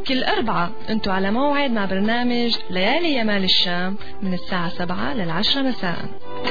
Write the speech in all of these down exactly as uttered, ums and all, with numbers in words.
كل أربعة انتوا على موعد مع برنامج ليالي يمال الشام من الساعة سبعة للعشرة مساء.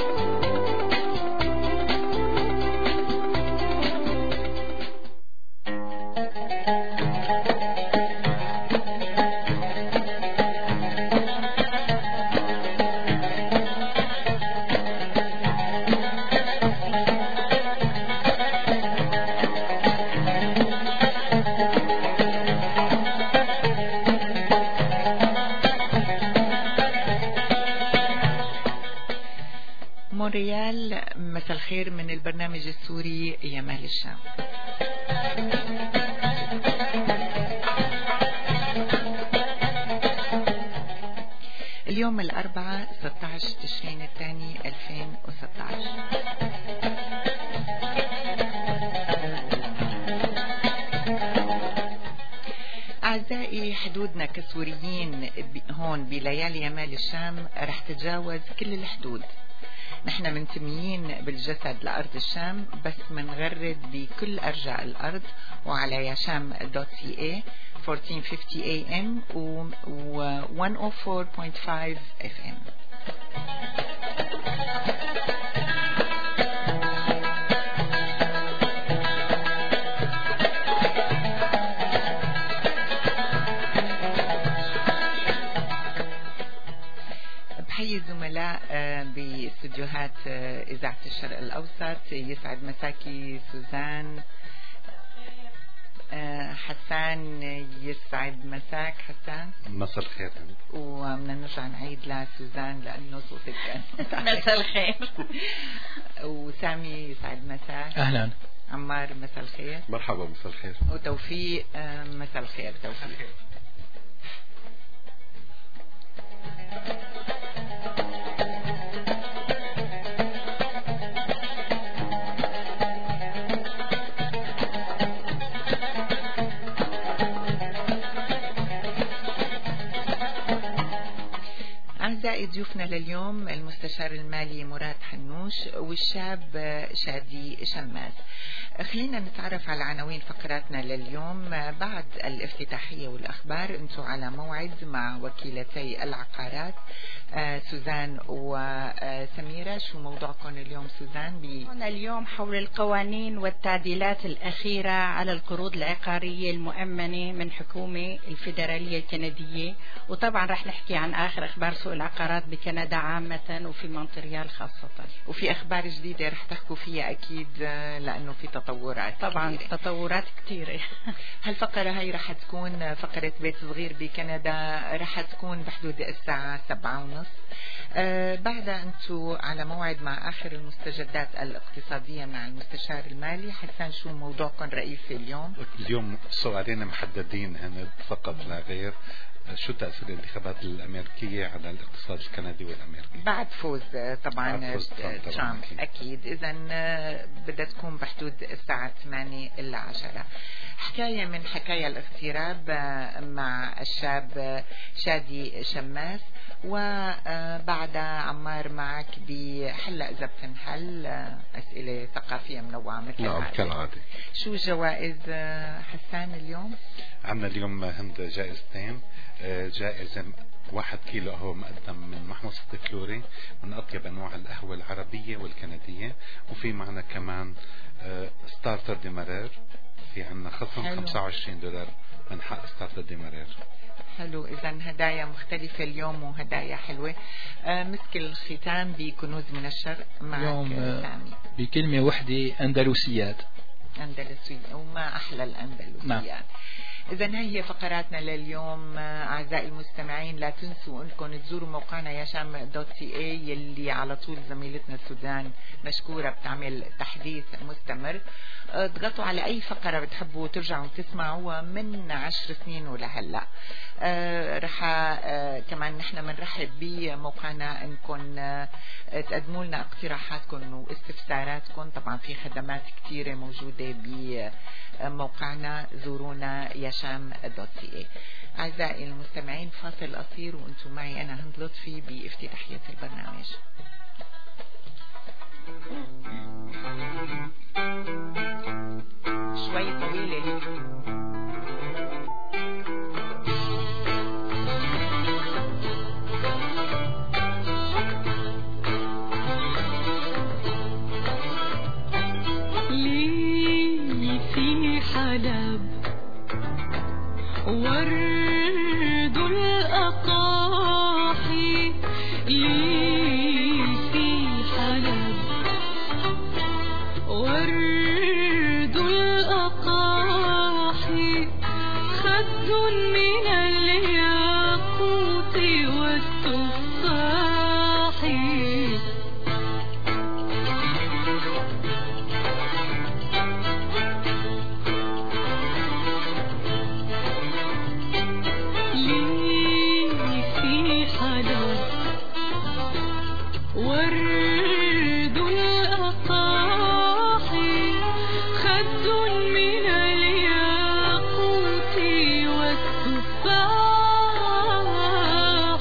مونريال، مساء الخير من البرنامج السوري يمال الشام. اليوم الأربعاء ستة عشر تشرين الثاني ألفين وستة عشر. أعزائي، حدودنا كسوريين هون بليالي يمال الشام رح تتجاوز كل الحدود. نحن منتميين بالجسد لأرض الشام، بس منغرد بكل أرجاء الأرض وعلى يشام دوت سي اي أربعة عشر خمسين اي ام و مية وأربعة فاصلة خمسة اف ام. بحيي الزملاء باستديوهات إذاعة الشرق الأوسط. يسعد مساكي سوزان. حسان، يسعد مساك حسان. مساء الخير. وبدنا نرجع نعيد لسوزان لأنه صوتك كان مساء الخير. وسامي، يسعد مساك. أهلا. عمار، مساء الخير. مرحبا، مساء الخير. وتوفيق، مساء الخير. توفيق. أعزائي ضيوفنا لليوم المستشار المالي مراد حنوش والشاب شادي شماس. خلينا نتعرف على عناوين فقراتنا لليوم. بعد الافتتاحية والأخبار انتم على موعد مع وكيلتي العقارات سوزان وسميرة. شو موضوعكم اليوم سوزان؟ بي... اليوم حول القوانين والتعديلات الأخيرة على القروض العقارية المؤمنة من حكومة الفيدرالية الكندية، وطبعا رح نحكي عن آخر أخبار سوق العقارات بكندا عامة وفي مونتريال خاصة، وفي أخبار جديدة رح تحكوا فيها أكيد لأنه في تطورات. طبعا كتيرة. تطورات كتيرة. هالفقرة هاي رح تكون فقرة بيت صغير بكندا، رح تكون بحدود الساعة سبعة ونص. آه بعدها أنتوا على موعد مع آخر المستجدات الاقتصادية مع المستشار المالي حسان. شو موضوعكم رئيسي اليوم؟ اليوم سؤالين محددين هنا فقط لا غير. شو تأثير الانتخابات الأمريكية على الاقتصاد الكندي والأمريكي بعد فوز طبعا ترامب؟ أكيد. إذا بدها تكون بحدود الساعة ثمانية إلى عشرة. حكاية من حكاية الاغتراب مع الشاب شادي شماس، وبعدها عمار معك بحلقة إذا بتنحل أسئلة ثقافية منوعة مثل نعم كالعادة. شو الجوائز حسان اليوم؟ عندنا اليوم هند جائزتين. جائزة واحد كيلو قهوة مقدم من محمصة كلوري من أطيب أنواع القهوة العربية والكندية، وفي معنا كمان ستارتر ديمارير. في عنا خصم خمسة وعشرين دولار من حق ستارتر ديمارير. حلو. إذا هدايا مختلفة اليوم وهدايا حلوة. آه مسك الختام بكنوز من الشرق معك اليوم سامي. بكلمة وحدة، أندلسيات. أندلسية، وما أحلى الأندلسيات. نعم. إذن هي فقراتنا لليوم. أعزائي المستمعين، لا تنسوا أنكم تزوروا موقعنا يشام دوت سي اي يلي على طول زميلتنا سوزان مشكورة بتعمل تحديث مستمر. اضغطوا على أي فقرة بتحبوا ترجعوا تسمعوا من عشر سنين ولهلا. أه رح أه كمان نحن منرحب بموقعنا انكم أه تقدموا لنا اقتراحاتكم واستفساراتكم. طبعا في خدمات كتيرة موجودة بموقعنا، زورونا يشام دوت سي اي. أعزائي المستمعين، فاصل قصير وانتم معي أنا هند لطفي بافتتاحية البرنامج. شوي طويلة. حلب ورد الأقاحي لي في حلب ورد الأقاحي خد من الياقوت والتفاح ورد الأقاحي خد من الياقوت والتفاح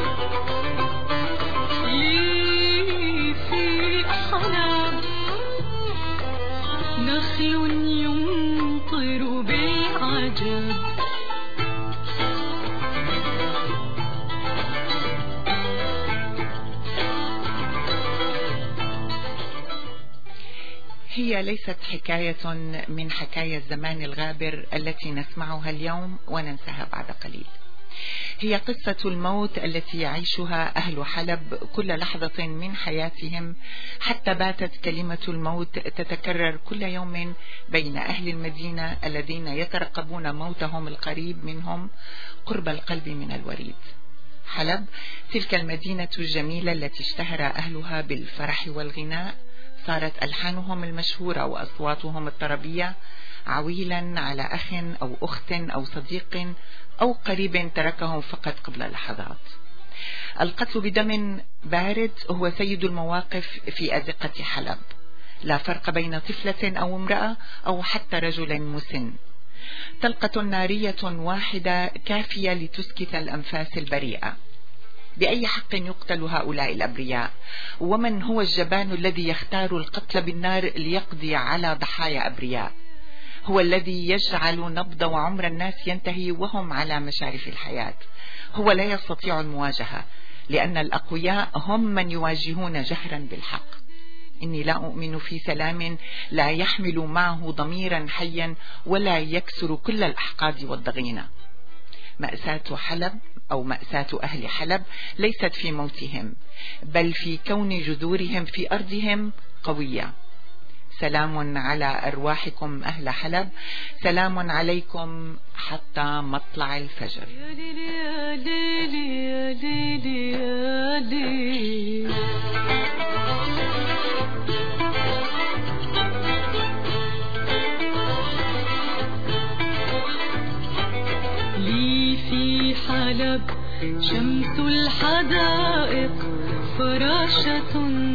لي في حلب نخل يمطر بالعجب هي ليست حكاية من حكايا الزمان الغابر التي نسمعها اليوم وننساها بعد قليل. هي قصة الموت التي يعيشها أهل حلب كل لحظة من حياتهم، حتى باتت كلمة الموت تتكرر كل يوم بين أهل المدينة الذين يترقبون موتهم القريب منهم قرب القلب من الوريد. حلب تلك المدينة الجميلة التي اشتهر أهلها بالفرح والغناء، صارت ألحانهم المشهورة وأصواتهم الطربية عويلا على أخ أو أخت أو صديق أو قريب تركهم فقط قبل لحظات. القتل بدم بارد هو سيد المواقف في أزقة حلب، لا فرق بين طفلة أو امرأة أو حتى رجل مسن. طلقة نارية واحدة كافية لتسكت الأنفاس البريئة. بأي حق يقتل هؤلاء الأبرياء؟ ومن هو الجبان الذي يختار القتل بالنار ليقضي على ضحايا أبرياء؟ هو الذي يجعل نبض وعمر الناس ينتهي وهم على مشارف الحياة. هو لا يستطيع المواجهة، لأن الأقوياء هم من يواجهون جهرا بالحق. إني لا أؤمن في سلام لا يحمل معه ضميرا حيا ولا يكسر كل الأحقاد والضغينة. مأساة حلب أو مأساة أهل حلب ليست في موتهم، بل في كون جذورهم في أرضهم قوية. سلام على أرواحكم أهل حلب، سلام عليكم حتى مطلع الفجر. يا ليلي يا ليلي يا ليلي يا ليلي لي في حلب شمس الحدائق فراشة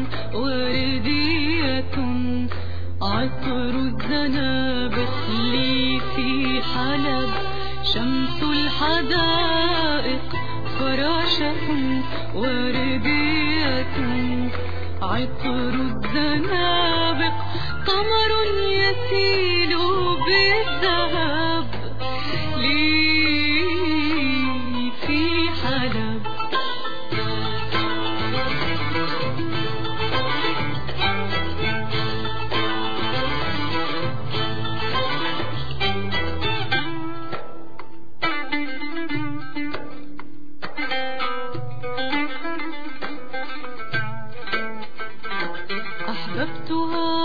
وردية عطر الزنابق. لي في حلب شمس الحدائق فراشة وردية عطر الزنابق. قمر يسيل بالذهب لي في حلب. أحببتها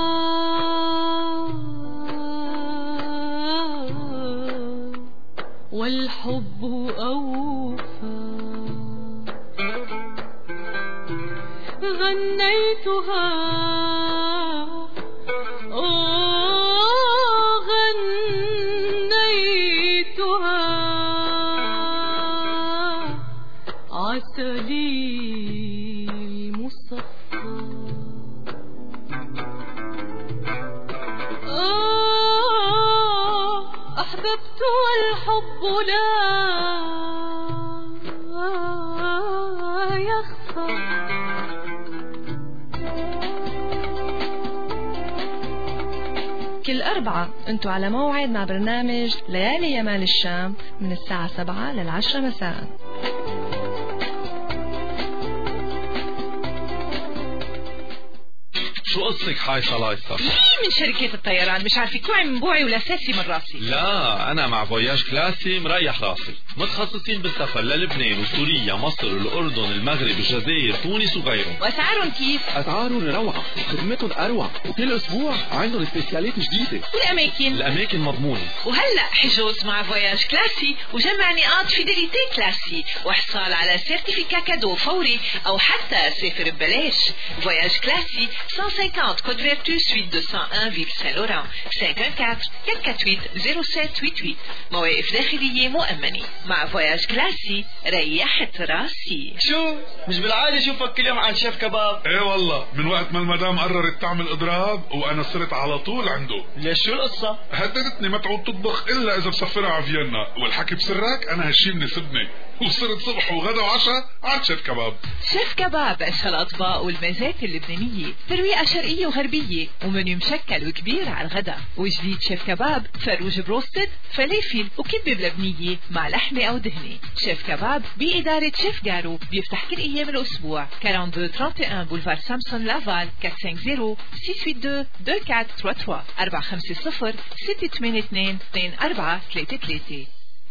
والحب أوفى، غنيتها غنيتها عسلي أحببت والحب لا يخفى. كل أربعة أنتوا على موعد مع برنامج ليالي يمال الشام من الساعة سبعة للعشرة مساء. شو قصتك حايصة لايصة؟ ليه من شركة الطيران مش عارفة كوعي من بوعي ولا ساسي من راسي؟ لا أنا مع فواياج كلاسي مريح راسي، متخصصين بالسفر للبنان وسوريا مصر والأردن المغرب الجزائر تونس وغيرهم. وأسعارهم كيف؟ أسعارهم روعة وخدمتهم أروع، وكل أسبوع عندهم سبيسيالات جديدة. والأماكن؟ الأماكن مضمونة. وهلأ حجوز مع فواياج كلاسي وجمع نقاط فيديليتي كلاسي وحصال على سيرتيفيكا كادو فوري أو حتى سافر ببلاش. فواياج كلاسي مئة وخمسين كود فيرتو سويت مئتين وواحد فيل سان لوران خمسة أربعة أربعة ثمانية ثمانية صفر سبعة ثمانية ثمانية. مواقف داخلية مؤمنة. مع فواياج كلاسي ريحت راسي. شو مش بالعادة شوفك كل يوم عن شيف كباب؟ ايه والله من وقت ما المدام قررت تعمل اضراب وانا صرت على طول عنده. ليش شو القصة؟ هددتني ما تعود تطبخ الا اذا بسفرها على فيينا، والحكي بسرك انا هالشي مناسبني، وصرت صبح وغدا وعشاء عند شيف كباب. شيف كباب اشهى الاطباق والمزات اللبنانيه، ترويقه شرقيه وغربيه، ومنيو مشكل وكبير على الغداء. وجديد شيف كباب فروج بروستد، فلافل وكبه بلبنيه مع لحمه او دهنه. شيف كباب باداره شيف جارو بيفتح كل ايام الاسبوع. اثنين اثنين واحد واحد بولفار سامسون لافال أربعة خمسين ستة ثمانية اثنين اثنين أربعة ثلاثة ثلاثة أربعة خمسة صفر ستة ثمانية اثنين اثنين أربعة ثلاثة ثلاثة.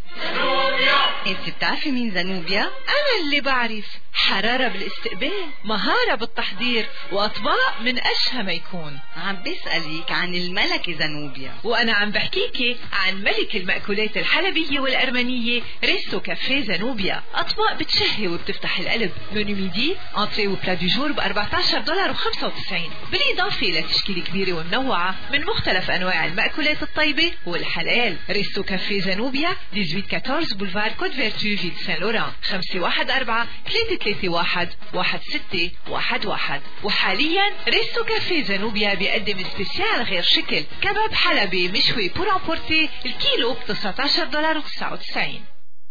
انت بتعرفي مين زنوبيا؟ انا اللي بعرف. حرارة بالاستقبال، مهارة بالتحضير، واطباق من اشهى ما يكون. عم بسألك عن الملكة زنوبيا، وانا عم بحكيكي عن ملك المأكولات الحلبية والارمنية ريستو كافيه زنوبيا. اطباق بتشهي وبتفتح القلب. منو ميدي انتري وبلا دو جور ب أربعة عشر دولار وخمسة وتسعين، بالاضافة لتشكيلة كبيرة ومنوعة من مختلف انواع المأكولات الطيبة والحلال. ريستو كافيه زنوبيا ثمانية عشر أربعة عشر بولفار كود فيرتو فيل سان لوران خمسة واحد أربعة ثلاثة ثلاثة واحد واحد ستة واحد واحد. وحاليا ريستو كافيه زنوبيا بيقدم سبيسيال غير شكل، كباب حلبي مشوي بور امبورتي الكيلو ب تسعة عشر دولار وتسعة وتسعين.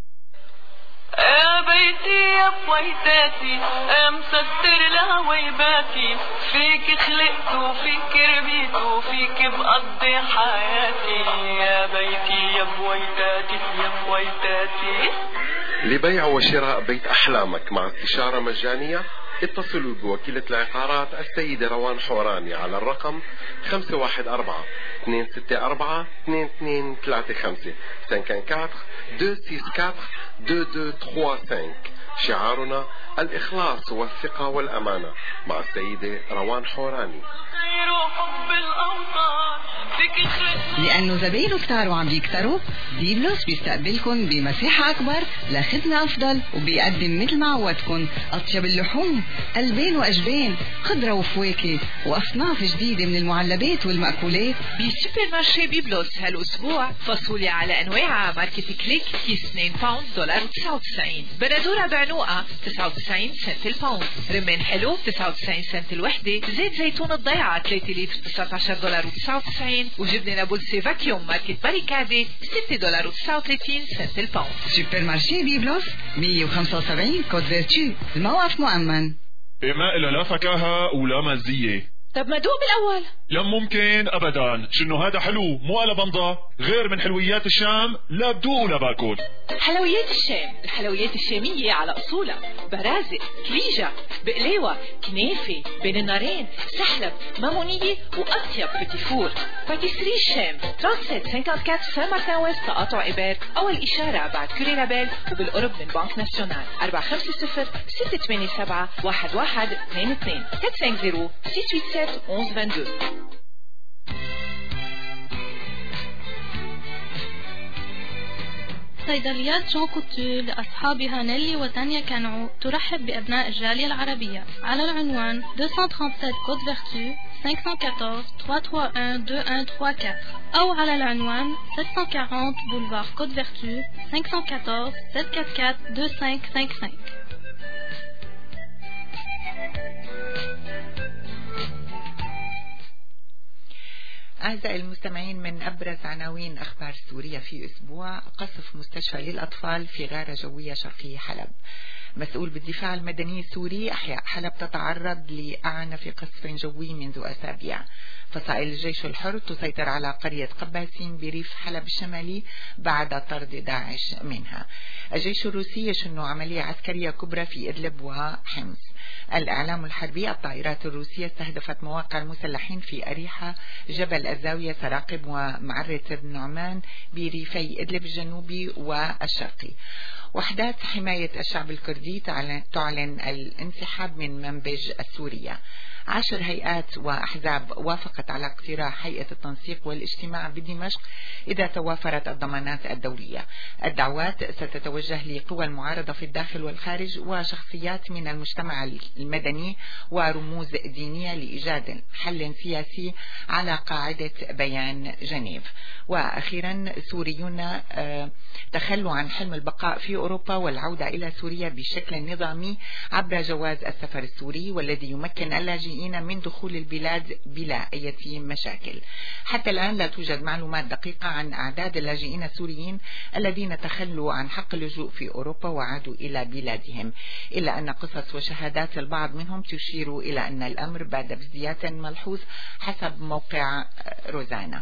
يا بيتي يا بويتاتي يا مستر لهويباتي، فيك خلقت وفيك ربيت وفيك بقضي حياتي. يا بيتي يا بويتاتي يا بويتاتي. لبيع وشراء بيت أحلامك مع استشارة مجانية اتصلوا بوكيلة العقارات السيدة روان حوراني على الرقم خمسة واحد أربعة اثنين ستة أربعة اثنين اثنين ثلاثة خمسة خمسة أربعة اثنين ستة أربعة اثنين اثنين ثلاثة خمسة. شعارنا الإخلاص والثقة والأمانة مع السيدة روان حوراني. لأنه زباينه كتار وعم بيكتروا، ديبلوس بيستقبلكن بمساحة أكبر لخدمة أفضل، وبيقدم مثل ما عودكن أطيب اللحوم، ألبان وأجبان، خضرة وفواكه، وأصناف جديدة من المعلبات والمأكولات. بسوبر مارشي بيبلوس هالأسبوع فصولي على أنواعها ماركة كليك كيس اثنين باوند دولار وتسعة وتسعين، بندورة بعنوقة تسعة وتسعين سنت الباوند، رمان حلو تسعة وتسعين سنت الوحدة، زيت زيتون الضيعة ثلاثة لتر تسعة عشر دولار وتسعة وتسعين، وجبنة نابلسي فاكيوم ماركة باريكادي ستة دولار وتسعة وثلاثين سنت الباوند. سوبر مارشي بيبلوس مية وخمسة وسبعين كود فيرتو، الموقف مؤمن. إما إلا لا فكاهة ولا مزية. طب ما دوب الأول. لا ممكن أبدا، شنو هذا حلو مو على بنضة، غير من حلويات الشام لا بدو ولا باكل. حلويات الشام، الحلويات الشامية على أصولها، برازق، كليجة، بقلاوة، كنافة، بين النارين، سحلب، مامونية، وأطيب بتيفور. باتيسري الشام ثلاثة سبعة أربعة سان مارتن ويست تقاطع إبار، أول إشارة بعد كوري لابيل وبالقرب من بنك ناسيونال. أربعة خمسة صفر ستة ثمانية سبعة واحد واحد اثنين اثنين ثلاثة خمسة صفر ستة ثمانية سبعة واحد واحد اثنين اثنين. صيدليات جون كوتو لأصحابها نيلي وتانيا كانعو ترحب بأبناء الجالية العربية على العنوان اثنين ثلاثة سبعة كود فيرتو خمسة واحد أربعة ثلاثة واحد واحد اثنين واحد ثلاثة أربعة أو على العنوان سبعمية وأربعين بولفار كود فيرتو خمسة واحد أربعة سبعة أربعة أربعة اثنين خمسة خمسة. أعزائي المستمعين، من أبرز عناوين أخبار سوريا في أسبوع: قصف مستشفى للأطفال في غارة جوية شرقي حلب. مسؤول بالدفاع المدني السوري: أحياء حلب تتعرض لأعنف قصف جوي منذ أسابيع. فصائل الجيش الحر تسيطر على قرية قباسين بريف حلب الشمالي بعد طرد داعش منها. الجيش الروسي يشن عملية عسكرية كبرى في إدلب وحمص. الإعلام الحربي: الطائرات الروسية استهدفت مواقع المسلحين في أريحة، جبل الزاوية، سراقب ومعرة النعمان بريفي إدلب الجنوبي والشرقي. وحدات حماية الشعب الكردي تعلن الانسحاب من منبج السورية. عشر هيئات وأحزاب وافقت على اقتراح هيئة التنسيق والاجتماع بدمشق إذا توافرت الضمانات الدولية. الدعوات ستتوجه لقوى المعارضة في الداخل والخارج وشخصيات من المجتمع المدني ورموز دينية لإيجاد حل سياسي على قاعدة بيان جنيف. وأخيرا، سوريون تخلوا عن حلم البقاء في أوروبا والعودة إلى سوريا بشكل نظامي عبر جواز السفر السوري، والذي يمكن اللاجئين من دخول البلاد بلا أي مشاكل. حتى الآن لا توجد معلومات دقيقة عن أعداد اللاجئين السوريين الذين تخلوا عن حق اللجوء في أوروبا وعادوا إلى بلادهم، إلا أن قصص وشهادات البعض منهم تشير إلى أن الأمر بات بازدياد ملحوظ حسب موقع روزانا.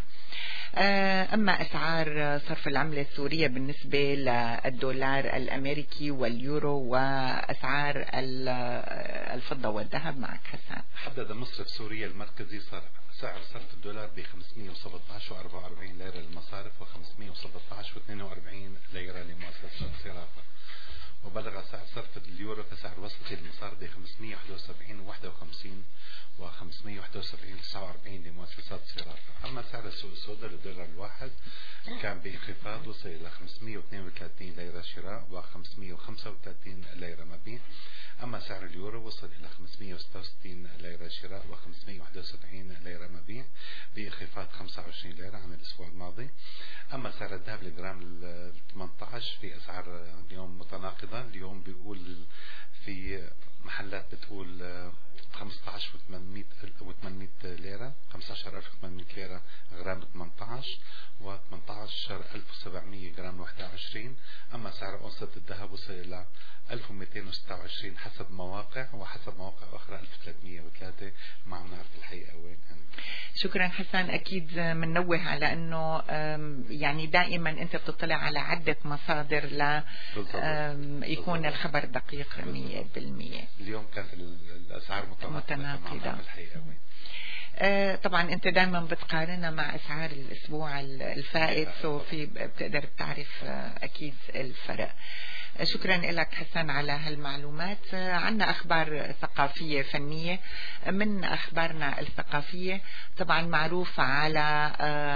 أما أسعار صرف العملة السورية بالنسبة للدولار الأمريكي واليورو وأسعار الفضة والذهب، معك حسان. حدد مصرف سوريا المركزي سعر صرف الدولار ب خمسمئة وسبعة عشر فاصلة أربعة وأربعين ليرة للمصارف و خمسمئة وسبعة عشر فاصلة اثنين وأربعين ليرة لمؤسسات الصرافة. وبلغ سعر صرف اليورو كسعر وسطي للمصارف ب خمسمئة وواحد وسبعين فاصلة واحد وخمسين و خمسمئة وواحد وسبعين فاصلة تسعة وأربعين لمؤسسات الصرافة. أما سعر السوق السوداء للدولار الواحد كان بانخفاض، وصل إلى خمسمئة واثنين وثلاثين ليرة شراء و خمسمئة وخمسة وثلاثين ليرة مبيع. أما سعر اليورو وصل إلى خمسمئة وستة وستين ليرة شراء و خمسمئة وواحد وسبعين ليرة مبيع بانخفاض خمسة وعشرين ليرة عن الأسبوع الماضي. أما سعر الذهب للجرام ال ثمانية عشر في أسعار اليوم متناقضة. اليوم بيقول في محلات بتقول خمسة عشر وثمانمئة ليرة، خمسة عشر ألف وثمانمئة ليرة غرام ثمانية عشر و ثمانية عشر ألف وسبعمئة جرام واحد وعشرين. أما سعر أونصة الذهب وصل إلى ألف ومئتين وستة وعشرين حسب مواقع، وحسب مواقع أخرى ألف وثلاثمئة وثلاثة. ما عم نعرف الحقيقة وين. شكرا حسن. أكيد منوه على أنه يعني دائما أنت بتطلع على عدة مصادر لا يكون الخبر دقيق مئة بالمئة. اليوم كانت الأسعار متناقضة. آه طبعا انت دائما بتقارنها مع اسعار الاسبوع الفائت، سو في بتقدر تعرف آه اكيد الفرق. شكرا لك حسن على هالمعلومات. عنا أخبار ثقافية فنية. من أخبارنا الثقافية طبعا معروف على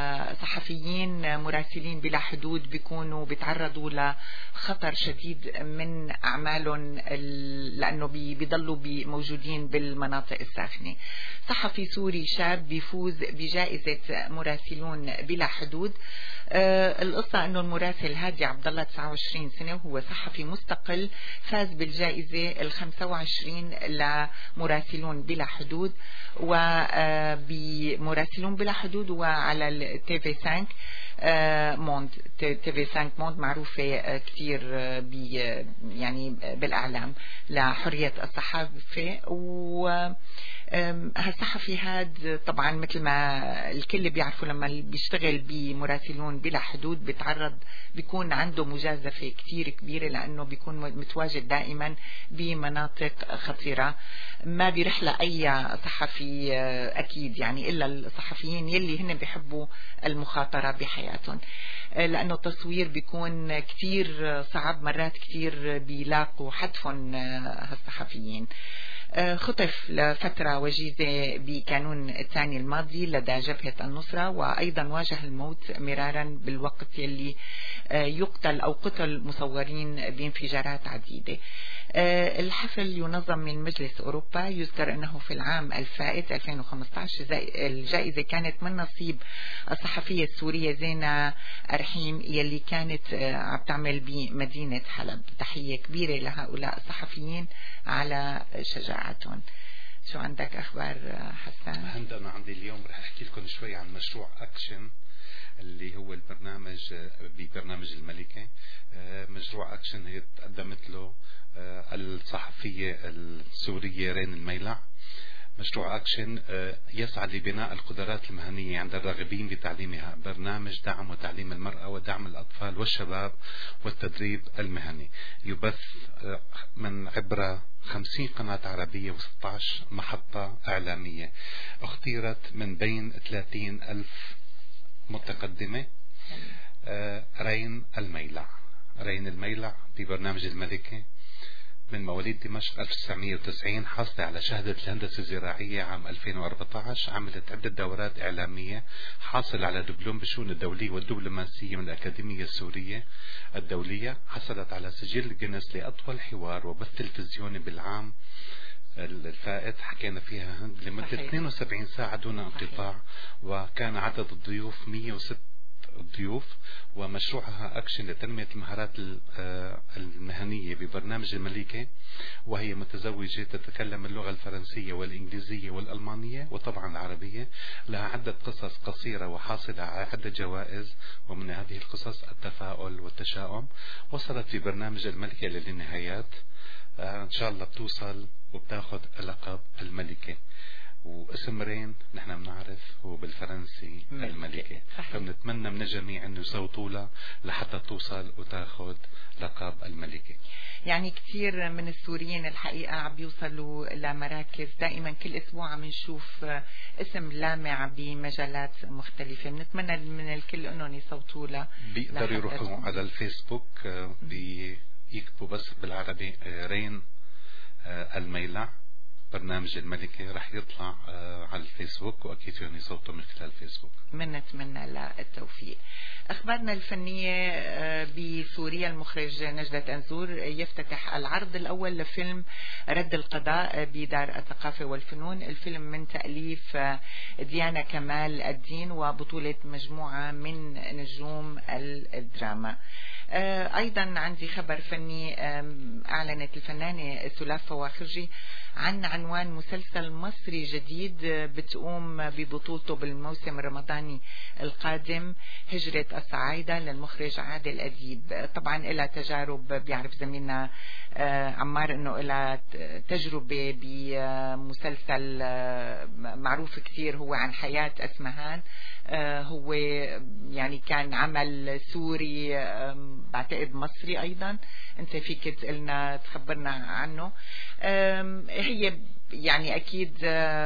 صحفيين مراسلين بلا حدود بيكونوا بيتعرضوا لخطر شديد من أعمالهم لأنه بيضلوا موجودين بالمناطق الساخنة. صحفي سوري شاب بيفوز بجائزة مراسلون بلا حدود. آه القصة أنه المراسل هادي عبد الله تسعة وعشرين سنة وهو صحفي مستقل فاز بالجائزة الخمسة وعشرين لمراسلون بلا حدود وبمراسلون بلا حدود وعلى التي في خمسة آه موند. تي في خمسة موند معروفة كتير بي يعني بالإعلام لحرية الصحافة. و هالصحفي هاد طبعا مثل ما الكل بيعرفوا لما بيشتغل بمراسلون بلا حدود بيتعرض بيكون عنده مجازفة كتير كبيرة لأنه بيكون متواجد دائما بمناطق خطيرة ما بيرح لأي صحفي أكيد يعني إلا الصحفيين يلي هن بيحبوا المخاطرة بحياتهم، لأنه التصوير بيكون كتير صعب. مرات كتير بيلاقوا حتفهم هالصحفيين. خطف لفترة وجيزة بكانون الثاني الماضي لدى جبهة النصرة، وأيضا واجه الموت مرارا بالوقت يلي يقتل أو قتل مصورين بانفجارات عديدة. الحفل ينظم من مجلس أوروبا. يذكر أنه في العام الفائت ألفين وخمسة عشر الجائزة كانت من نصيب الصحفية السورية زينة أرحيم يلي كانت عم تعمل بمدينة حلب. تحية كبيرة لهؤلاء الصحفيين على شجاعتهم. شو عندك أخبار حسان؟ عندنا عندي اليوم رح أحكي لكم شوي عن مشروع أكشن اللي هو البرنامج ببرنامج الملكة. مشروع أكشن هي تقدمت له الصحفية السورية رين الميلع. مشروع أكشن يسعى لبناء القدرات المهنية عند الراغبين بتعليمها، برنامج دعم وتعليم المرأة ودعم الأطفال والشباب والتدريب المهني. يبث من عبر خمسين قناة عربية وستة عشر محطة إعلامية، اختيرت من بين ثلاثين ألف متقدمة رين الميلع. رين الميلع ببرنامج الملكة، من مواليد دمشق ألف وتسعمائة وتسعين، حاصلة على شهادة الهندسة الزراعية عام ألفين وأربعة عشر، عملت عدة دورات إعلامية، حاصل على دبلوم بالشؤون الدولية والدبلوماسية من الأكاديمية السورية الدولية، حصلت على سجل جينيس لأطول حوار وبث تلفزيوني بالعام الفائت، حكينا فيها لمدة صحيح. اثنين وسبعين ساعة دون انقطاع، وكان عدد الضيوف مئة وستة ضيوف. ومشروعها أكشن لتنمية المهارات المهنية ببرنامج الملكة، وهي متزوجة تتكلم اللغة الفرنسية والإنجليزية والألمانية وطبعا العربية، لها عدة قصص قصيرة وحاصلة على عدة جوائز، ومن هذه القصص التفاؤل والتشاؤم. وصلت في برنامج الملكة للنهايات، إن شاء الله بتوصل وبتاخذ لقب الملكة. واسم رين نحن بنعرف هو بالفرنسي الملكة، فبنتمنى من الجميع انه يصوتوا لها لحتى توصل وتاخذ لقب الملكة. يعني كثير من السوريين الحقيقة عم بيوصلوا لمراكز، دائما كل اسبوع عم نشوف اسم لامع بمجالات مختلفة، بنتمنى من الكل انهم يصوتوا لها. بيقدروا يروحوا على الفيسبوك، بيكتبوا بس بالعربي رين الميلع برنامج الملكة، رح يطلع على الفيسبوك، وأكيد فيهم يصوتوا من خلال الفيسبوك. من نتمنى له التوفيق. أخبارنا الفنية بسوريا، المخرج نجدة أنزور يفتتح العرض الأول لفيلم رد القضاء بدار الثقافة والفنون. الفيلم من تأليف ديانا كمال الدين وبطولة مجموعة من نجوم الدراما. أيضا عندي خبر فني، أعلنت الفنانة سلاف فواخرجي عن عنوان مسلسل مصري جديد بتقوم ببطولته بالموسم الرمضاني القادم، هجرة الصعايدة للمخرج عادل أديب. طبعا لها تجارب، بيعرف زميلنا عمار انه لها تجربة بمسلسل معروف كثير هو عن حياة أسمهان، هو يعني كان عمل سوري بعتقد مصري أيضا، أنت فيك تقلنا تخبرنا عنه. هي يعني أكيد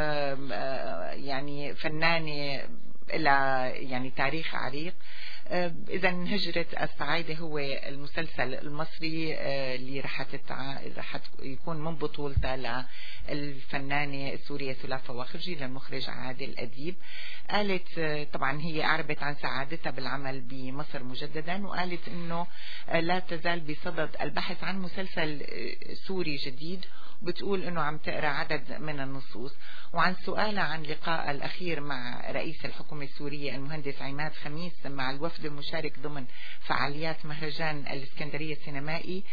يعني فنانة لها يعني تاريخ عريق. إذا هجرة الصعايدة هو المسلسل المصري اللي رح تتع... رح يكون من بطولته للفنانة السورية سلاف فواخرجي للمخرج عادل أديب. قالت طبعا هي أعربت عن سعادتها بالعمل بمصر مجددا، وقالت إنه لا تزال بصدد البحث عن مسلسل سوري جديد، بتقول انه عم تقرا عدد من النصوص. وعن سؤالها عن لقاء الاخير مع رئيس الحكومة السورية المهندس عماد خميس مع الوفد المشارك ضمن فعاليات مهرجان الاسكندرية السينمائي،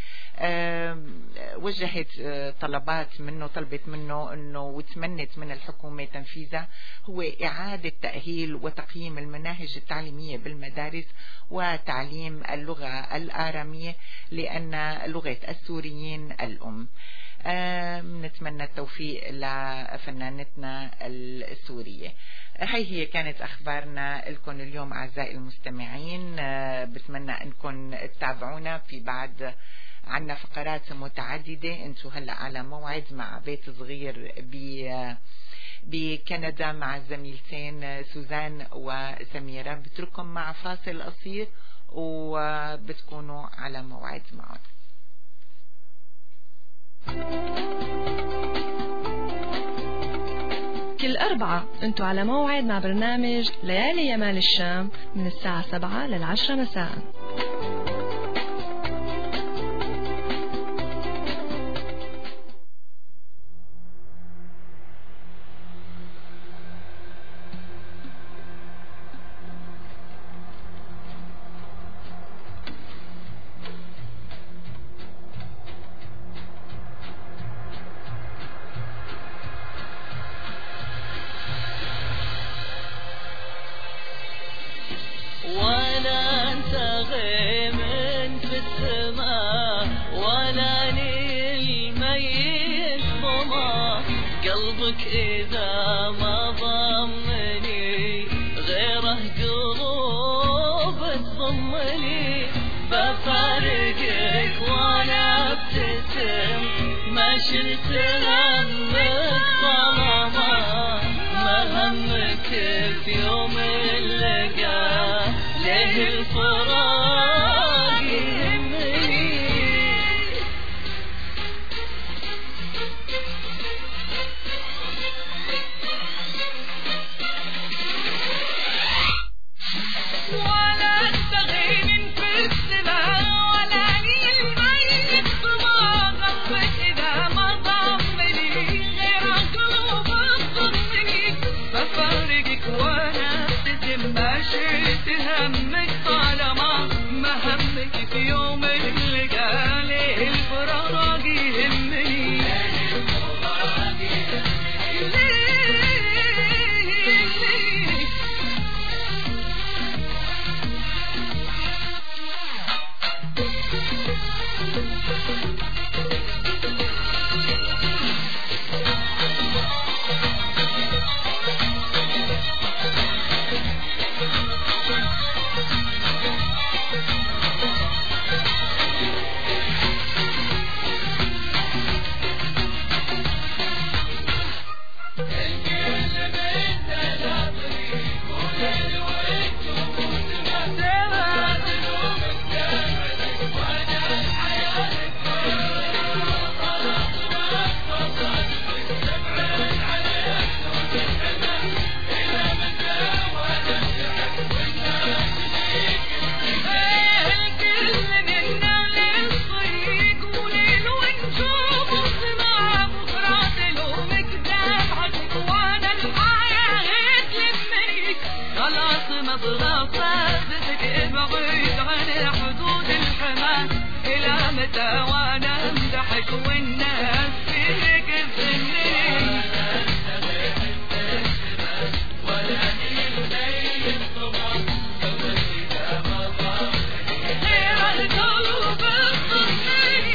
وجهت طلبات منه، طلبت منه انه وتمنت من الحكومة تنفيذها، هو اعادة تأهيل وتقييم المناهج التعليمية بالمدارس وتعليم اللغة الآرامية لأن لغة السوريين الأم. نتمنى التوفيق لفنانتنا السورية. هاي هي كانت أخبارنا لكم اليوم أعزائي المستمعين، بتمنى أنكم تتابعونا في بعد، عنا فقرات متعددة. انتو هلأ على موعد مع بيت صغير ب بكندا مع الزميلتين سوزان وسميرة. بترككم مع فاصل قصير وبتكونوا على موعد معهم. كل أربعة انتوا على موعد مع برنامج ليالي يمال الشام من الساعة سبعة للعشرة مساء. وانا انت غيم يهمني بفارقك وانا ابتسم ما شلت همك طالما ما همك في يوم اللقاء ليه الفراق يهمني ولا تبغي من في السماء ولا لي الميت ما غمك إذا ما ضمني غير قلوب تضمني بفارقك وانا ابتسم ما شلت همك طالما ما همك في يوم اللقاء ليه الفراق يهمني وانا امدحك والناس فيك تذنني ولا يمين طبعا إذا ما ضمني غير القلوب تضمني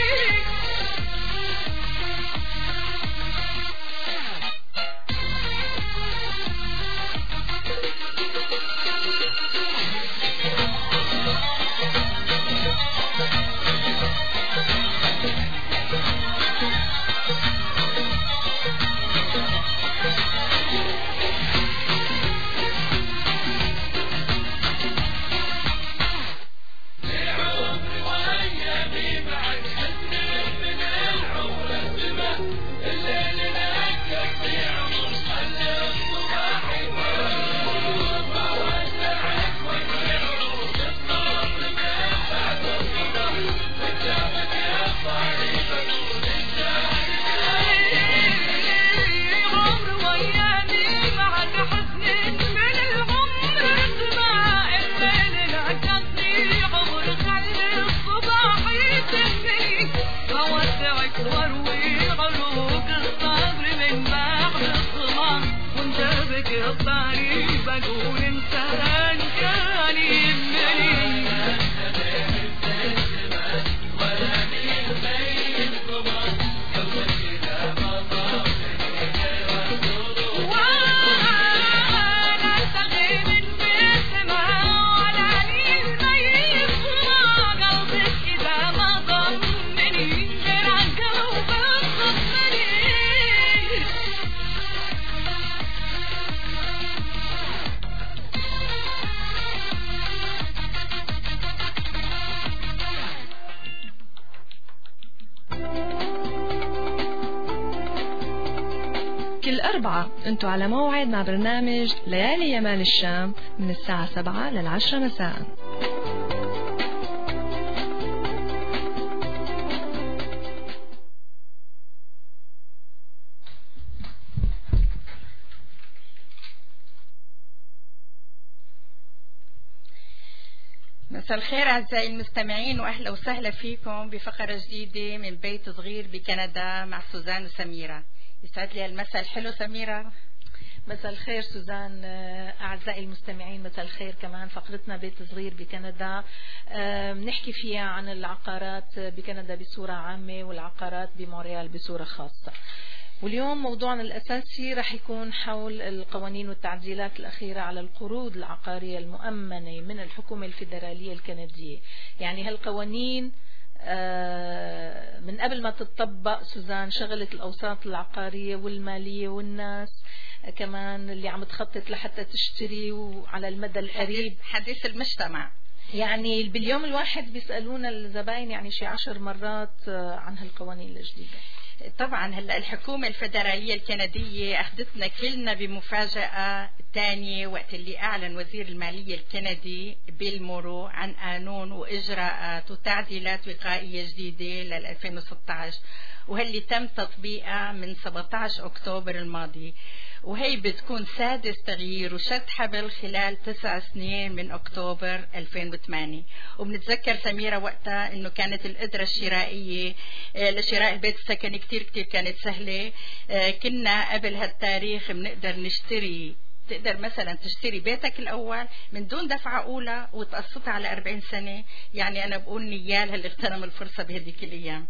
كل أربعة أنتوا على موعد مع برنامج ليالي يمال الشام من الساعة سبعة للعشرة مساء. مساء الخير أعزائي المستمعين وأهلا وسهلا فيكم بفقرة جديدة من بيت صغير بكندا مع سوزان وسميرة. يسعد لي المساء الحلو سميرة. مساء الخير سوزان. أعزائي المستمعين مساء الخير. كمان فقرتنا بيت صغير بكندا بنحكي فيها عن العقارات بكندا بصورة عامة والعقارات بمونريال بصورة خاصة. واليوم موضوعنا الأساسي رح يكون حول القوانين والتعديلات الأخيرة على القروض العقارية المؤمنة من الحكومة الفيدرالية الكندية. يعني هالقوانين من قبل ما تطبق سوزان شغلت الأوساط العقارية والمالية والناس كمان اللي عم تخطط لحتى تشتري وعلى المدى القريب حديث المجتمع. يعني باليوم الواحد بيسألونا الزباين يعني شي عشر مرات عن هالقوانين الجديدة. طبعا هلا الحكومة الفيدرالية الكندية أخذتنا كلنا بمفاجأة تانية وقت اللي أعلن وزير المالية الكندي بيل مورو عن قانون وإجراءات وتعديلات وقائية جديدة لل ألفين وستة عشر، وهاللي تم تطبيقها من سبعة عشر أكتوبر الماضي، وهي بتكون سادس تغيير وشد حبل خلال تسع سنين من أكتوبر ألفين وثمانية. وبنتذكر سميرة وقتها إنه كانت القدرة الشرائية لشراء البيت السكني كتير كتير كانت سهلة. كنا قبل هالتاريخ بنقدر نشتري، تقدر مثلا تشتري بيتك الأول من دون دفعة أولى وتقسطها على أربعين سنة. يعني أنا بقول نيال هل اغتنم الفرصة بهذيك الأيام.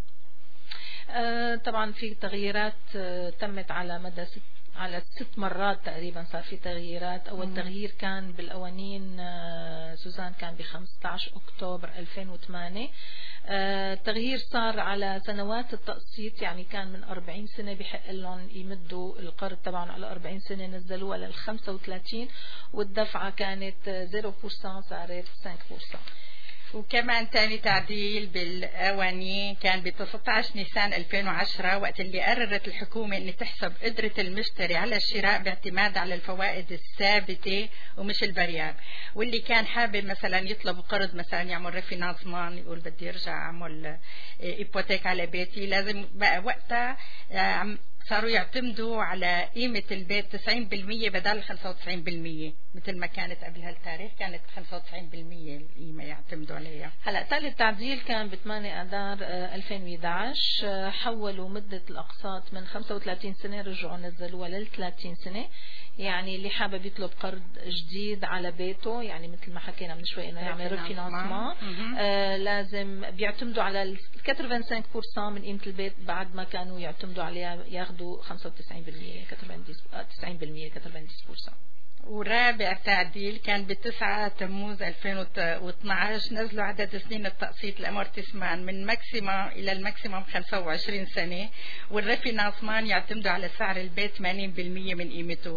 آه طبعا في تغييرات آه تمت على مدى ست على ست مرات تقريبا صار في تغييرات. أول مم. تغيير كان بالقوانين آه سوزان كان ب خمسة عشر أكتوبر ألفين وثمانية. آه تغيير صار على سنوات التقسيط، يعني كان من أربعين سنة بحق لهم يمدوا القرض طبعا على أربعين سنة، نزلوها لل خمسة وثلاثين، والدفعة كانت صفر بالمئة صارت خمسة بالمئة. وكمان تاني تعديل بالقوانين كان ب تسعة عشر نيسان ألفين وعشرة وقت اللي قررت الحكومة ان تحسب قدرة المشتري على الشراء باعتماد على الفوائد الثابتة ومش الفاريابل. واللي كان حابب مثلا يطلب قرض مثلا يعمل ريفينانسمان، يقول بدي ارجع اعمل ايبوتيك على بيتي، لازم بقى وقتها صاروا يعتمدوا على قيمة البيت تسعين بالمية بدل خمسة وتسعين بالمية مثل ما كانت قبل هالتاريخ، كانت خمسة وتسعين بالمية القيمة يعتمدوا عليها. هلا تالي التعديل كان ب ثمانية آذار ألفين وإحدى عشر، حولوا مدة الأقساط من خمسة وثلاثين سنة رجعوا نزلوها لل ثلاثين سنة. يعني اللي حابب يطلب قرض جديد على بيته، يعني مثل ما حكينا من شوي انه يعمل ريفينانسمان، آه لازم بيعتمدوا على خمسة وثمانين بالمئة من قيمة البيت بعد ما كانوا يعتمدوا عليها ياخذوا خمسة وتسعين بالمية تسعين بالمية تسعين بالمية. ورابع تعديل كان بتسعة تموز ألفين واثني عشر، نزلوا عدد سنين التقسيط الامورتسمان من ماكسيمم الى الماكسيمم خمسة وعشرين سنة، والريفينانسمان يعتمدوا على سعر البيت ثمانين بالمية من قيمته.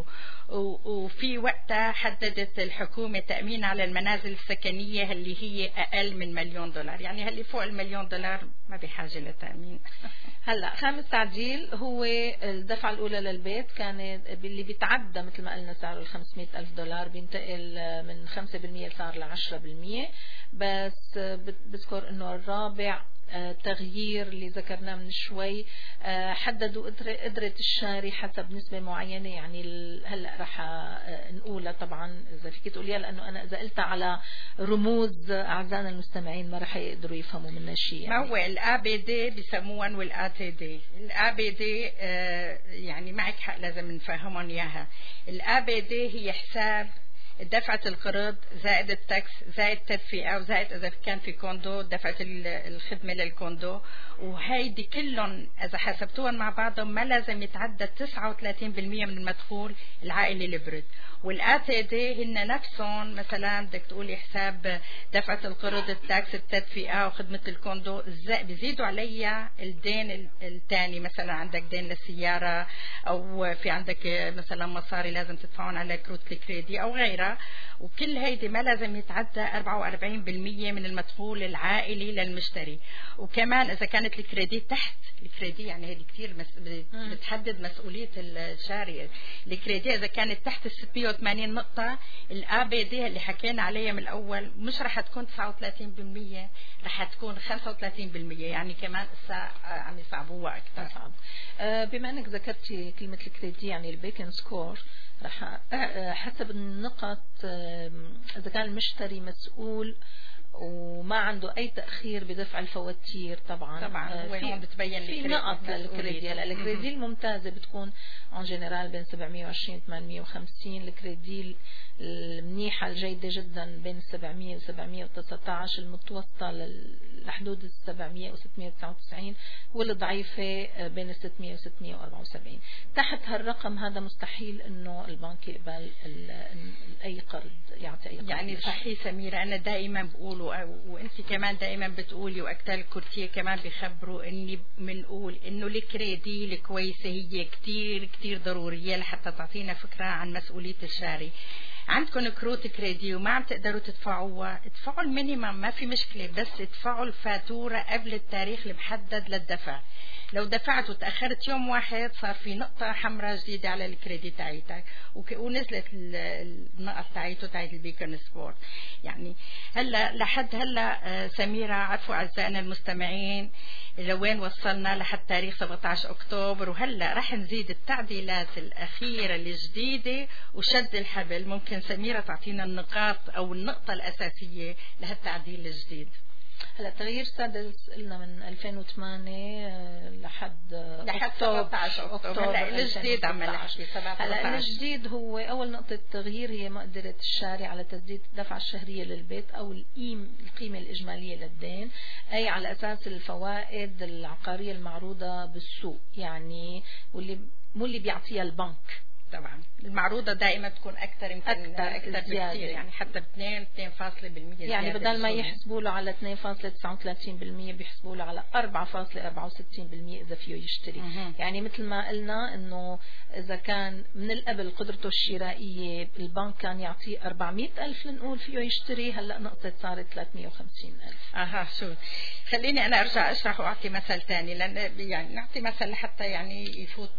وفي وقتها حددت الحكومة تأمين على المنازل السكنية اللي هي أقل من مليون دولار، يعني اللي فوق المليون دولار ما بحاجة لتأمين. هلا خامس تعديل هو الدفعة الأولى للبيت، كان اللي بيتعدى مثل ما قلنا سعره ال خمسمية ألف دولار بينتقل من خمسة بالمية صار ل عشرة بالمية. بس بذكر إنه الرابع تغيير اللي ذكرناه من شوي، حددوا قدرة الشاري حسب نسبة معينة. يعني هلا رح نقولها طبعا إذا فيك تقوليها، لأنه أنا إذا قلتها على رموز أعزائنا المستمعين ما رح يقدروا يفهموا منها شيء. يعني ما هو الأ بي دي بيسموها والآ تي دي. الأ بي دي يعني معك حق لازم نفهمهم إياها. الأ بي دي هي حساب دفعة القرض زائد التاكس زائد تدفئة وزائد إذا كان في كوندو دفعة الخدمة للكوندو، وهيدي كلهم إذا حسبتوهم مع بعضهم ما لازم يتعدى تسعة وثلاثين بالمية من المدخول العائلي البرد. والآ تي دي هن نفسهم مثلا بدك تقولي حساب دفعة القرض التاكس التدفئة وخدمة الكوندو بيزيدوا عليها الدين الثاني، مثلا عندك دين للسيارة أو في عندك مثلا مصاري لازم تدفعون على كروت الكريدي أو غيرها. وكل هيدي ما لازم يتعدى أربعة وأربعين بالمية من المدخول العائلي للمشتري. وكمان إذا كانت الكريدي تحت الكريدي، يعني هيدي كتير مس... بتحدد مسؤولية الشاري. الكريدي إذا كانت تحت ال ستمية وثمانين نقطة، الآ بي دي اللي حكينا عليها من الأول مش رح تكون تسعة وثلاثين بالمية، رح تكون خمسة وثلاثين بالمية. يعني كمان الساعة عم يصعبوها أكثر. صعب. أه بما أنك ذكرتي كلمة الكريدي، يعني البيكن سكور رح حسب النقط إذا كان المشتري مسؤول وما عنده اي تاخير بدفع الفواتير طبعا طبعا آه هو هون بتبين في نقط للكريدي. هلا الكريدي الممتازه بتكون ان جنرال بين سبعمية وعشرين ثمانمية وخمسين، الكريدي المنيحه الجيده جدا بين سبعمية وسبعمية وتسعة عشر، المتوسطه لحدود السبعمية وستمية وتسعة وتسعين، والضعيفه بين ستمية وستمية وأربعة وسبعين. تحت هالرقم هذا مستحيل انه البنك يقبل اي قرض يعطي اي قرض. يعني صحيح سميرة، انا دائما بقول وانت كمان دائما بتقولي واكثر الكورتيه كمان بيخبروا اني بنقول انه الكريدي الكويسه هي كتير كتير ضروريه لحتى تعطينا فكره عن مسؤوليه الشاري. عندكم كروت كريدي وما عم تقدروا تدفعوها، ادفعوا المينيمم ما في مشكله، بس ادفعوا الفاتوره قبل التاريخ المحدد للدفع. لو دفعت وتأخرت يوم واحد صار في نقطة حمراء جديدة على الكريدي تاعيتك ونزلت النقط تاعيته تاعيت البيكون سبورت. يعني هلا لحد هلا سميرة عرفوا أعزائنا المستمعين لوين وصلنا لحد تاريخ سبعة عشر أكتوبر، وهلا رح نزيد التعديلات الأخيرة الجديدة وشد الحبل. ممكن سميرة تعطينا النقاط أو النقطة الأساسية لهالتعديل الجديد. هلا التغيير السادس قلنا من ألفين وثمانية لحد لحد سبعة عشر أكتوبر. هلا الجديد عم نحكي هلا الجديد هو أول نقطة تغيير هي مقدرة الشاري على تسديد الدفعة الشهرية للبيت أو القيمة الإجمالية للدين، أي على أساس الفوائد العقارية المعروضة بالسوق، يعني واللي مو اللي بيعطيها البنك. طبعا المعروضة دائما تكون أكثر يمكن أكثر, أكثر بكثير، يعني حتى باثنين اثنين فاصلة بالمية، يعني بدل ما يحسبوا له على اثنين فاصلة تسعة وثلاثين بالمية بيحسبوا له على أربعة فاصلة أربعة وستين بالمية إذا فيه يشتري. مه. يعني مثل ما قلنا إنه إذا كان من القبل قدرته الشرائية البنك كان يعطيه أربعمية ألف لنقول فيه يشتري، هلا نقطة صارت ثلاثمية وخمسين ألف. أها شو خليني أنا أرجع أشرح وأعطي مثل ثاني، لأن يعني نعطي مثل حتى يعني يفوت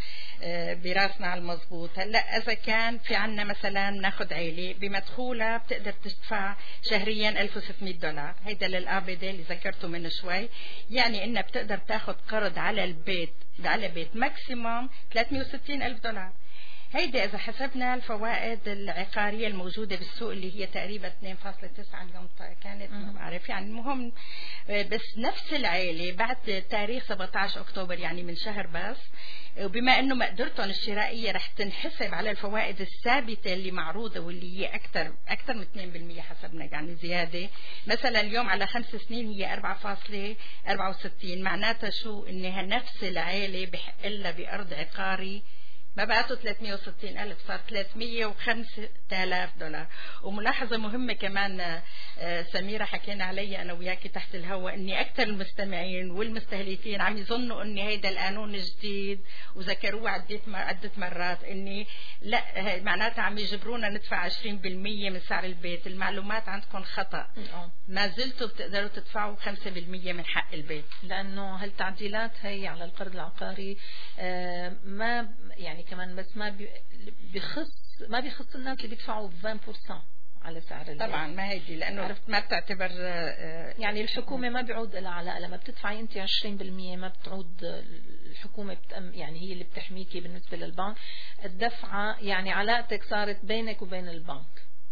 براسنا على المضبوط. هلا اذا كان في عنا مثلا ناخذ عيله بمدخولها بتقدر تدفع شهريا ألف وستمية دولار، هيدا للابد اللي ذكرته من شوي، يعني انها بتقدر تاخذ قرض على البيت على بيت ماكسيموم ثلاثمية وستين ألف دولار. هيدا إذا حسبنا الفوائد العقارية الموجودة بالسوق اللي هي تقريبا اثنين فاصلة تسعة اليوم كانت، ما بعرف يعني المهم، بس نفس العائلة بعد تاريخ سبعة عشر أكتوبر يعني من شهر بس، وبما انه مقدرتهم الشرائيه رح تنحسب على الفوائد الثابته اللي معروضه واللي هي اكثر اكثر من اثنين بالمية حسبنا يعني زياده، مثلا اليوم على خمس سنين هي أربعة فاصلة أربعة وستين، معناتها شو؟ انها نفس العائله بحق لها بارض عقاري ما بقاته ثلاثمية وستين ألف، صار ثلاثمية وخمسة آلاف دولار. وملاحظة مهمة كمان سميرة حكينا عليها أنا وياكي تحت الهواء، أني أكثر المستمعين والمستهلكين عم يظنوا أن هيدا القانون جديد وذكروه عدة عدة مرات، أني لا معناتها عم يجبرونا ندفع عشرين بالمية من سعر البيت. المعلومات عندكم خطأ، ما زلتوا بتقدروا تدفعوا خمسة بالمية من حق البيت، لأنه هالتعديلات هي على القرض العقاري ما يعني كمان بس ما بيخص ما بيخص الناس اللي بيدفعوا عشرين بالمية على سعر البيت. طبعا ما هيدي لانه عرفت ما بتعتبر يعني الحكومه ما بيعود لها علاقه، لما بتدفعي انت عشرين بالمية ما بتعود الحكومه بتأم يعني هي اللي بتحميكي بالنسبه للبنك. الدفعه يعني علاقتك صارت بينك وبين البنك.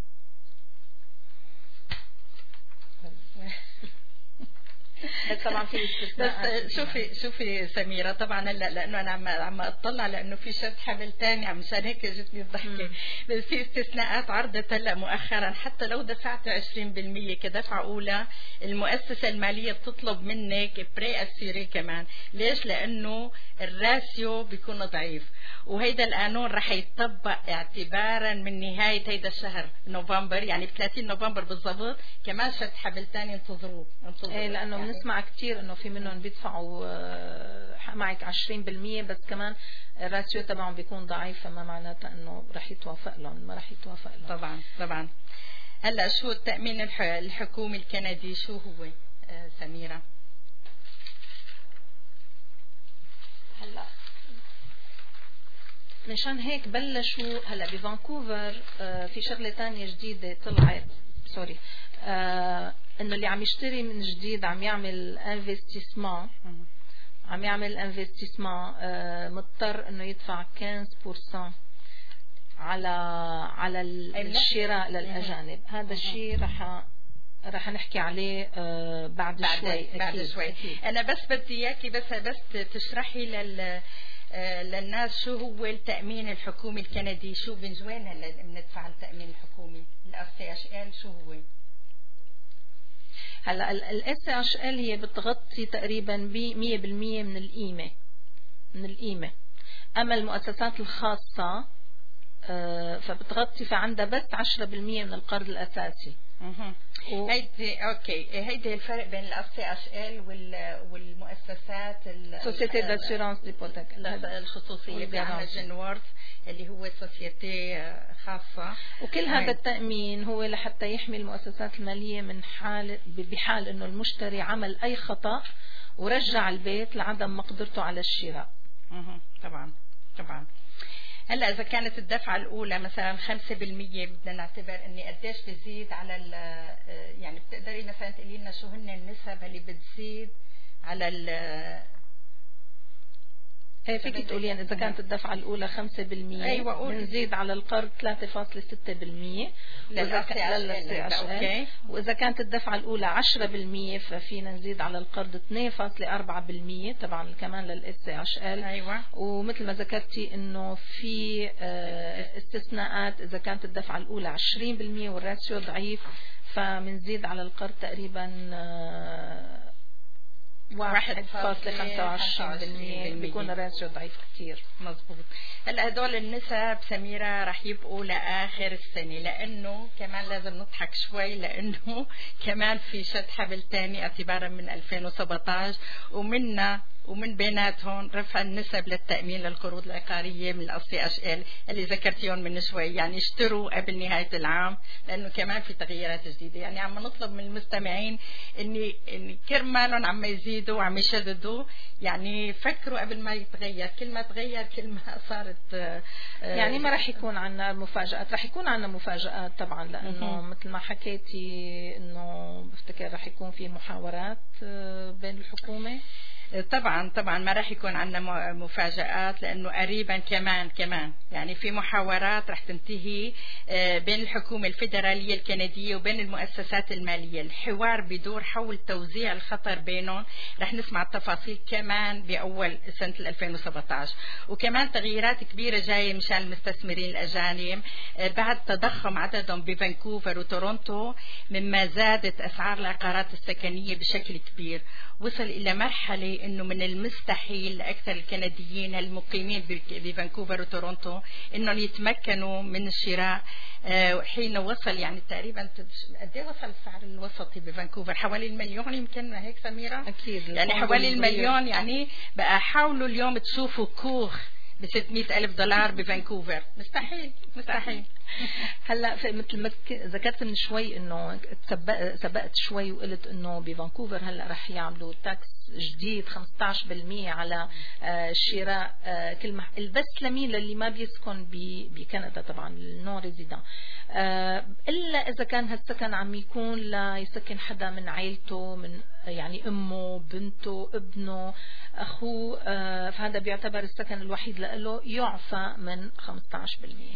طبعا في بس شوفي شوفي سميرة، طبعا هلا لانه انا عم عم اطلع لانه في شد حبل ثاني عم مشان هيك جتني الضحكه، بس في استثناءات عرضت هلا مؤخرا، حتى لو دفعت عشرين بالمية كدفعه اولى المؤسسه الماليه بتطلب منك بري اسيري كمان. ليش؟ لانه الراسيو بيكون ضعيف، وهيدا القانون رح يتطبق اعتبارا من نهايه هيدا الشهر نوفمبر، يعني ب ثلاثين نوفمبر بالضبط. كمان شد حبل ثاني انتظروه انتظروه ايه لانه يعني بنسمع كثير انه في منهم بيدفعوا معك عشرين بالمية بس كمان الراسيو تبعهم بيكون ضعيف، فما معناتها انه رح يتوافق لهم، ما رح يتوافق لهم. طبعا طبعا. هلا شو التأمين الحكومي الكندي شو هو آه سميرة؟ هلا مشان هيك بلشوا هلا بفانكوفر آه في شغله ثانيه جديده طلعت سوري آه انه اللي عم يشتري من جديد عم يعمل انفستيسمون عم يعمل انفستيسمون آه مضطر انه يدفع خمسة بالمية على على الشراء للاجانب. هذا الشيء رح رح نحكي عليه آه بعد, بعد شوي بعد أكيد. شوي أكيد. أنا بس بدي إياكي بس بس تشرحي لل للناس شو هو التأمين الحكومي الكندي، شو من وين هلا بندفع التأمين الحكومي الاف سي اش ال، شو هو؟ هلا الاس اتش ال هي بتغطي تقريبا ب مية بالمية من القيمة من القيمة، اما المؤسسات الخاصة آه فبتغطي فعندها بس عشرة بالمية من القرض الاساسي. اها و... هيدي اوكي هيدي الفرق بين الاف سي اش ال والمؤسسات سوسيتي داسيورانس ديبوتيك الخصوصيه بأمازون وورد اللي هو سوسيتي خاصه. وكل هذا التأمين هو لحتى يحمي المؤسسات الماليه من حال بحال انه المشتري عمل اي خطأ ورجع البيت لعدم مقدرته على الشراء. اها طبعا طبعا. هلا اذا كانت الدفعه الاولى مثلا خمسة بالمية بدنا نعتبر اني قديش بزيد على يعني بتقدري مثلا تقولي لنا شو هن النسب اللي بتزيد على ال ايه فيك تقولين اذا كانت الدفعه الاولى خمسة بالمية ايوه بنزيد على القرض ثلاثة فاصلة ستة بالمية اوكي، واذا كانت الدفعه الاولى عشرة بالمية ففينا نزيد على القرض اثنين فاصلة أربعة بالمية طبعا كمان للاس اتش ال. ايوه ومثل ما ذكرتي انه في استثناءات اذا كانت الدفعه الاولى عشرين بالمية والراسيو ضعيف فبنزيد على القرض تقريبا واحد فاصلة خمسة وعشرين بالمية بيكون الراسيو ضعيف كتير. مظبوط. هلا هدول النسب سميرة رح يبقوا لآخر السنة، لأنه كمان لازم نضحك شوي لأنه كمان في شد حبل تاني اعتبارا من ألفين وسبعة عشر ومنا ومن بيناتهم رفع النسب للتأمين للقروض العقارية من الاف سي اش ال اللي ذكرتيهم من شوي، يعني اشتروا قبل نهاية العام لأنه كمان في تغييرات جديدة. يعني عم نطلب من المستمعين إني إن كرمالهم عم يزيدوا وعم يشددوا، يعني فكروا قبل ما يتغير، كل ما تغير كل ما صارت يعني ما راح يكون عنا مفاجآت، راح يكون عنا مفاجآت طبعا لأنه مثل ما حكيتي إنه بفتكر راح يكون في محاورات بين الحكومة. طبعا طبعا ما راح يكون عندنا مفاجآت لأنه قريبا كمان كمان يعني في محاورات راح تنتهي بين الحكومة الفيدرالية الكندية وبين المؤسسات المالية. الحوار بدور حول توزيع الخطر بينهم، راح نسمع التفاصيل كمان بأول سنة ألفين وسبعة عشر. وكمان تغييرات كبيرة جاية مشان المستثمرين الأجانب بعد تضخم عددهم بفانكوفر وتورونتو، مما زادت أسعار العقارات السكنية بشكل كبير. وصل إلى مرحلة إنه من المستحيل لأكثر الكنديين المقيمين بفانكوفر وتورونتو إنهم يتمكنوا من الشراء. حين وصل يعني تقريبا قد ايه وصل السعر الوسطي بفانكوفر؟ حوالي المليون يمكن، هيك سميرة؟ أكيد يعني حوالي المليون. يعني بقى حاولوا اليوم تشوفوا كوخ بستمئة ألف دولار بفانكوفر، مستحيل مستحيل. هلا مثل ما ذكرت من شوي انه سبقت شوي وقلت انه بفانكوفر هلا رح يعملوا تاكس جديد خمسة عشر بالمية على شراء كل مح... بس لمين للي ما بيسكن بكندا طبعا النون ريزيدان، الا اذا كان هالسكن عم يكون ليسكن حدا من عائلته، من يعني امه بنته ابنه اخوه، فهذا بيعتبر السكن الوحيد له يعفى من خمسة عشر بالمية.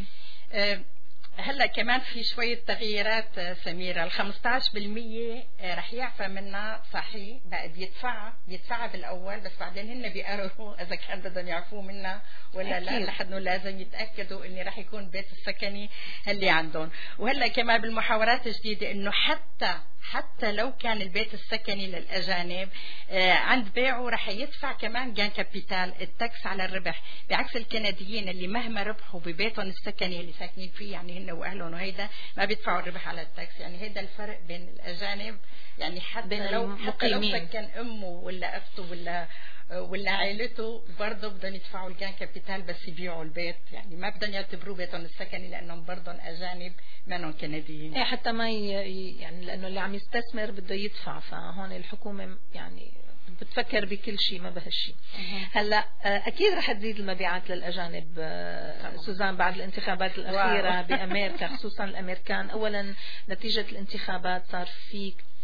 هلا كمان في شوية تغييرات سميرة. ال خمسة عشر بالمية رح يعفى منها صحيح، بقى بيدفعها بيدفعها بالأول، بس بعدين هن بيقرروا إذا كان بدهم يعفوا منها ولا لا، لحد لازم يتأكدوا إني رح يكون بيت السكني اللي عندهم. وهلا كمان بالمحاورات الجديدة إنه حتى حتى لو كان البيت السكني للأجانب آه عند بيعه رح يدفع كمان جان كابيتال التاكس على الربح، بعكس الكنديين اللي مهما ربحوا ببيتهم السكني اللي ساكنين فيه يعني هن وأهلهم وهيدا ما بيدفعوا الربح على التاكس. يعني هيدا الفرق بين الأجانب، يعني حتى لو حتى لو سكن أمه ولا أخته ولا ولا عائلته برضه بدهم يدفعوا الجان كابيتال بس يبيعوا البيت، يعني ما بدهم يعتبروه بيتهم السكني لأنهم برضه أجانب منهم كنديين. إيه حتى ما ي... يعني لأنه اللي عم يستثمر بده يدفع، فهون الحكومة يعني بتفكر بكل شيء ما بهالشيء. هلا اكيد رح تزيد المبيعات للاجانب سوزان بعد الانتخابات الاخيره بامريكا، خصوصا الامريكان. اولا نتيجه الانتخابات صار في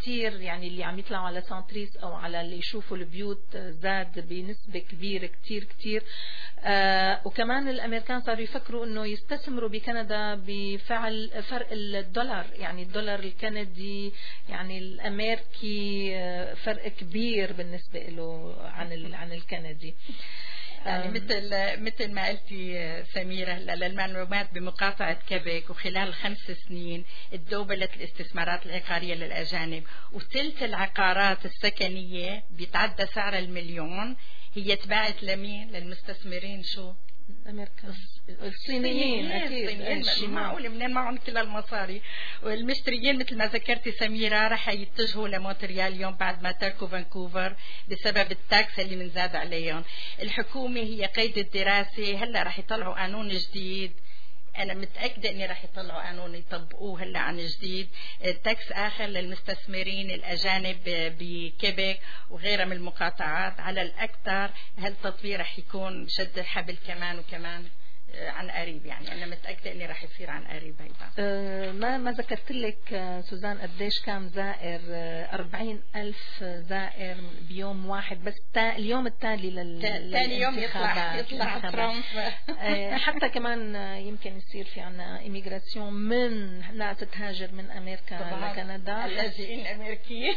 كتير يعني اللي عم يطلعوا على سانتريس أو على اللي يشوفوا البيوت زاد بنسبة كبيرة كتير كتير. آه وكمان الأمريكان صاروا يفكروا إنه يستثمروا بكندا بفعل فرق الدولار، يعني الدولار الكندي يعني الأمريكي آه فرق كبير بالنسبة له عن عن الكندي. يعني مثل مثل ما قلتي سميرة للمعلومات بمقاطعة كيبيك وخلال خمس سنين تدوبلت الاستثمارات العقارية للأجانب، وثلث العقارات السكنية بيتعدى سعر المليون هي تباعت لمين؟ للمستثمرين شو؟ الأمريكان الصينيين. أكيد الصينيين معقول منين معهم كل المصاري. والمشتريين مثل ما ذكرتي سميرة رح يتجهوا لمونتريال اليوم بعد ما تركوا فانكوفر بسبب التاكس اللي منزاد عليهم. الحكومة هي قيد الدراسة، هلا رح يطلعوا قانون جديد، أنا متأكدة إني رح يطلعوا قانون يطبقوه هلا عن جديد، تاكس آخر للمستثمرين الأجانب بكيبيك وغيرها من المقاطعات. على الأكثر هالتطبيق رح يكون شد الحبل كمان وكمان عن قريب، يعني أنا متأكدة إني رح يصير عن قريب أيضا. أه ما ما ذكرت لك سوزان قديش كان زائر؟ أربعين ألف زائر بيوم واحد بس. تا اليوم التالي لل تاني يوم يطلع يطلع ترامب. أه حتى كمان يمكن يصير في عنا إيميغراسيون من ناس تهاجر من أمريكا لكندا، اللاجئين الأمريكيين.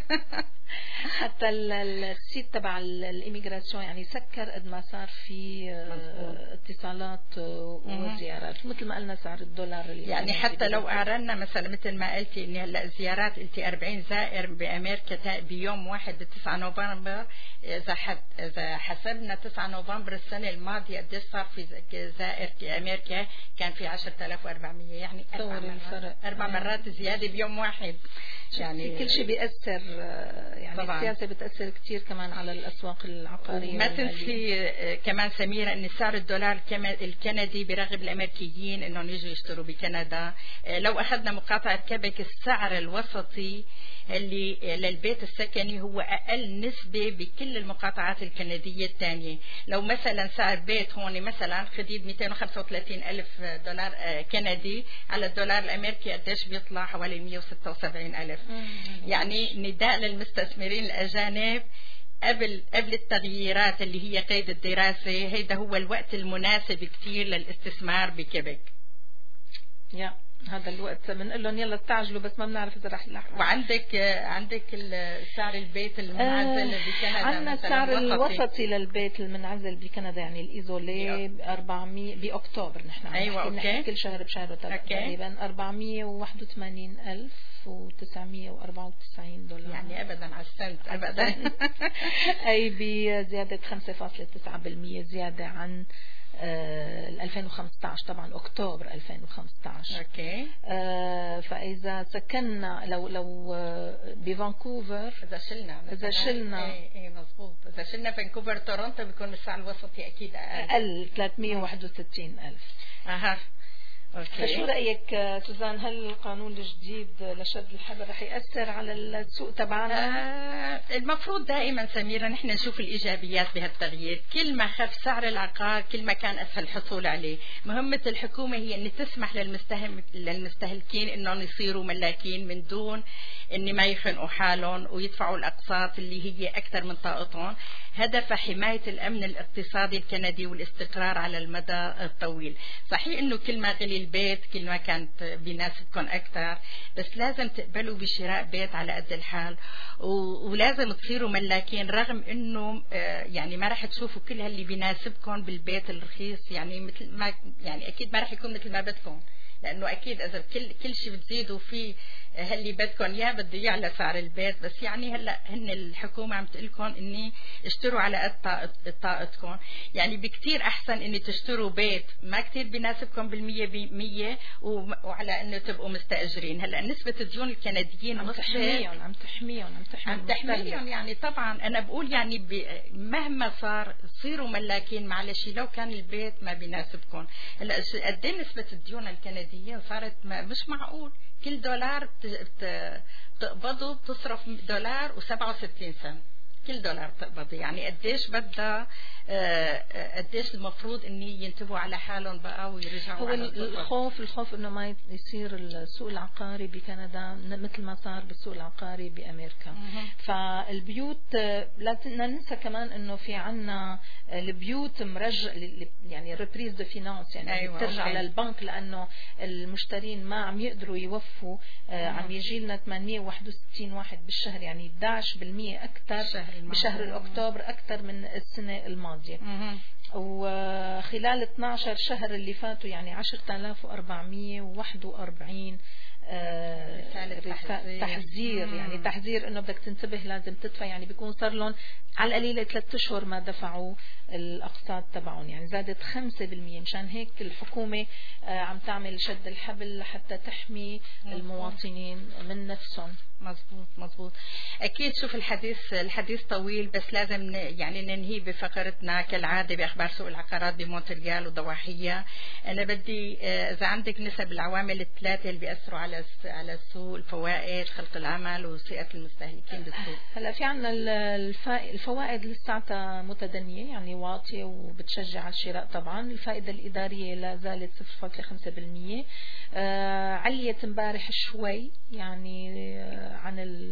حتى السيت تبع الإيميغراسيون يعني سكر قد ما صار في اتصالات وزيارات. مثل ما قلنا سعر الدولار اللي يعني حتى لو قارنا مثلا مثل ما قلتي اني هلا زيارات قلتي أربعين زائر بامريكا بيوم واحد بتسعة نوفمبر، اذا حد اذا حسبنا تسعة نوفمبر السنه الماضيه قديش صار في زائر في امريكا؟ كان في عشرة آلاف وأربعمية، يعني اربع مرات, أربع مرات زياده بيوم واحد. يعني كل شيء بيأثر، يعني طبعاً. السياسة بتأثر كتير كمان على الأسواق العقارية. ما تنسي كمان سميرة أن سعر الدولار الكندي برغب الأمريكيين أنهم يجوا يشتروا بكندا. لو أخذنا مقاطعة كيبيك السعر الوسطي اللي للبيت السكني هو أقل نسبة بكل المقاطعات الكندية الثانية. لو مثلا سعر بيت هون مثلا خديد مئتين وخمسة وثلاثين ألف دولار كندي، على الدولار الأمريكي قديش بيطلع؟ حوالي مئة وستة وسبعين ألف. يعني نداء للمستثمرين الأجانب قبل قبل التغييرات اللي هي قيد الدراسة، هيدا هو الوقت المناسب كتير للاستثمار بكيبيك. يا هذا الوقت بنقول لهم يلا استعجلوا، بس ما بنعرف اذا رح نلحق. وعندك عندك سعر البيت المنعزل آه بكندا، عندنا السعر الوسطي للبيت المنعزل بكندا يعني الايزولي أربعمية باكتوبر. نحن ايوه اوكي كل شهر بشهر تقريبا أربعمية وواحد وثمانين ألف وتسعمية وأربعة وتسعين دولار، يعني ابدا على السنت ابدا. اي بزياده خمسة فاصلة تسعة بالمية زياده عن آه ألفين وخمسة عشر، طبعا اكتوبر ألفين وخمسة عشر. اوكي. آه فاذا سكننا لو لو آه بفانكوفر، اذا شلنا اذا شلنا اي اي مضبوط، اذا شلنا فانكوفر تورونتو بيكون السعر الوسطي اكيد اقل اقل ثلاثمية وواحد وستين ألف. اها اوكي. فشو رايك سوزان، هل القانون الجديد لشد الحبل رح ياثر على السوق تبعنا؟ آه المفروض دائما سميرة نحن نشوف الايجابيات بهالتغيير. كل ما خف سعر العقار كل ما كان اسهل الحصول عليه. مهمة الحكومة هي ان تسمح للمستهلكين انهم يصيروا ملاكين من دون ان ما يخنقوا حالهم ويدفعوا الاقساط اللي هي اكثر من طاقتهم. هدف حماية الامن الاقتصادي الكندي والاستقرار على المدى الطويل. صحيح انه كل ما غلي البيت كل ما كانت بيناسبكم اكثر، بس لازم تقبلوا بشراء بيت على قد الحال، ولازم تصيروا ملاكين رغم انه يعني ما راح تشوفوا كل هاللي بيناسبكم بالبيت الرخيص. يعني مثل ما يعني اكيد ما راح يكون مثل ما بدكم، لانه اكيد اذا كل كل شيء بتزيدوا فيه هاللي بدكم يا بده يعلى سعر البيت. بس يعني هلا هن الحكومه عم تقول لكم اني اشتروا على قد طاقتكم. يعني بكتير احسن اني تشتروا بيت ما كتير بيناسبكم بالمية بمية وعلى انه تبقوا مستاجرين. هلا نسبه الديون الكنديين عم تحميهم عم تحميهم عم تحميهم عم تحميهم يعني طبعا انا بقول يعني مهما صار صيروا ملاكين. معلش لو كان البيت ما بيناسبكم. هلا قد ايه نسبه الديون الكنديين صارت مش معقول. كل دولار تقبضه بتصرف دولار وسبعة وستين سنت. كل دولار تقبضي، يعني قديش بدها قديش المفروض اني ينتبهوا على حالهم بقى ويرجعوا. هو على الخوف الخوف انه ما يصير السوق العقاري بكندا مثل ما صار بالسوق العقاري بامريكا. فالبيوت لا ننسى كمان انه في عنا البيوت مرجع يعني ريبريز دو فينانس، يعني أيوة ترجع أوكي. للبنك، لانه المشترين ما عم يقدروا يوفوا. آه عم يجي لنا ثمانمية وواحد وستين واحد بالشهر، يعني احد عشر بالمئة اكثر بشهر الاكتوبر اكثر من السنه الماضيه. مم. وخلال اثني عشر شهر اللي فاتوا يعني عشرة آلاف وأربعمية وواحد وأربعين آه تحذير, تحذير يعني تحذير انه بدك تنتبه لازم تدفع، يعني بيكون صار لهم على القليله ثلاث اشهر ما دفعوا الاقساط تبعهم، يعني زادت خمسة بالمئة. مشان هيك الحكومه آه عم تعمل شد الحبل لحتى تحمي المواطنين من نفسهم. مزبوط مزبوط اكيد. شوف الحديث الحديث طويل، بس لازم يعني ننهي بفقرتنا كالعاده باخبار سوق العقارات بمونتريال وضواحيها. انا بدي اذا عندك نسب العوامل الثلاثه اللي بياثروا على على السوق، الفوائد، خلق العمل، وثقه المستهلكين بالسوق. هلا في عندنا الفوائد لساتها متدنيه يعني واطيه وبتشجع على الشراء طبعا. الفائده الاداريه لا زالت صفر فاصلة خمسة بالمئة، آه عليت امبارح شوي يعني آه عن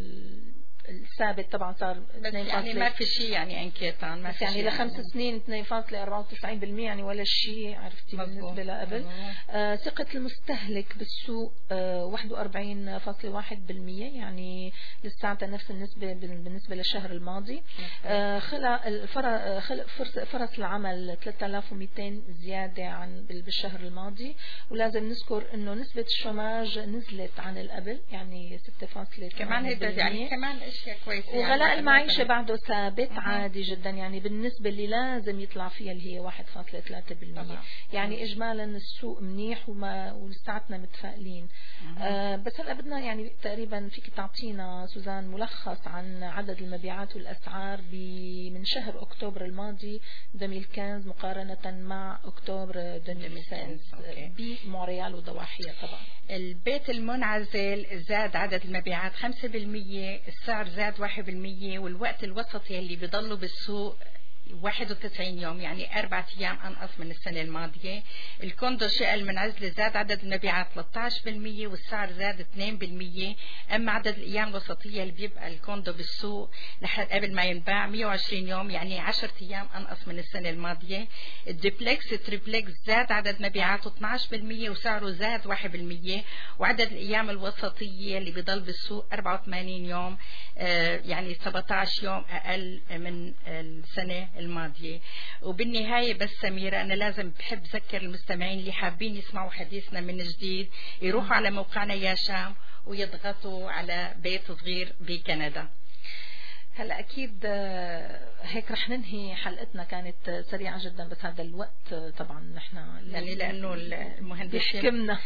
الثابت طبعا صار يعني ما في شيء يعني انكيتان ما في يعني لخمس يعني سنين اثنين فاصلة أربعة وتسعين بالمئة يعني ولا شيء عرفتي بالنسبه لقبل. آه ثقه المستهلك بالسوق آه واحد وأربعين فاصلة واحد بالمئة يعني لساتها نفس النسبه بالنسبه للشهر الماضي. آه خلق فرص فرص العمل ثلاثة آلاف ومئتين زياده عن بالشهر الماضي. ولازم نذكر انه نسبه الشوماج نزلت عن القبل يعني ستة فاصلة كمان هيدا يعني كمان اشياء كويسه. وغلاء يعني المعيشه بعده ثابت أه. عادي جدا يعني بالنسبه اللي لازم يطلع فيها اللي هي واحد فاصلة ثلاثة بالمئة. يعني اجمالا السوق منيح وما ولساتنا متفائلين. أه. آه بس هلا بدنا يعني تقريبا فيك تعطينا سوزان ملخص عن عدد المبيعات والاسعار من شهر اكتوبر الماضي ألفين وخمسة مقارنه مع اكتوبر ألفين وستة بمونريال وضواحيها. طبعا البيت المنعزل زاد عدد المبيعات خمسة بالمئة، السعر زاد واحد بالمئة، والوقت الوسطي اللي بيضلوا بالسوق واحد وتسعين يوم يعني أربعة أيام أنقص من السنة الماضية. الكوندو شقة المنعزلة زاد عدد المبيعات ثلاثة عشر بالمئة والسعر زاد اثنين بالمئة. أما عدد الأيام الوسطية اللي بيبقى الكوندو بالسوق لحد قبل ما ينباع مئة وعشرين يوم يعني عشرة أيام أنقص من السنة الماضية. الدوبلكس التريبلكس زاد عدد مبيعاته اثني عشر بالمئة وسعره زاد واحد بالمئة. وعدد الأيام الوسطية اللي بيضل بالسوق أربعة وثمانين يوم آه يعني سبعة عشر يوم أقل من السنة الماضية. وبالنهاية بس سميرة أنا لازم بحب ذكر المستمعين اللي حابين يسمعوا حديثنا من جديد يروحوا على موقعنا يا شام ويضغطوا على بيت صغير بكندا. هلا اكيد هيك رح ننهي حلقتنا، كانت سريعه جدا بس هذا الوقت طبعا نحن يعني لانه المهندس يحكمنا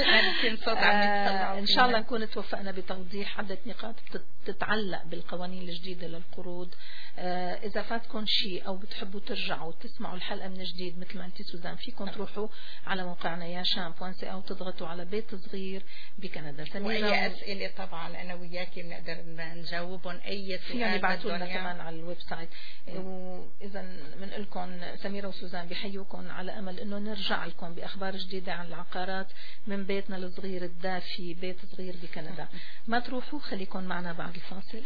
ان شاء الله نكون توفقنا بتوضيح عده نقاط بتتعلق بالقوانين الجديده للقروض. اذا فاتكم شيء او بتحبوا ترجعوا تسمعوا الحلقه من جديد مثل ما انت سوزان فيكم تروحوا على موقعنا يا شام بوانسي او تضغطوا على بيت صغير بكندا. واي اسئله طبعا انا وياكي بنقدر نجاوبهم اي سؤال يبعثوا لنا كمان على الويب سايت. واذا بنقول لكم سميره وسوزان بحيوكم على امل انه نرجع لكم باخبار جديده عن العقارات من بيتنا الصغير الدافي بيت صغير بكندا. ما تروحوا خليكم معنا بعد الفاصل.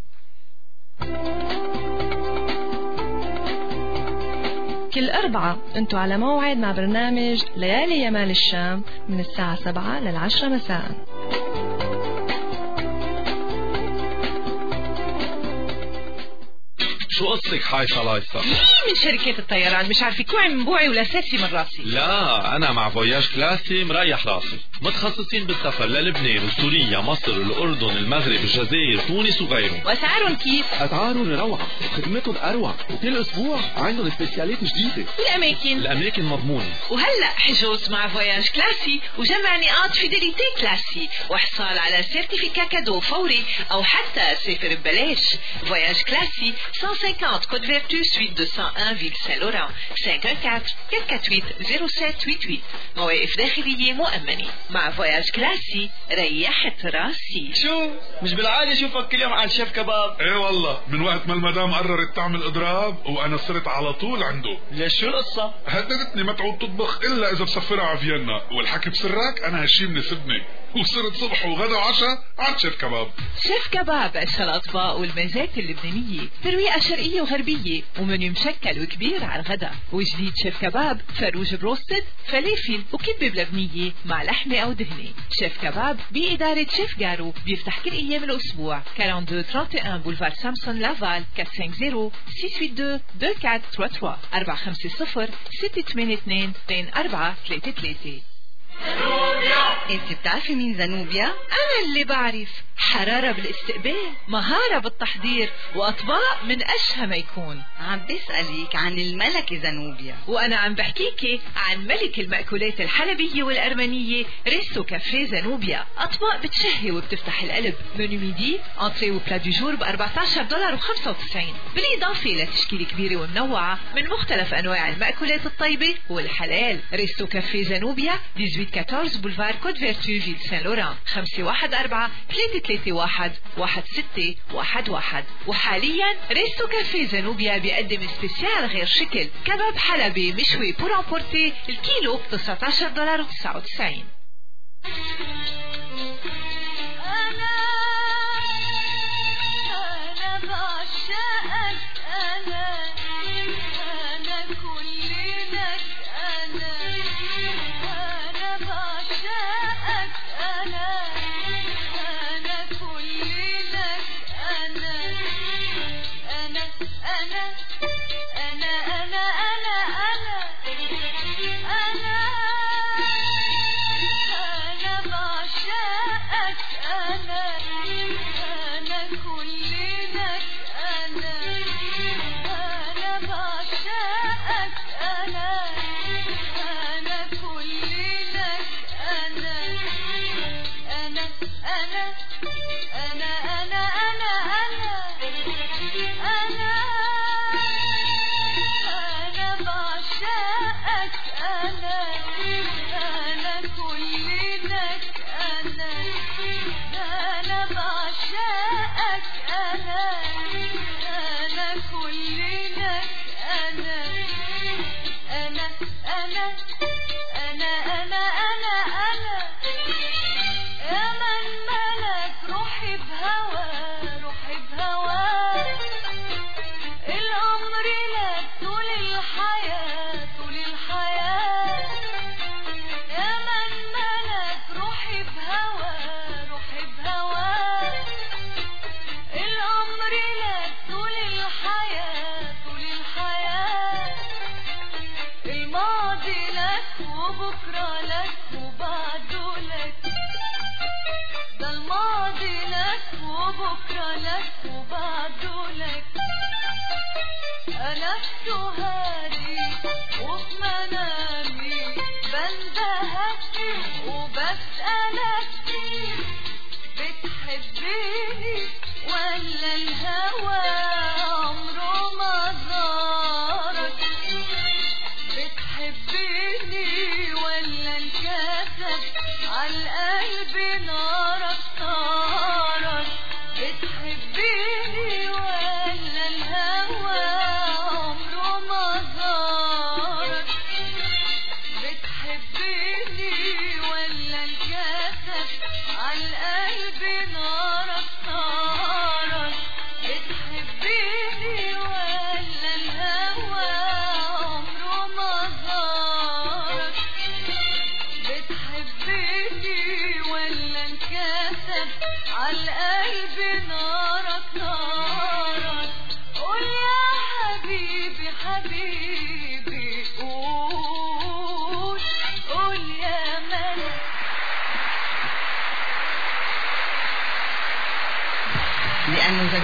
كل أربعة أنتوا على موعد مع برنامج ليالي يمال الشام من الساعة سبعة للعشرة مساء. شو قصتك حايصة لايصة؟ مين من شركات الطيران مش عارفة كوعي من بوعي ولا ساسي من راسي؟ لا أنا مع فواياج كلاسي مريح راسي، متخصصين بالسفر للبنان وسوريا مصر الأردن المغرب الجزائر تونس وغيرهم. وأسعارهم كيف؟ أسعارهم روعة وخدمتهم أروع وكل أسبوع عندهم سبيسيالات جديدة. والأماكن؟ الأماكن مضمونة. وهلأ حجوز مع فواياج كلاسي وجمع نقاط فيديليتي كلاسي وحصال على سيرتيفيكا كادو فوري أو حتى سافر ببلاش. فواياج كلاسي cent cinquante Côte Vertu, suite deux cent un, Ville Saint-Laurent. cinq un quatre, quatre quatre huit, zéro sept huit huit. مواقف داخلية مؤمنة. مع فواياج كلاسي ريحت راسي. شو مش بالعادة اشوفك كل يوم عند شيف كباب؟ ايه والله من وقت ما المدام قررت تعمل اضراب وانا صرت على طول عنده. ليش شو القصة؟ هددتني ما تعود تطبخ الا اذا بسفرها على فيينا، والحكي بسرك انا هالشي مناسبني، وصرت صبح وغدا وعشاء عند شيف كباب. شيف كباب اشهى الاطباق والمزات اللبنانيه، ترويقه شرقيه وغربيه، ومنيو مشكل وكبير على الغداء. وجديد شيف كباب فروج بروستد، فلافل وكبه بلبنيه مع لحمه او دهنه. شيف كباب باداره شيف جارو بيفتح كل ايام الاسبوع. اثنين اثنين واحد واحد بولفار سامسون لافال أربعة خمسين ستة ثمانية اثنين اثنين أربعة ثلاثة ثلاثة أربعة خمسة صفر ستة ثمانية اثنين اثنين أربعة ثلاثة ثلاثة. انت بتعرفي مين زنوبيا؟ انا اللي بعرف. حرارة بالاستقبال، مهارة بالتحضير، واطباق من اشهى ما يكون. عم بسألك عن الملكة زنوبيا. وانا عم بحكيكي عن ملك المأكولات الحلبية والارمنية ريستو كافيه زنوبيا. اطباق بتشهي وبتفتح القلب. منيو ميدي انتري وبلا دو جور ب أربعة عشر دولار وخمسة وتسعين، بالاضافة لتشكيلة كبيرة ومنوعة من مختلف انواع المأكولات الطيبة والحلال. ريستو كافيه زنوبيا ثمانية عشر أربعة عشر بولفار كود فيرتو فيل سان لوران خمسة واحد أربعة ثلاثة ثلاثة واحد واحد ستة واحد واحد. وحاليا ريستو كافيه زنوبيا بيقدم سبيسيال غير شكل، كباب حلبي مشوي بور امبورتي الكيلو ب تسعة عشر دولار وتسعة وتسعين.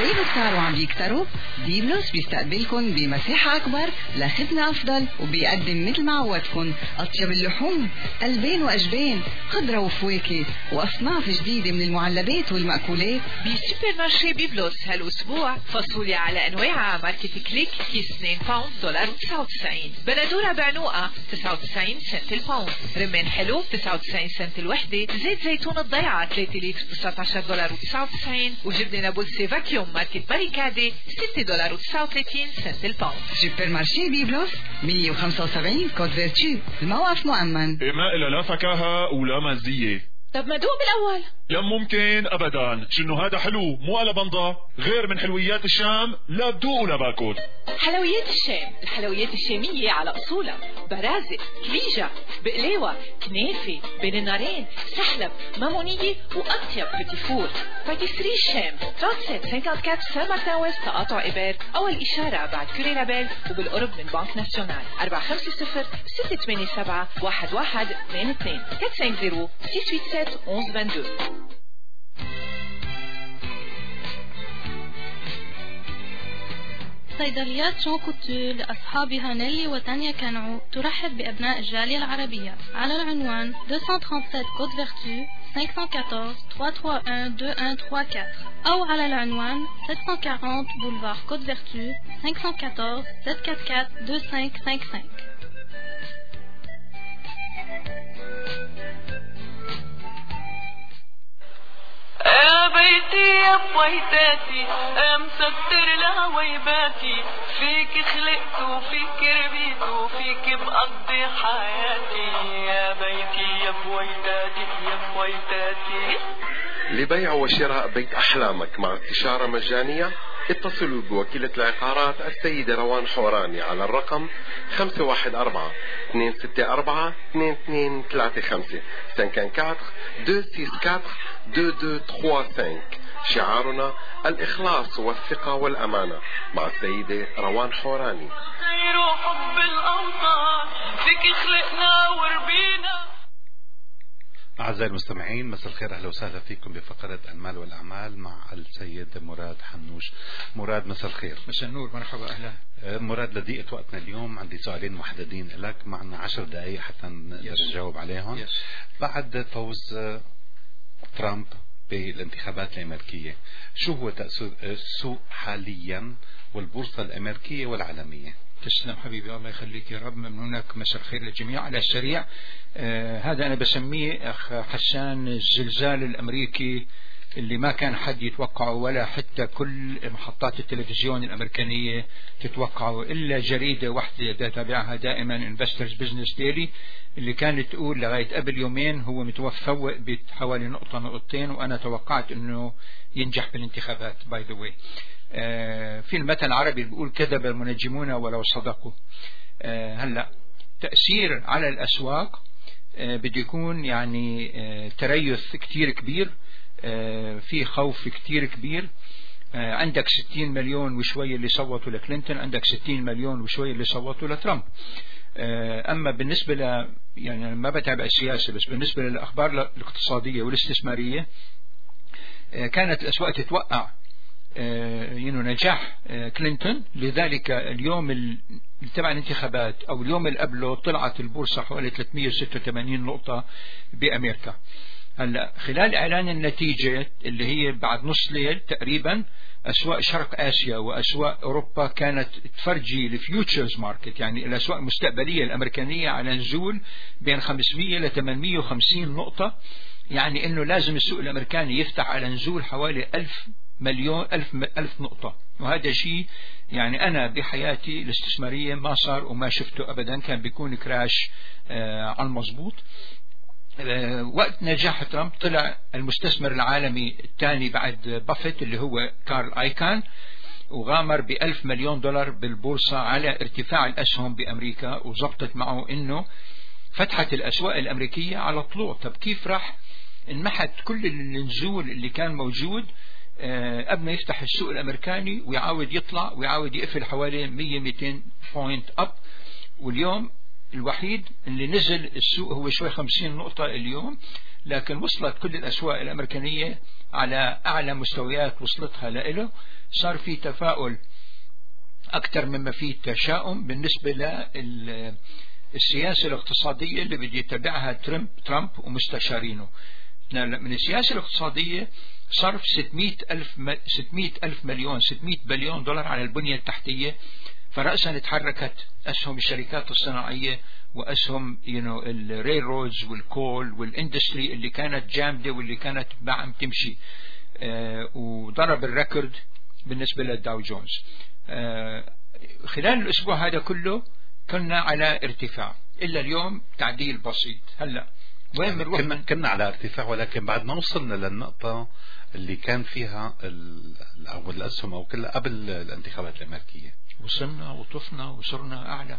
زي ما صاروا عم بيكتروا، بيبلوس بيستقبلكن بمساحة أكبر لخدمة أفضل، وبيقدم مثل ما عودكن أطيب اللحوم، قلبين وأجبين، خضرة وفواكه، وأصناف جديدة من المعلبات والمأكولات. بسوبر مارشي بيبلوس هالأسبوع فصولي على أنواعها ماركة كليك كيس اثنين باوند دولار وتسعة وتسعين، بندورة بعنوقة تسعة وتسعين سنت الباوند، رمان حلو تسعة وتسعين سنت الوحدة، زيت زيتون الضيعة ثلاثة لتر تسعة عشر دولار وتسعة وتسعين، وجبنة نابلسي فاكيوم ماركة باريكادي ستة دولار وتسعة وثلاثين سنت الباوند. سوبر مارشي بيبلوس مية وخمسة وسبعين كود فيرتشو، الموقف مؤمن. ما إلا لا فكاهة ولا مزية. طب ما دوق بالأول. يا ممكن أبدا، شنو هذا حلو مو على بنضة، غير من حلويات الشام لا بدوق ولا باكل. حلويات الشام، الحلويات الشامية على أصولها، برازق، كليجة، بقلاوة، كنافة، بين النارين، سحلب، مامونية، وأطيب بتيفور. باتيسري الشام ثلاثة وثلاثين خمسة وأربعين سان مارتن ويست تقاطع إبر، أول إشارة بعد كوري لابيل وبالقرب من بنك ناسيونال. أربعة خمسة صفر ستة ثمانية سبعة واحد واحد اثنين اثنين ثلاثة خمسة صفر ستة ثمانية سبعة واحد واحد اثنين اثنين. صيدليات جون كوتو لأصحابها نيلي وتانيا كانعو ترحب بأبناء الجالية العربية على العنوان مئتين وسبعة وثلاثين كود فيرتو خمسة أربعة واحد ثلاثة ثلاثة واحد اثنين واحد ثلاثة أربعة أو على العنوان ستمئة وأربعين بولفار كود فيرتو خمسة أربعة أربعة سبعة أربعة أربعة اثنين خمسة خمسة خمسة. يا بيتي يا بويتاتي مسكر لهويباتي، فيك خلقت وفيك ربيت وفيك بقضي حياتي. يا بيتي يا بويتاتي يا بويتاتي. لبيع وشراء بيت أحلامك مع استشارة مجانية اتصلوا بوكيلة العقارات السيدة روان حوراني على الرقم خمسة واحد أربعة اثنين ستة أربعة اثنين اثنين ثلاثة خمسة خمسة أربعة اثنين ستة أربعة اثنين اثنين ثلاثة خمسة. شعارنا الإخلاص والثقة والأمانة مع السيدة روان حوراني. خير وحب الأوطان فيك خلقنا وربينا. أعزائي المستمعين، مساء الخير، أهلا وسهلا فيكم بفقرة المال والأعمال مع السيد مراد حنوش. مراد مساء الخير. مساء النور، مرحبا، أهلا. مراد، لضيقة وقتنا اليوم عندي سؤالين محددين لك، معنا عشر دقائق حتى نقدر نجاوب عليهم. يس. بعد فوز ترامب بالانتخابات الأمريكية، شو هو تأثير السوق حاليا والبورصة الأمريكية والعالمية؟ تسلم حبيبي، الله يخليك يا رب. من هناك مساء الخير للجميع. على السريع، آه هذا أنا بسميه أخ حسان الزلزال الأمريكي اللي ما كان حد يتوقعه، ولا حتى كل محطات التلفزيون الأمريكانية تتوقعه، إلا جريدة واحدة تابعها دائما انفسترز بزنس ديلي اللي كانت تقول لغاية قبل يومين هو متوفق بحوالي نقطة نقطتين، وأنا توقعت أنه ينجح بالانتخابات. باي ذا واي، في المثل العربي بيقول كذب المنجمون ولو صدقوا. آه هلا تأثير على الأسواق آه بده يكون يعني آه تريث كتير كبير، آه في خوف كتير كبير. آه عندك ستين مليون وشوية اللي صوتوا لكلينتون، عندك ستين مليون وشوية اللي صوتوا لترامب. آه أما بالنسبة ل يعني ما بتابع السياسة، بس بالنسبة للأخبار الاقتصادية والاستثمارية آه كانت الأسواق تتوقع ينو نجاح كلينتون، لذلك اليوم اللي تبع الانتخابات أو اليوم اللي قبله طلعت البورصة حوالي ثلاثمئة وستة وثمانين نقطة بأمريكا. هلا خلال إعلان النتيجة اللي هي بعد نص ليل تقريبا، أسواق شرق آسيا وأسواق أوروبا كانت تفرجي الفيوتشرز ماركت، يعني الأسواق المستقبلية الأمريكانية، على نزول بين خمسمئة إلى ثمانمئة وخمسين نقطة، يعني إنه لازم السوق الأمريكاني يفتح على نزول حوالي ألف مليون ألف ألف نقطة. وهذا شيء يعني أنا بحياتي الاستثمارية ما صار وما شفته أبدا، كان بيكون كراش آه على المضبوط. آه وقت نجاح ترامب طلع المستثمر العالمي الثاني بعد بافيت اللي هو كارل آيكان، وغامر بألف مليون دولار بالبورصة على ارتفاع الأسهم بأمريكا، وزبطت معه إنه فتحت الأسواق الأمريكية على طلوع. طب كيف راح انمحت كل النزول اللي كان موجود أه قبل ما يفتح السوق الأمريكاني ويعاود يطلع ويعاود يقفل حوالي مئة مئتين بوينت أب، واليوم الوحيد اللي نزل السوق هو شوي خمسين نقطة اليوم، لكن وصلت كل الأسواق الأمريكانية على أعلى مستويات وصلتها لإله. صار في تفاؤل أكثر مما فيه تشاؤم بالنسبة للسياسة الاقتصادية اللي بده يتبعها ترامب ترامب ومستشارينه. من السياسة الاقتصادية صرف ستمائة ألف ستمائة ألف مليون ستمائة بليون دولار على البنية التحتية، فرأسا تحركت أسهم الشركات الصناعية وأسهم you know الريل رودز والكول والاندستري اللي كانت جامدة واللي كانت ما عم تمشي، آه وضرب الريكورد بالنسبة للداو جونز. آه خلال الأسبوع هذا كله كنا على ارتفاع، إلا اليوم تعديل بسيط. هلأ وين بنروح؟ كنا, كنا على ارتفاع، ولكن بعد ما وصلنا للنقطة اللي كان فيها أو الأسهم أو كلها قبل الانتخابات الأمريكية، وصلنا وطفنا وصرنا أعلى.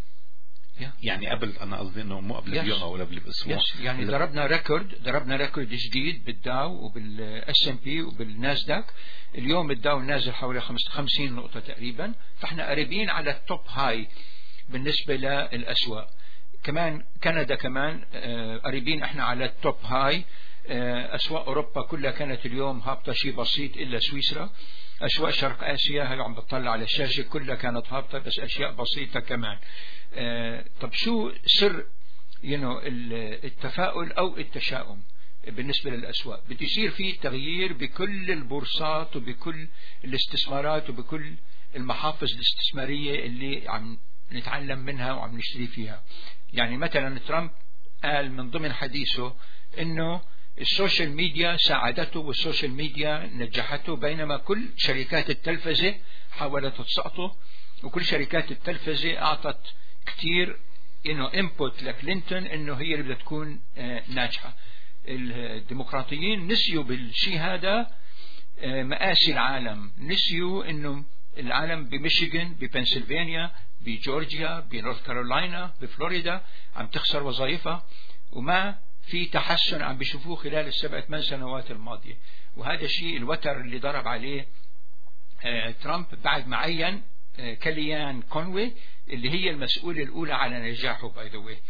يعني قبل، أنا قصدي إنه مو قبل اليوم أو قبل بأسبوع. يعني ضربنا ريكورد ضربنا ريكورد جديد بالداو وبالاس ام بي وبالناسداك. اليوم الداو نازل حوالي خمسين نقطة تقريبا، فاحنا قريبين على التوب هاي بالنسبة للأسواق. كمان كندا كمان قريبين احنا على التوب هاي. أسواق أوروبا كلها كانت اليوم هابطة شيء بسيط إلا سويسرا. أسواق شرق آسيا هي عم بتطلع على الشاشة كلها كانت هابطة بس أشياء بسيطة كمان. آه طب شو سر you know التفاؤل أو التشاؤم بالنسبة للأسواق؟ بده يصير فيه تغيير بكل البورصات وبكل الاستثمارات وبكل المحافظ الاستثمارية اللي عم نتعلم منها وعم نشتري فيها. يعني مثلا ترامب قال من ضمن حديثه إنه السوشيال ميديا ساعدته والسوشيال ميديا نجحته، بينما كل شركات التلفزة حاولت تسقطه، وكل شركات التلفزة أعطت كتير إنه input لكلينتون إنه هي اللي بدها تكون ناجحة. الديمقراطيين نسيوا بالشيء هذا مآسي العالم، نسيوا إنه العالم بميشيغان ببنسلفانيا بجورجيا بنورث كارولاينا بفلوريدا عم تخسر وظائفها، وما في تحسن عم بيشوفوه خلال السبع ثمان سنوات الماضية. وهذا الشيء الوتر اللي ضرب عليه آه ترامب بعد ما عين آه كليان كونوي اللي هي المسؤولة الأولى على نجاحه باي ذا واي.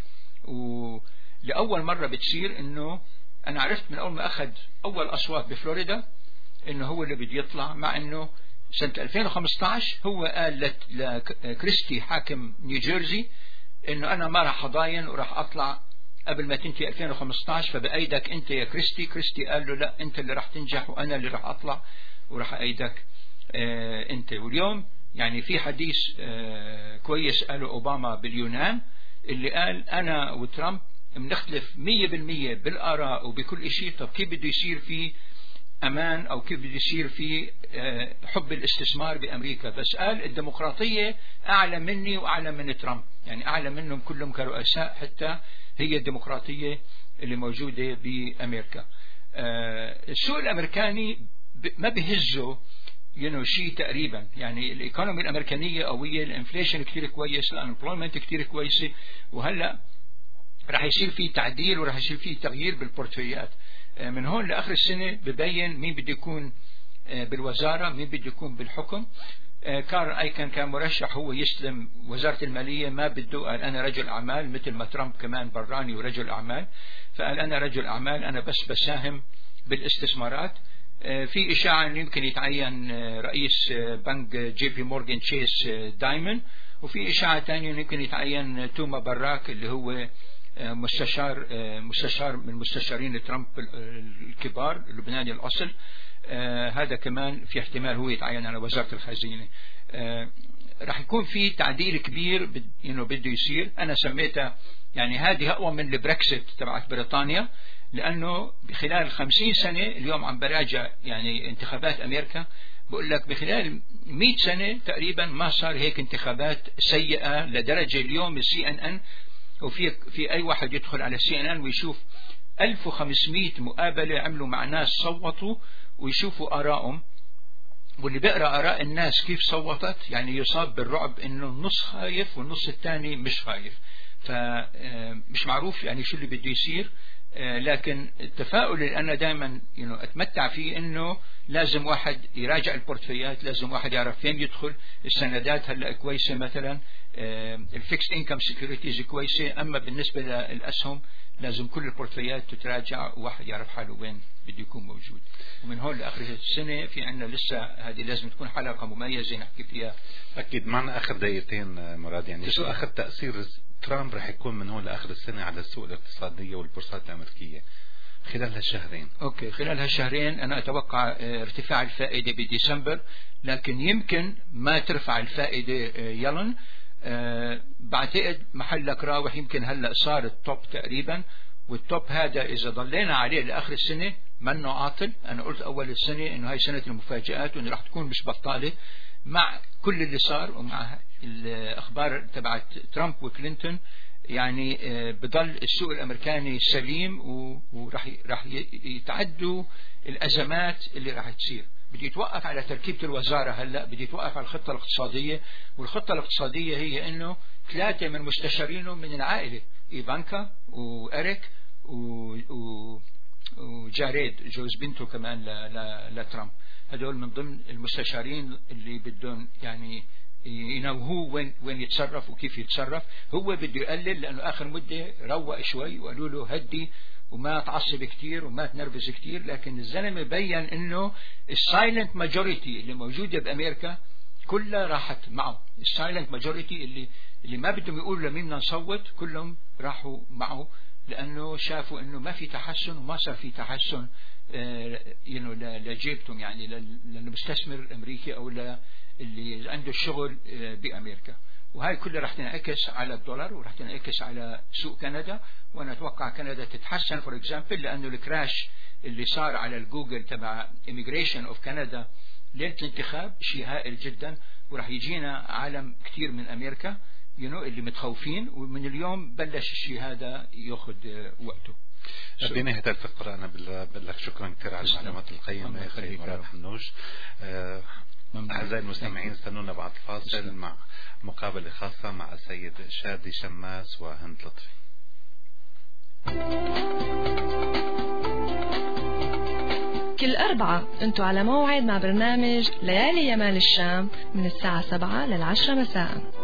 ولأول مرة بتصير إنه أنا عرفت من أول ما أخذ أول أصوات بفلوريدا إنه هو اللي بده يطلع، مع إنه سنة ألفين وخمسة عشر هو قال لكريستي حاكم نيوجيرسي إنه أنا ما راح أضاين وراح أطلع قبل ما تنتهي ألفين وخمسة عشر، فبأيدك أنت يا كريستي. كريستي قال له لا، أنت اللي راح تنجح وأنا اللي راح أطلع وراح أيدك آه أنت. واليوم يعني في حديث آه كويس قاله أوباما باليونان اللي قال أنا وترامب بنختلف مية بالمية بالآراء وبكل شيء، طب كيف بده يصير في أمان أو كيف بده يصير في آه حب الاستثمار بأمريكا؟ بس قال الديمقراطية أعلى مني وأعلى من ترامب، يعني أعلى منهم كلهم كرؤساء، حتى هي الديمقراطية اللي موجودة بأمريكا. آه السوق الأمريكاني ما بهزه ينو شيء تقريبا، يعني الإيكونومي الأمريكانية قوية، الانفليشن كتير كويس، الانبلويمنت كتير كويسة، وهلأ راح يصير في تعديل وراح يصير في تغيير بالبورتفوليات. آه من هون لآخر السنة ببين مين بده يكون آه بالوزارة، مين بده يكون بالحكم. كارل ايكن كان مرشح هو يستلم وزارة المالية، ما بده، قال أنا رجل أعمال مثل ما ترامب كمان براني ورجل أعمال، فقال أنا رجل أعمال، أنا بس بساهم بالاستثمارات. في إشاعة أنه يمكن يتعين رئيس بنك جي بي مورغان تشيس دايمن، وفي إشاعة ثانية أنه يمكن يتعين توما براك اللي هو مستشار مستشار من مستشارين ترامب الكبار اللبناني الأصل. آه هذا كمان في احتمال هو يتعين على وزارة الخزينة. آه راح يكون في تعديل كبير بد إنه بده يصير. أنا سميتها يعني هذه أقوى من البريكسيت تبعت بريطانيا، لأنه بخلال خمسين سنة اليوم عم براجع يعني انتخابات أمريكا، بقول لك بخلال مئة سنة تقريبا ما صار هيك انتخابات سيئة لدرجة اليوم السي ان ان، وفي في أي واحد يدخل على السي ان ان ويشوف ألف وخمسمائة مقابلة عملوا مع ناس صوتوا ويشوفوا آرائهم، واللي بيقرأ آراء الناس كيف صوتت يعني يصاب بالرعب إنه النص خايف والنص الثاني مش خايف. فمش معروف يعني شو اللي بده يصير. لكن التفاؤل اللي أنا دائما أتمتع فيه إنه لازم واحد يراجع البورتفوليات، لازم واحد يعرف فين يدخل. السندات هلا كويسة مثلا، الفيكس انكم سيكوريتيز كويسة، أما بالنسبة للأسهم لازم كل البورتفوليات تتراجع وواحد يعرف حاله وين بده يكون موجود. ومن هون لآخر السنة في عنا لسه، هذه لازم تكون حلقة مميزة نحكي فيها. أكيد. معنا آخر دقيقتين مراد، يعني شو آخر تأثير ترامب رح يكون من هون لآخر السنة على السوق الاقتصادية والبورصات الأمريكية خلال هالشهرين؟ أوكي، خلال هالشهرين أنا أتوقع ارتفاع الفائدة بديسمبر، لكن يمكن ما ترفع الفائدة يلن. أه بعتقد محلك راوح، يمكن هلأ صار التوب تقريبا، والتوب هذا إذا ضلينا عليه لآخر السنة منه عاطل. أنا قلت أول السنة إنه هاي سنة المفاجآت وإنه راح تكون مش بطالة مع كل اللي صار ومع الأخبار تبعت ترامب وكلينتون. يعني بضل السوق الأمريكاني سليم وراح راح يتعدوا الأزمات اللي راح تصير. بدي يتوقف على تركيبة الوزارة هلأ، بدي يتوقف على الخطة الاقتصادية، والخطة الاقتصادية هي إنه ثلاثة من مستشارينه من العائلة، إيفانكا وإريك وجاريد جوز بنته كمان لترامب، هدول من ضمن المستشارين اللي بدهم يعني ينوهوه وين وين يتصرف وكيف يتصرف. هو بده يقلل لأنه آخر مدة روق شوي وقالوا له هدي وما تعصب كتير وما تنرفز كتير، لكن الزلمة بيّن إنه السايلنت ماجوريتي اللي موجودة بأمريكا كلها راحت معه. السايلنت ماجوريتي اللي اللي ما بدهم يقولوا لمين بدنا نصوت كلهم راحوا معه، لأنه شافوا إنه ما في تحسن وما صار في تحسن ينو لجيبتهم، يعني للمستثمر الأمريكي أو اللي عنده الشغل بأمريكا. وهاي كلها راح تنعكس على الدولار وراح تنعكس على سوق كندا. وأنا أتوقع كندا تتحسن فور إكزامبل، لأنه الكراش اللي صار على الجوجل تبع Immigration of Canada ليلة الانتخاب شيء هائل جدا، وراح يجينا عالم كتير من أمريكا ينو اللي متخوفين، ومن اليوم بلش الشيء هذا يأخذ وقته. بنهاية الفقرة أنا بقول لك شكرا كثير على المعلومات القيمة أخي مراد حنوش. أه أعزائي المستمعين استنونا بعد الفاصل مع مقابلة خاصة مع السيد شادي شماس وهند لطفي. كل أربعة أنتوا على موعد مع برنامج ليالي يمال الشام من الساعة سبعة للعشرة مساء.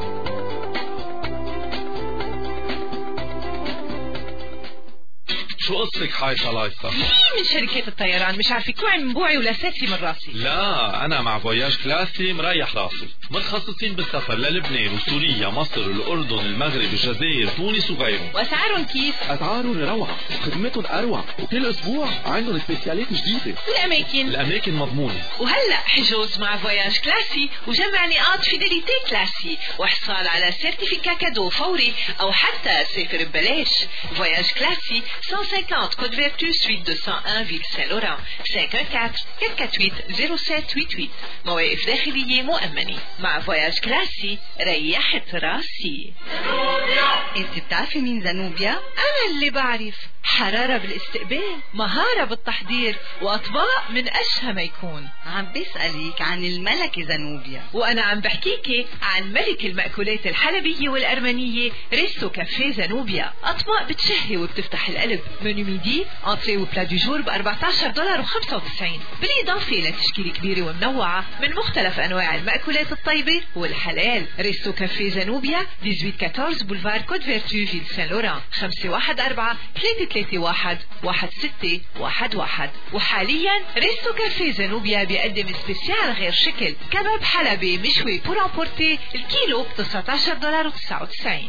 شو قصتك حايصة لايصة؟ مين من شركات الطيران مش عارفة كوعي من بوعي ولا ساتي من راسي؟ لا أنا مع فواياج كلاسي مريح راسي، متخصصين بالسفر للبنان وسوريا مصر الأردن المغرب الجزائر تونس وغيرهم. وأسعارهم كيف؟ أسعارهم روعة وخدمتهم أروع، وكل أسبوع عندهم سبيسيالات جديدة. والأماكن؟ الأماكن مضمونة. وهلأ حجوز مع فواياج كلاسي وجمع نقاط فيداليتي كلاسي وحصال على سيرتيفيكا كادو فوري أو حتى سافر ببلاش. فواياج كلاسي cent cinquante Côte Vertu, suite deux cent un, Ville Saint-Laurent. cinq un quatre, quatre quatre huit, zéro sept huit huit. مواقف داخلية مؤمنة. مع فواياج كلاسي ريحت راسي. انت بتعرفي مين زنوبيا؟ أنا اللي بعرف. حرارة بالاستقبال، مهارة بالتحضير، وأطباق من أشهى ما يكون. عم بسألك عن الملكة زنوبيا. وأنا عم بحكيكي عن ملك المأكولات الحلبية والأرمنية ريستو كافيه زنوبيا. أطباق بتشهي وبتفتح القلب. منيو ميدي انتري وبلا دو جور ب أربعتاشر دولار وخمسة وتسعين، بالإضافة لتشكيلة كبيرة ومنوعة من مختلف أنواع المأكولات الطيبة والحلال. ريستو كافيه زنوبيا ثمانية عشر أربعة بولفار كود فيرتو فيل سان لوران خمسة واحد أربعة ثلاثة ثلاثة واحد واحد ستة واحد واحد. وحاليا ريستو كافيه زنوبيا بيقدم سبيسيال غير شكل كباب حلبي مشوي بور امبورتي الكيلو ب تسعة عشر دولار وتسعة وتسعين.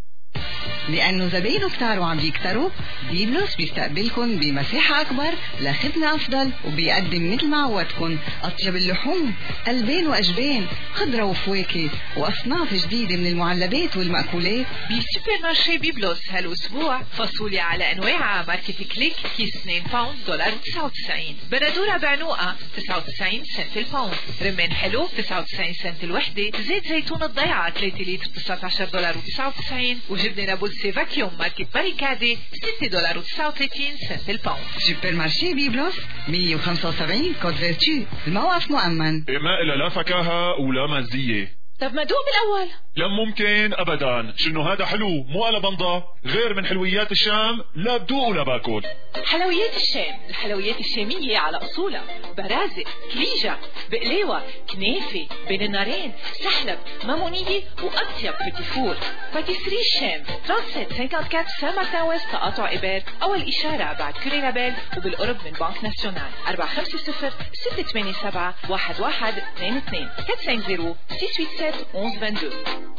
لأنه زباينه كتار وعم بيكتروا، ديبلوس بيستقبلكن بمساحة أكبر لخدمة أفضل، وبيقدم مثل ما عودكن أطيب اللحوم، ألبان وأجبان، خضرة وفواكه، وأصناف جديدة من المعلبات والمأكولات. بسوبر مارشي بيبلوس هالأسبوع فاصوليا على أنواعها ماركة كليك كيس اثنين باوند دولار وتسعة وتسعين، بندورة بعنوقة تسعة وتسعين سنت الباوند، رمان حلو تسعة وتسعين سنت الوحدة، زيت زيتون الضيعة ثلاثة لتر تسعة عشر دولار وتسعة وتسعين، وجبنة نابلسي فاكيوم ماركة باريكادي ستة دولار وتسعة وثلاثين سنت الباوند. سوبر مارشي بيبلوس مية وخمسة وسبعين كود فيرتو، الموقف مؤمن. ما إلا لا فكاهة ولا مزية. طب ما دوق بالاول. لا ممكن ابدا، شنو هذا حلو مو على بنضة، غير من حلويات الشام لا بدوق ولا باكل. حلويات الشام، الحلويات الشامية على اصولها، برازق، كليجة، بقليوة، كنافة، بين النارين، سحلب، مامونية واطيب بتيفور. باتيسري الشام ثلاثة سبعة أربعة سان مارتن ويست تقاطع إبر، اول اشارة بعد كوري لابيل وبالقرب من بنك ناسيونال. أربعة خمسة صفر ستة ثمانية سبعة واحد واحد اثنين اثنين أربعة خمسة صفر ستة ثمانية سبعة واحد واحد اثنين اثنين.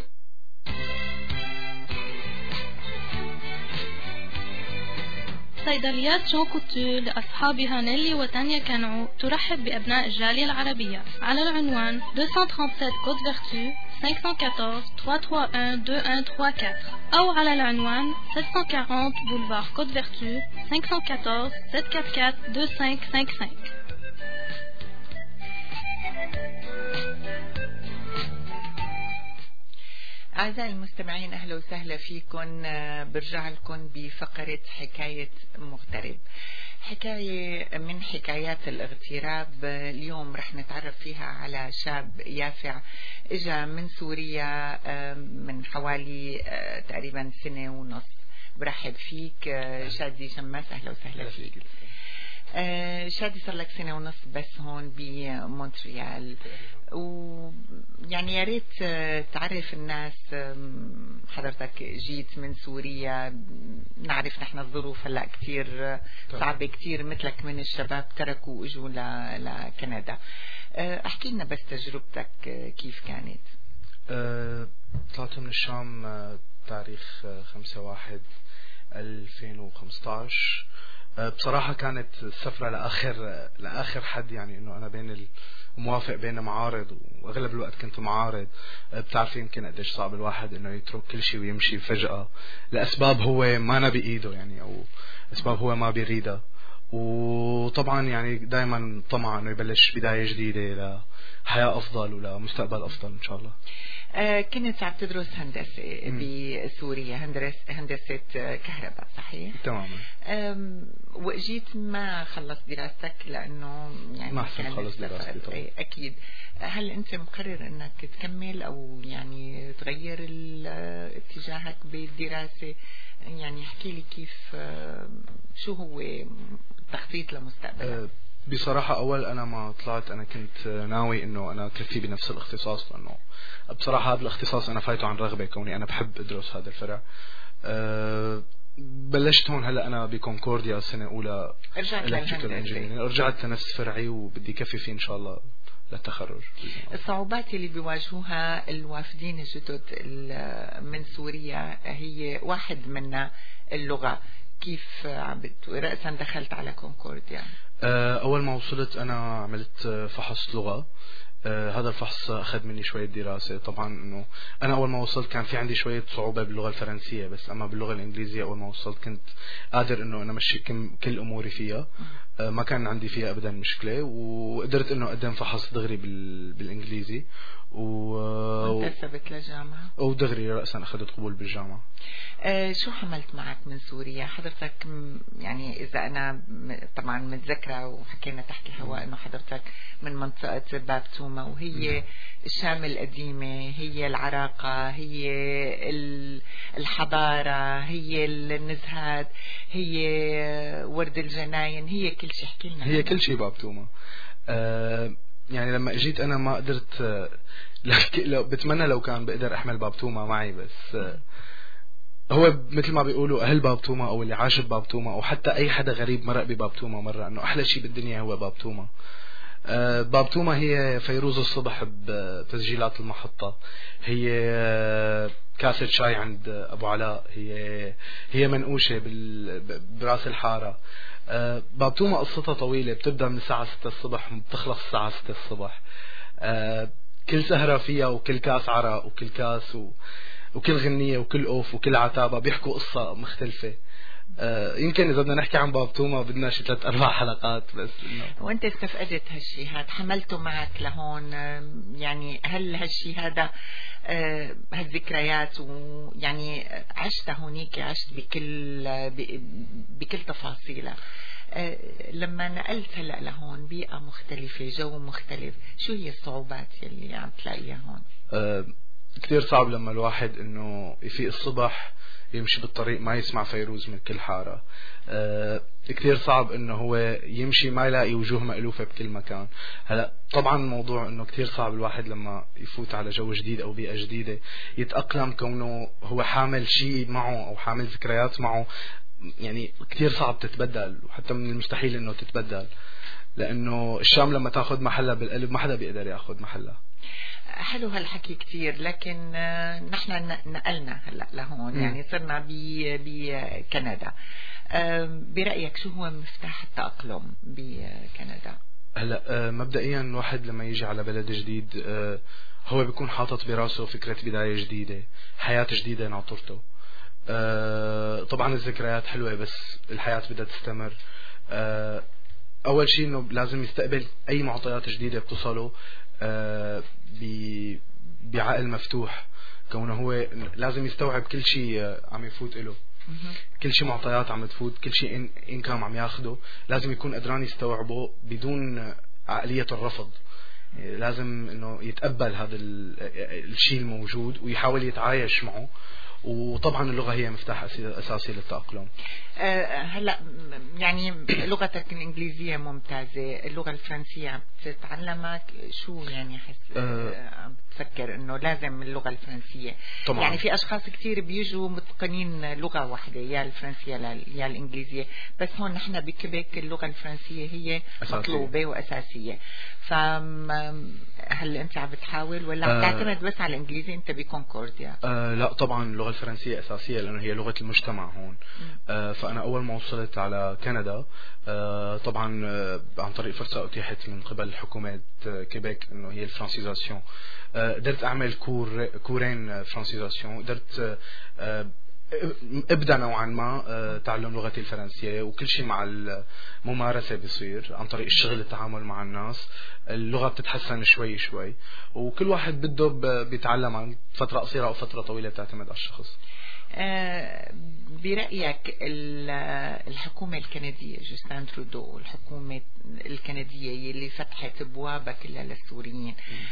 صيدليات جون كوتو لأصحابها نيلي وتانيا كانعو ترحب بأبناء الجالية العربية على العنوان مئتين وسبعة وثلاثين كود فيرتو خمسة أربعة واحد ثلاثة واحد واحد اثنين واحد ثلاثة أربعة أو على العنوان سبعمئة وأربعين بولفار كود فيرتو خمسة أربعة واحد سبعة أربعة أربعة اثنين خمسة خمسة خمسة. أعزائي المستمعين، أهلا وسهلا فيكم. برجع لكم بفقرة حكاية مغترب، حكاية من حكايات الاغتراب. اليوم رح نتعرف فيها على شاب يافع اجا من سوريا من حوالي تقريبا سنة ونص. برحب فيك شادي شماس، أهلا وسهلا فيك. آه شادي صار لك سنة ونص بس هون بمونتريال، ويعني يا ريت تعرف الناس حضرتك جيت من سوريا. نعرف نحن الظروف هلا كتير صعبة، كتير مثلك من الشباب تركوا واجوا لكندا. آه احكي لنا بس تجربتك كيف كانت. آه طلعت من الشام تاريخ خمسة واحد ألفين وخمسة عشر. بصراحة كانت السفرة لآخر لآخر حد، يعني إنه أنا بين الموافق بين معارض، وأغلب الوقت كنت معارض. بتعرف يمكن قديش صعب الواحد إنه يترك كل شيء ويمشي فجأة لأسباب هو ما أنا بإيده، يعني أو أسباب هو ما بيريدها. وطبعا يعني دائما طمع إنه يبلش بداية جديدة لحياة أفضل ولمستقبل أفضل إن شاء الله. آه كنت عم تدرس هندسة بسوريا، هندسة هندسة كهرباء صحيح؟ تماما. وجيت ما خلصت دراستك لأنه يعني ما أحسن خلص دراستي طبعا. أكيد. هل أنت مقرر أنك تكمل أو يعني تغير اتجاهك بالدراسة؟ يعني احكي لي كيف، شو هو التخطيط لمستقبلك؟ أه بصراحة أول أنا ما طلعت أنا كنت ناوي إنه أنا كفي بنفس الاختصاص، لأنه بصراحة هذا الاختصاص أنا فايته عن رغبة، كوني أنا بحب أدرس هذا الفرع. أه بلشت هون هلا أنا بكونكورديا سنة أولى إلكتريكال انجينيرينج، رجعت لنفس فرعي وبدي كفي فيه إن شاء الله للتخرج. الصعوبات اللي بيواجهوها الوافدين الجدد من سوريا هي واحد منها اللغة. كيف عبت رأسا دخلت على كونكورديا؟ أول ما وصلت أنا عملت فحص لغة. آه هذا الفحص أخذ مني شوية دراسة. طبعا إنه أنا أول ما وصلت كان في عندي شوية صعوبة باللغة الفرنسية، بس أما باللغة الإنجليزية أول ما وصلت كنت قادر إنه أنا مشي كل أموري فيها. آه ما كان عندي فيها أبدا مشكلة، وقدرت إنه أقدم فحص دغري بال بالإنجليزي و انتسبت للجامعة ودغري رأسا أخذت قبول بالجامعة. آه شو حملت معك من سوريا حضرتك؟ يعني إذا أنا طبعا متذكرة وحكينا تحت الهواء إنه حضرتك من منطقة باب توما، وهي الشام القديمة، هي العراقة، هي الحضارة، هي النزهات، هي ورد الجناين، هي كل شيء. احكي لنا. هي كل شيء باب توما. آه يعني لما اجيت انا ما قدرت، لو بتمنى لو كان بقدر احمل باب توما معي، بس هو مثل ما بيقولوا اهل باب توما او اللي عاش بباب توما او حتى اي حدا غريب مرق بباب توما مره، انه احلى شيء بالدنيا هو باب توما. باب توما هي فيروز الصبح بتسجيلات المحطة، هي كاسة شاي عند أبو علاء، هي هي منقوشة براس الحارة. باب توما قصتها طويلة، بتبدأ من الساعة ستة الصبح وبتخلص الساعة ستة الصبح. كل سهرة فيها وكل كاس عرق وكل كاس و... وكل غنية وكل أوف وكل عتابة بيحكوا قصة مختلفة. آه يمكن إذا بدنا نحكي عن باب توما بدنا شي ثلاث أربع حلقات بس. وأنت استفقدت هالشي هذا، حملته معك لهون، يعني هل هالشي هذا آه هالذكريات ويعني عشت هونيك، عشت بكل بكل تفاصيلها. آه لما نقلت هلا لهون بيئة مختلفة، جو مختلف، شو هي الصعوبات يلي عم تلاقيها هون؟ أه كتير صعب لما الواحد انه يفيق الصبح يمشي بالطريق ما يسمع فيروز من كل حارة. أه كتير صعب انه هو يمشي ما يلاقي وجوه مألوفة بكل مكان. هلا طبعا الموضوع انه كتير صعب الواحد لما يفوت على جو جديد او بيئة جديدة يتأقلم كونه هو حامل شيء معه او حامل ذكريات معه، يعني كتير صعب تتبدل، وحتى من المستحيل انه تتبدل، لانه الشام لما تاخذ محلها بالقلب ما حدا بيقدر ياخذ محلها. حلو هالحكي كتير، لكن نحن نقلنا هلا لهون، يعني صرنا بكندا. برأيك شو هو مفتاح التأقلم بكندا؟ هلا مبدئيا الواحد لما يجي على بلد جديد هو بيكون حاطط براسه فكرة بداية جديدة، حياة جديدة ناطرته. طبعا الذكريات حلوة بس الحياة بدها تستمر. أول شيء إنه لازم يستقبل أي معطيات جديدة بتصله بعقل مفتوح، كونه هو لازم يستوعب كل شيء عم يفوت له، كل شيء معطيات عم تفوت، كل شيء إنكم عم ياخده لازم يكون قدران يستوعبه بدون عقلية الرفض. لازم إنه يتقبل هذا الشيء الموجود ويحاول يتعايش معه. وطبعا اللغة هي مفتاح أساسي للتأقلم. أه هلا يعني لغتك الإنجليزية ممتازة، اللغة الفرنسية عم تتعلمك شو يعني حس أه عم تفكر إنه لازم اللغة الفرنسية؟ طبعا. يعني في أشخاص كتير بيجوا متقنين لغة واحدة، يا الفرنسية يا الإنجليزية، بس هون نحن بكبك اللغة الفرنسية هي أساسية. مطلوبة وأساسية. فهل أنت عم بتحاول ولا عم تعتمد بس على الإنجليزي أنت بكونكورديا؟ أه لا طبعا اللغة الفرنسية أساسية لأنه هي لغة المجتمع هون. أه فأنا أول ما وصلت على كندا أه طبعا أه عن طريق فرصة أتيحت من قبل حكومة كيبيك إنه هي الفرنسيزاسيون، أه قدرت أعمل كور كورين فرنسيزاسيون، قدرت أه ابدا نوعا ما تعلم لغتي الفرنسية، وكل شيء مع الممارسة بيصير عن طريق الشغل، التعامل مع الناس، اللغة بتتحسن شوي شوي، وكل واحد بده بيتعلم عن فترة قصيرة أو فترة طويلة بتعتمد على الشخص. أه برأيك الحكومة الكندية جوستين ترودو، الحكومة الكندية اللي فتحت ابوابها كلها للسوريين،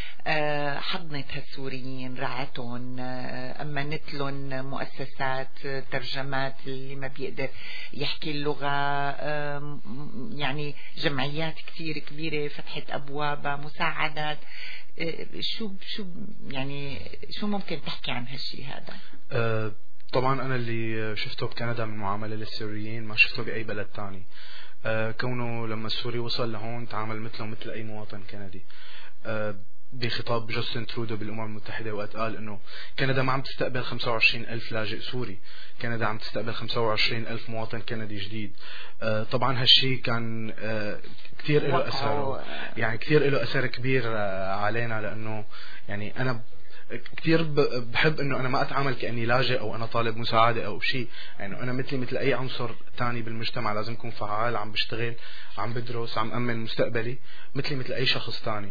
أه حضنت هالسوريين، رعتهم، أه امنت لهم مؤسسات ترجمات اللي ما بيقدر يحكي اللغة، أه يعني جمعيات كتير كبيرة فتحت ابوابها، مساعدات، أه شو شو يعني شو ممكن تحكي عن هالشي هذا؟ أه طبعا أنا اللي شفته بكندا من معاملة للسوريين ما شفته بأي بلد تاني. أه كونه لما السوري وصل لهون تعامل مثله مثل أي مواطن كندي. أه بخطاب جوستين ترودو بالأمم المتحدة وقت قال إنه كندا ما عم تستقبل خمسة وعشرين ألف لاجئ سوري، كندا عم تستقبل خمسة وعشرين ألف مواطن كندي جديد. أه طبعا هالشي كان أه كتير له أثر، يعني كتير له أثر كبير علينا، لأنه يعني أنا كتير بحب انه انا ما اتعامل كاني لاجئ او انا طالب مساعده او شيء، يعني انا مثلي مثل اي عنصر تاني بالمجتمع، لازم اكون فعال، عم بشتغل، عم بدرس، عم امن مستقبلي مثلي مثل اي شخص تاني.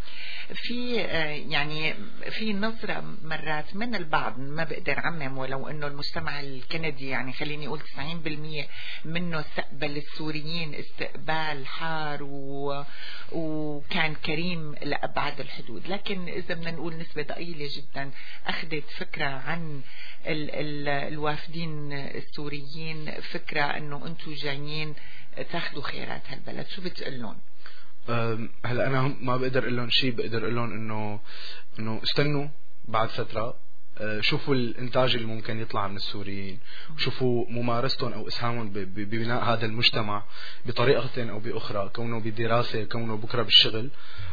في يعني في نظرة مرات من البعض، ما بقدر عمم، ولو انه المجتمع الكندي يعني خليني اقول تسعين بالمية منه استقبل السوريين استقبال حار و... وكان كريم لأبعد الحدود، لكن اذا بدنا نقول نسبة ضئيلة جدا اخذت فكرة عن ال... ال... الوافدين السوريين، فكرة انه انتم جايين تاخذوا خيرات هالبلد. شو بتقول لهم؟ هلا انا ما بقدر اقول لهم شيء، بقدر اقول لهم انه انه استنوا بعد فتره، شوفوا الانتاج اللي ممكن يطلع من السوريين، وشوفوا ممارستهم او اسهامهم ببناء هذا المجتمع بطريقه او باخرى، كونه بدراسه، كونه بكره بالشغل.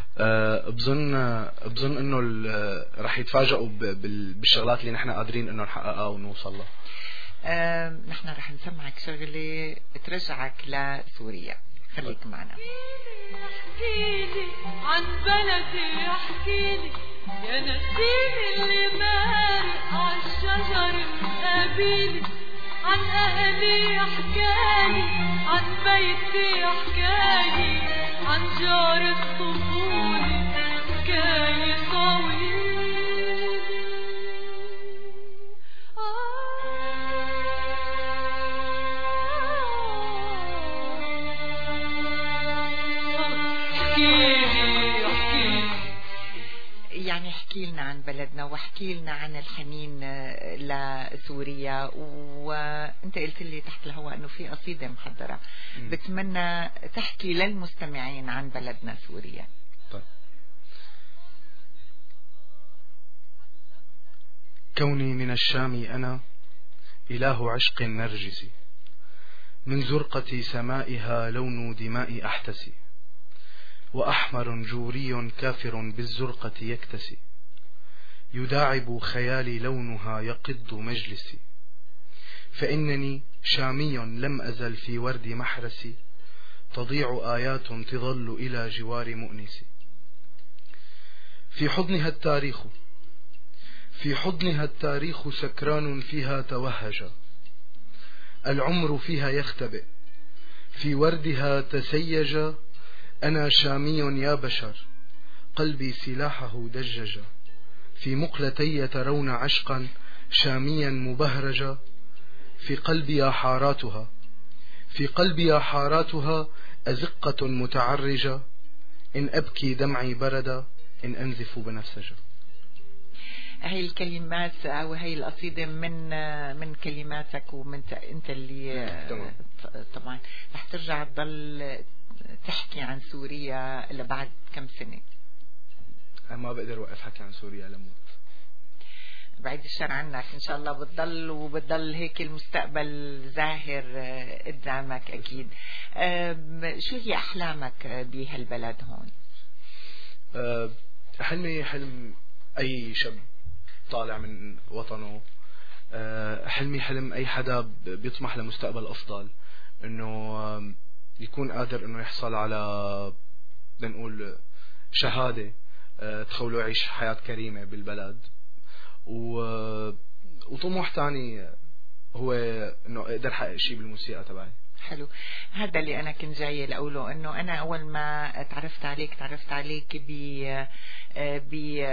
بظن بظن انه رح يتفاجئوا بالشغلات اللي نحن قادرين انه نحققها ونوصل لها. أه نحن رح نسمعك شغله ترجعك لسوريا، خليك معنا. احكيلي عن بلدي، احكيلي يا نسيم اللي مارق عالشجر مقابلي، عن اهلي احكالي، عن بيتي احكالي، عن جار الطفولة حكاية طويلة. يعني احكي احكي لنا عن بلدنا واحكي لنا عن الحنين لسوريا. وانت قلت لي تحت الهواء انه في قصيدة محضرة، بتمنى تحكي للمستمعين عن بلدنا سوريا. طيب. كوني من الشام أنا إله عشق نرجسي، من زرقة سمائها لون دماء أحتسي، وأحمر جوري كافر بالزرقة يكتسي، يداعب خيالي لونها يقض مجلسي، فإنني شامي لم أزل في ورد محرسي، تضيع آيات تظل إلى جوار مؤنسي. في حضنها التاريخ في حضنها التاريخ سكران فيها توهج، العمر فيها يختبئ في وردها تسيج، أنا شامي يا بشر قلبي سلاحه دجج، في مقلتي ترون عشقا شاميا مبهرجا، في قلبي حاراتها في قلبي حاراتها أزقة متعرجة، إن أبكي دمعي بردا إن أنزف بنفسجا. هاي الكلمات أو هاي القصيدة من من كلماتك ومن أنت اللي طبعا رح ترجع تضل تحكي عن سوريا لبعد كم سنة؟ أنا ما بقدر وقف حكي عن سوريا لموت. بعيد الشر عنك، إن شاء الله بتضل وبتضل هيك المستقبل زاهر قدامك أكيد. شو هي أحلامك بهالبلد هون؟ حلمي حلم أي شاب طالع من وطنه، حلمي حلم أي حدا بيطمح لمستقبل أفضل، إنه يكون قادر إنه يحصل على بنقول شهادة تخوله يعيش حياة كريمة بالبلد. وطموح تاني هو إنه أقدر أحقق شيء بالموسيقى تبعي. حلو، هذا اللي أنا كنت جاية لأقوله، إنه أنا أول ما تعرفت عليك تعرفت عليك ب ب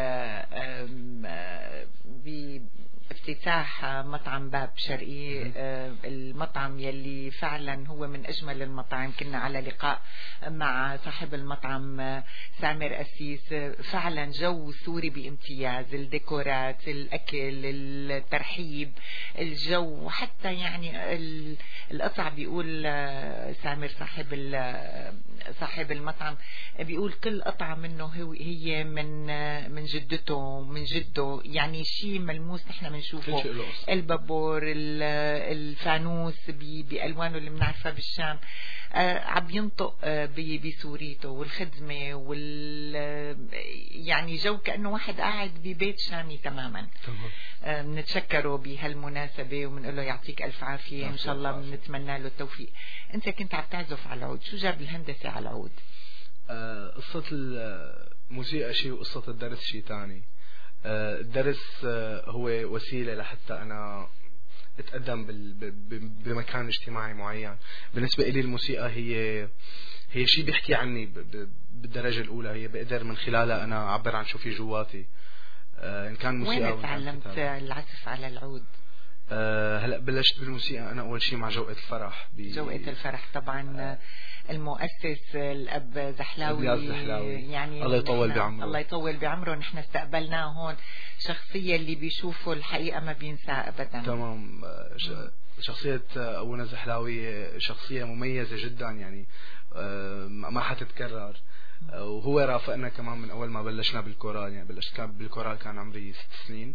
ب افتتاح مطعم باب شرقي، المطعم يلي فعلا هو من أجمل المطاعم. كنا على لقاء مع صاحب المطعم سامر أسيس، فعلا جو سوري بامتياز، الديكورات، الأكل، الترحيب، الجو، وحتى يعني القطع بيقول سامر صاحب صاحب المطعم بيقول كل قطعة منه هي من من جدته من جده، يعني شيء ملموس نحن بنشوفه، البابور، الفانوس بألوانه اللي بنعرفها بالشام، عم ينطق بسوريته والخدمة وال يعني جو كأنه واحد قاعد ببيت شامي تماما. بنتشكره بهالمناسبة وبنقول له يعطيك ألف عافية، إن شاء الله بنتمنى له التوفيق. أنت كنت عم تعزف على العود، شو جاب الهندسة على العود؟ قصة الموسيقى شيء وقصة الدرس شيء تاني. الدرس هو وسيلة لحتى أنا اتقدم بمكان اجتماعي معين. بالنسبة لي الموسيقى هي هي شيء بيحكي عني بالدرجة الأولى، هي بقدر من خلالها أنا أعبر عن شو في جواتي. إن كان موسيقى. وين تعلمت العزف على العود؟ أه هلا بلشت بالموسيقى أنا أول شيء مع جوقة الفرح. جوقة الفرح طبعا. أه المؤسس الأب زحلاوي, زحلاوي يعني الله يطول بعمره. الله يطول بعمره. نحن استقبلناه هون، شخصية اللي بيشوفه الحقيقة ما بينساه أبدا. تمام. شخصية أبونا زحلاوي شخصية مميزة جدا، يعني ما حتتكرر. وهو رافقنا كمان من أول ما بلشنا بالكورال، يعني بلشت كان بالكورال كان عمري ست سنين،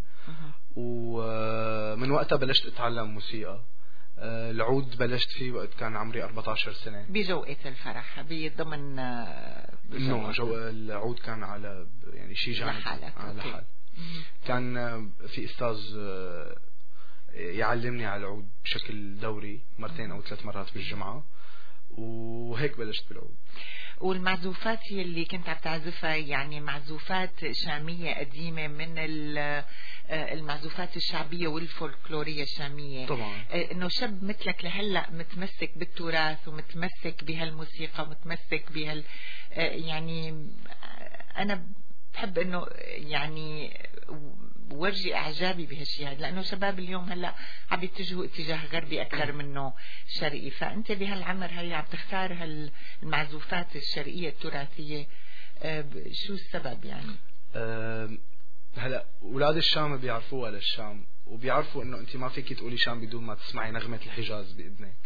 ومن وقتها بلشت أتعلم موسيقى. العود بلشت فيه وقت كان عمري أربعة عشر سنة بجوقة الفرح بضمن انه جو العود كان على يعني شيء جانب على حال. كان في استاذ يعلمني على العود بشكل دوري مرتين او ثلاث مرات بالجمعة، وهيك بلشت بالعود. والمعزوفات اللي كنت عم تعزفها يعني معزوفات شامية قديمة من المعزوفات الشعبية والفولكلورية الشامية طبعا. انه شاب مثلك لهلا متمسك بالتراث ومتمسك بهالموسيقى ومتمسك بهال يعني انا بحب انه يعني ورجي اعجابي بهالشيء هذا، لانه شباب اليوم هلا عم يتجهوا اتجاه غربي اكثر منه شرقي. فانت بهالعمر هي عم تختار هالمعزوفات الشرقيه التراثيه، شو السبب يعني؟ أه هلا اولاد الشام بيعرفوها للشام، وبيعرفوا انه انت ما فيك تقولي شام بدون ما تسمعي نغمة الحجاز باذنك.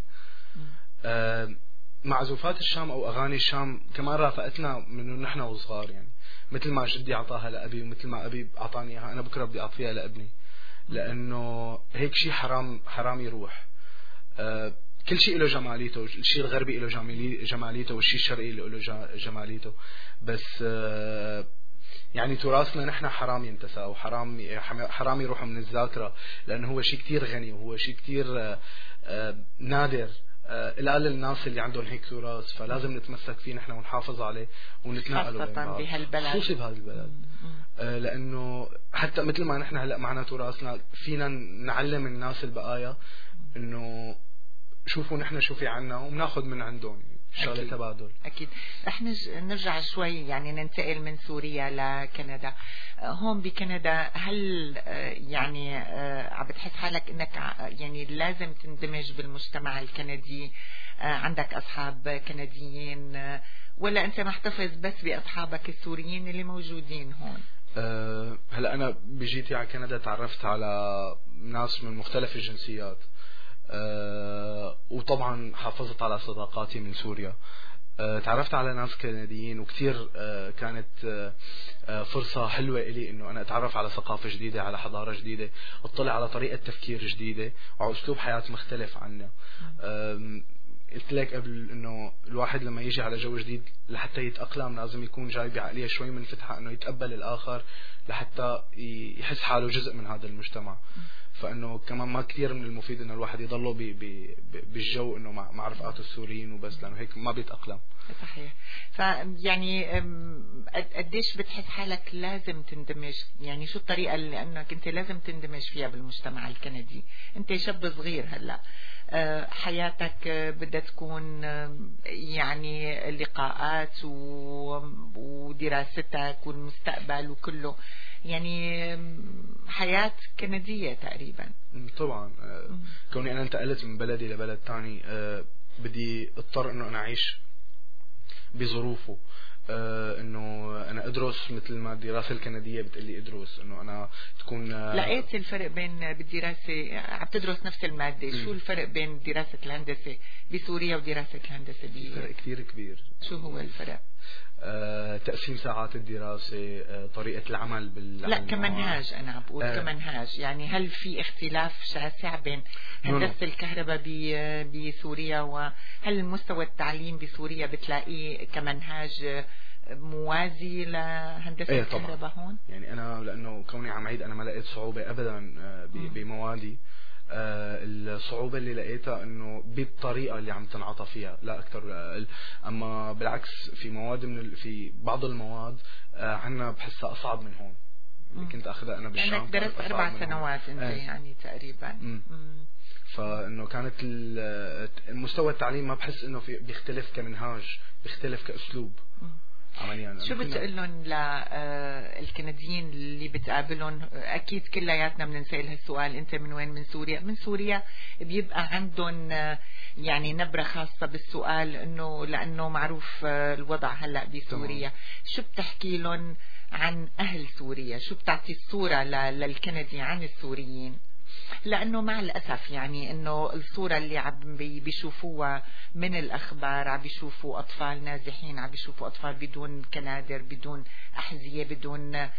آه معزوفات الشام او اغاني الشام كمان رافقتنا من نحن وصغار، يعني مثل ما جدي اعطاها لابي ومثل ما ابي اعطاني اياها انا بكره بدي اعطيها لابني، لانه هيك شيء حرام حرام يروح. آه كل شيء له جماليته، الشيء الغربي له جماليته والشيء الشرقي له جماليته، بس آه يعني تراثنا نحن حرام ينتسى وحرام حرام يروح من الذاكرة، لأنه هو شيء كتير غني وهو شيء كتير نادر إلى للناس اللي عندهم هيك تراث، فلازم نتمسك فيه نحن ونحافظ عليه ونتناقله خاصة بهالبلد، خصوصي بهذا البلد. لأنه حتى مثل ما نحن هلا معنا تراثنا فينا نعلم الناس البقايا إنه شوفوا نحن شو في عنا وبناخذ من عندهم، شغله تبادل. اكيد. رح نرجع شوي يعني ننتقل من سوريا لكندا. هون بكندا هل يعني عم بتحس حالك انك يعني لازم تندمج بالمجتمع الكندي؟ عندك اصحاب كنديين ولا انت محتفظ بس باصحابك السوريين اللي موجودين هون؟ أه هلا انا بجيتي على كندا تعرفت على ناس من مختلف الجنسيات، أه وطبعا حافظت على صداقاتي من سوريا. أه تعرفت على ناس كنديين وكتير أه كانت أه فرصة حلوة إلي إنه أنا أتعرف على ثقافة جديدة، على حضارة جديدة، أطلع على طريقة تفكير جديدة وعلى أسلوب حياة مختلف عنا. قلت لك قبل إنه الواحد لما يجي على جو جديد لحتى يتأقلم لازم يكون جاي بعقلية شوي منفتحة إنه يتقبل الآخر لحتى يحس حاله جزء من هذا المجتمع. فانه كمان ما كثير من المفيد انه الواحد يضله بالجو انه مع رفقاته السوريين وبس، لانه هيك ما بيتاقلم. صحيح. فيعني قديش بتحس حالك لازم تندمج؟ يعني شو الطريقه اللي انك انت لازم تندمج فيها بالمجتمع الكندي؟ انت شاب صغير هلا، حياتك بدها تكون يعني لقاءات ودراستك والمستقبل وكله، يعني حياة كندية تقريبا. طبعا كوني أنا انتقلت من بلدي لبلد تاني بدي اضطر انه انا اعيش بظروفه، انه انا ادرس مثل ما الدراسة الكندية بتقلي ادرس، انه انا تكون. لقيت الفرق بين بالدراسة عم تدرس نفس المادة، م. شو الفرق بين دراسة الهندسة بسوريا ودراسة الهندسة بي فرق كثير كبير. شو هو الفرق؟ أه تقسيم ساعات الدراسة، أه طريقة العمل بال لا كمنهاج أنا عم بقول أه كمنهاج، يعني هل في اختلاف شاسع بين هندسة الكهرباء بسوريا، وهل مستوى التعليم بسوريا بتلاقيه كمنهاج موازي لهندسة ايه الكهرباء هون؟ يعني أنا لأنه كوني عم عيد أنا ما لقيت صعوبة أبدا بموادي. آه الصعوبة اللي لقيتها انه بالطريقة اللي عم تنعطى فيها لا اكثر، آه اما بالعكس في مواد من في بعض المواد آه عنا بحسها اصعب من هون اللي كنت اخذها انا بالشام. لانك درست اربع سنوات انت آه. يعني تقريبا. مم. مم. فانه كانت المستوى التعليم ما بحس انه في بيختلف كمنهاج، بيختلف كاسلوب. مم. عمليا شو بتقول لهم للكنديين اللي بتقابلهم؟ اكيد كلياتنا بنسال هالسؤال، انت من وين؟ من سوريا. من سوريا بيبقى عندهم يعني نبره خاصه بالسؤال انه لانه معروف الوضع هلا بسوريا. شو بتحكي لهم عن اهل سوريا؟ شو بتعطي الصوره للكندي عن السوريين؟ لأنه مع الأسف يعني أنه الصورة اللي عم بيشوفوها من الأخبار، عم بيشوفوا أطفال نازحين، عم بيشوفوا أطفال بدون كنادر، بدون أحذية، بدون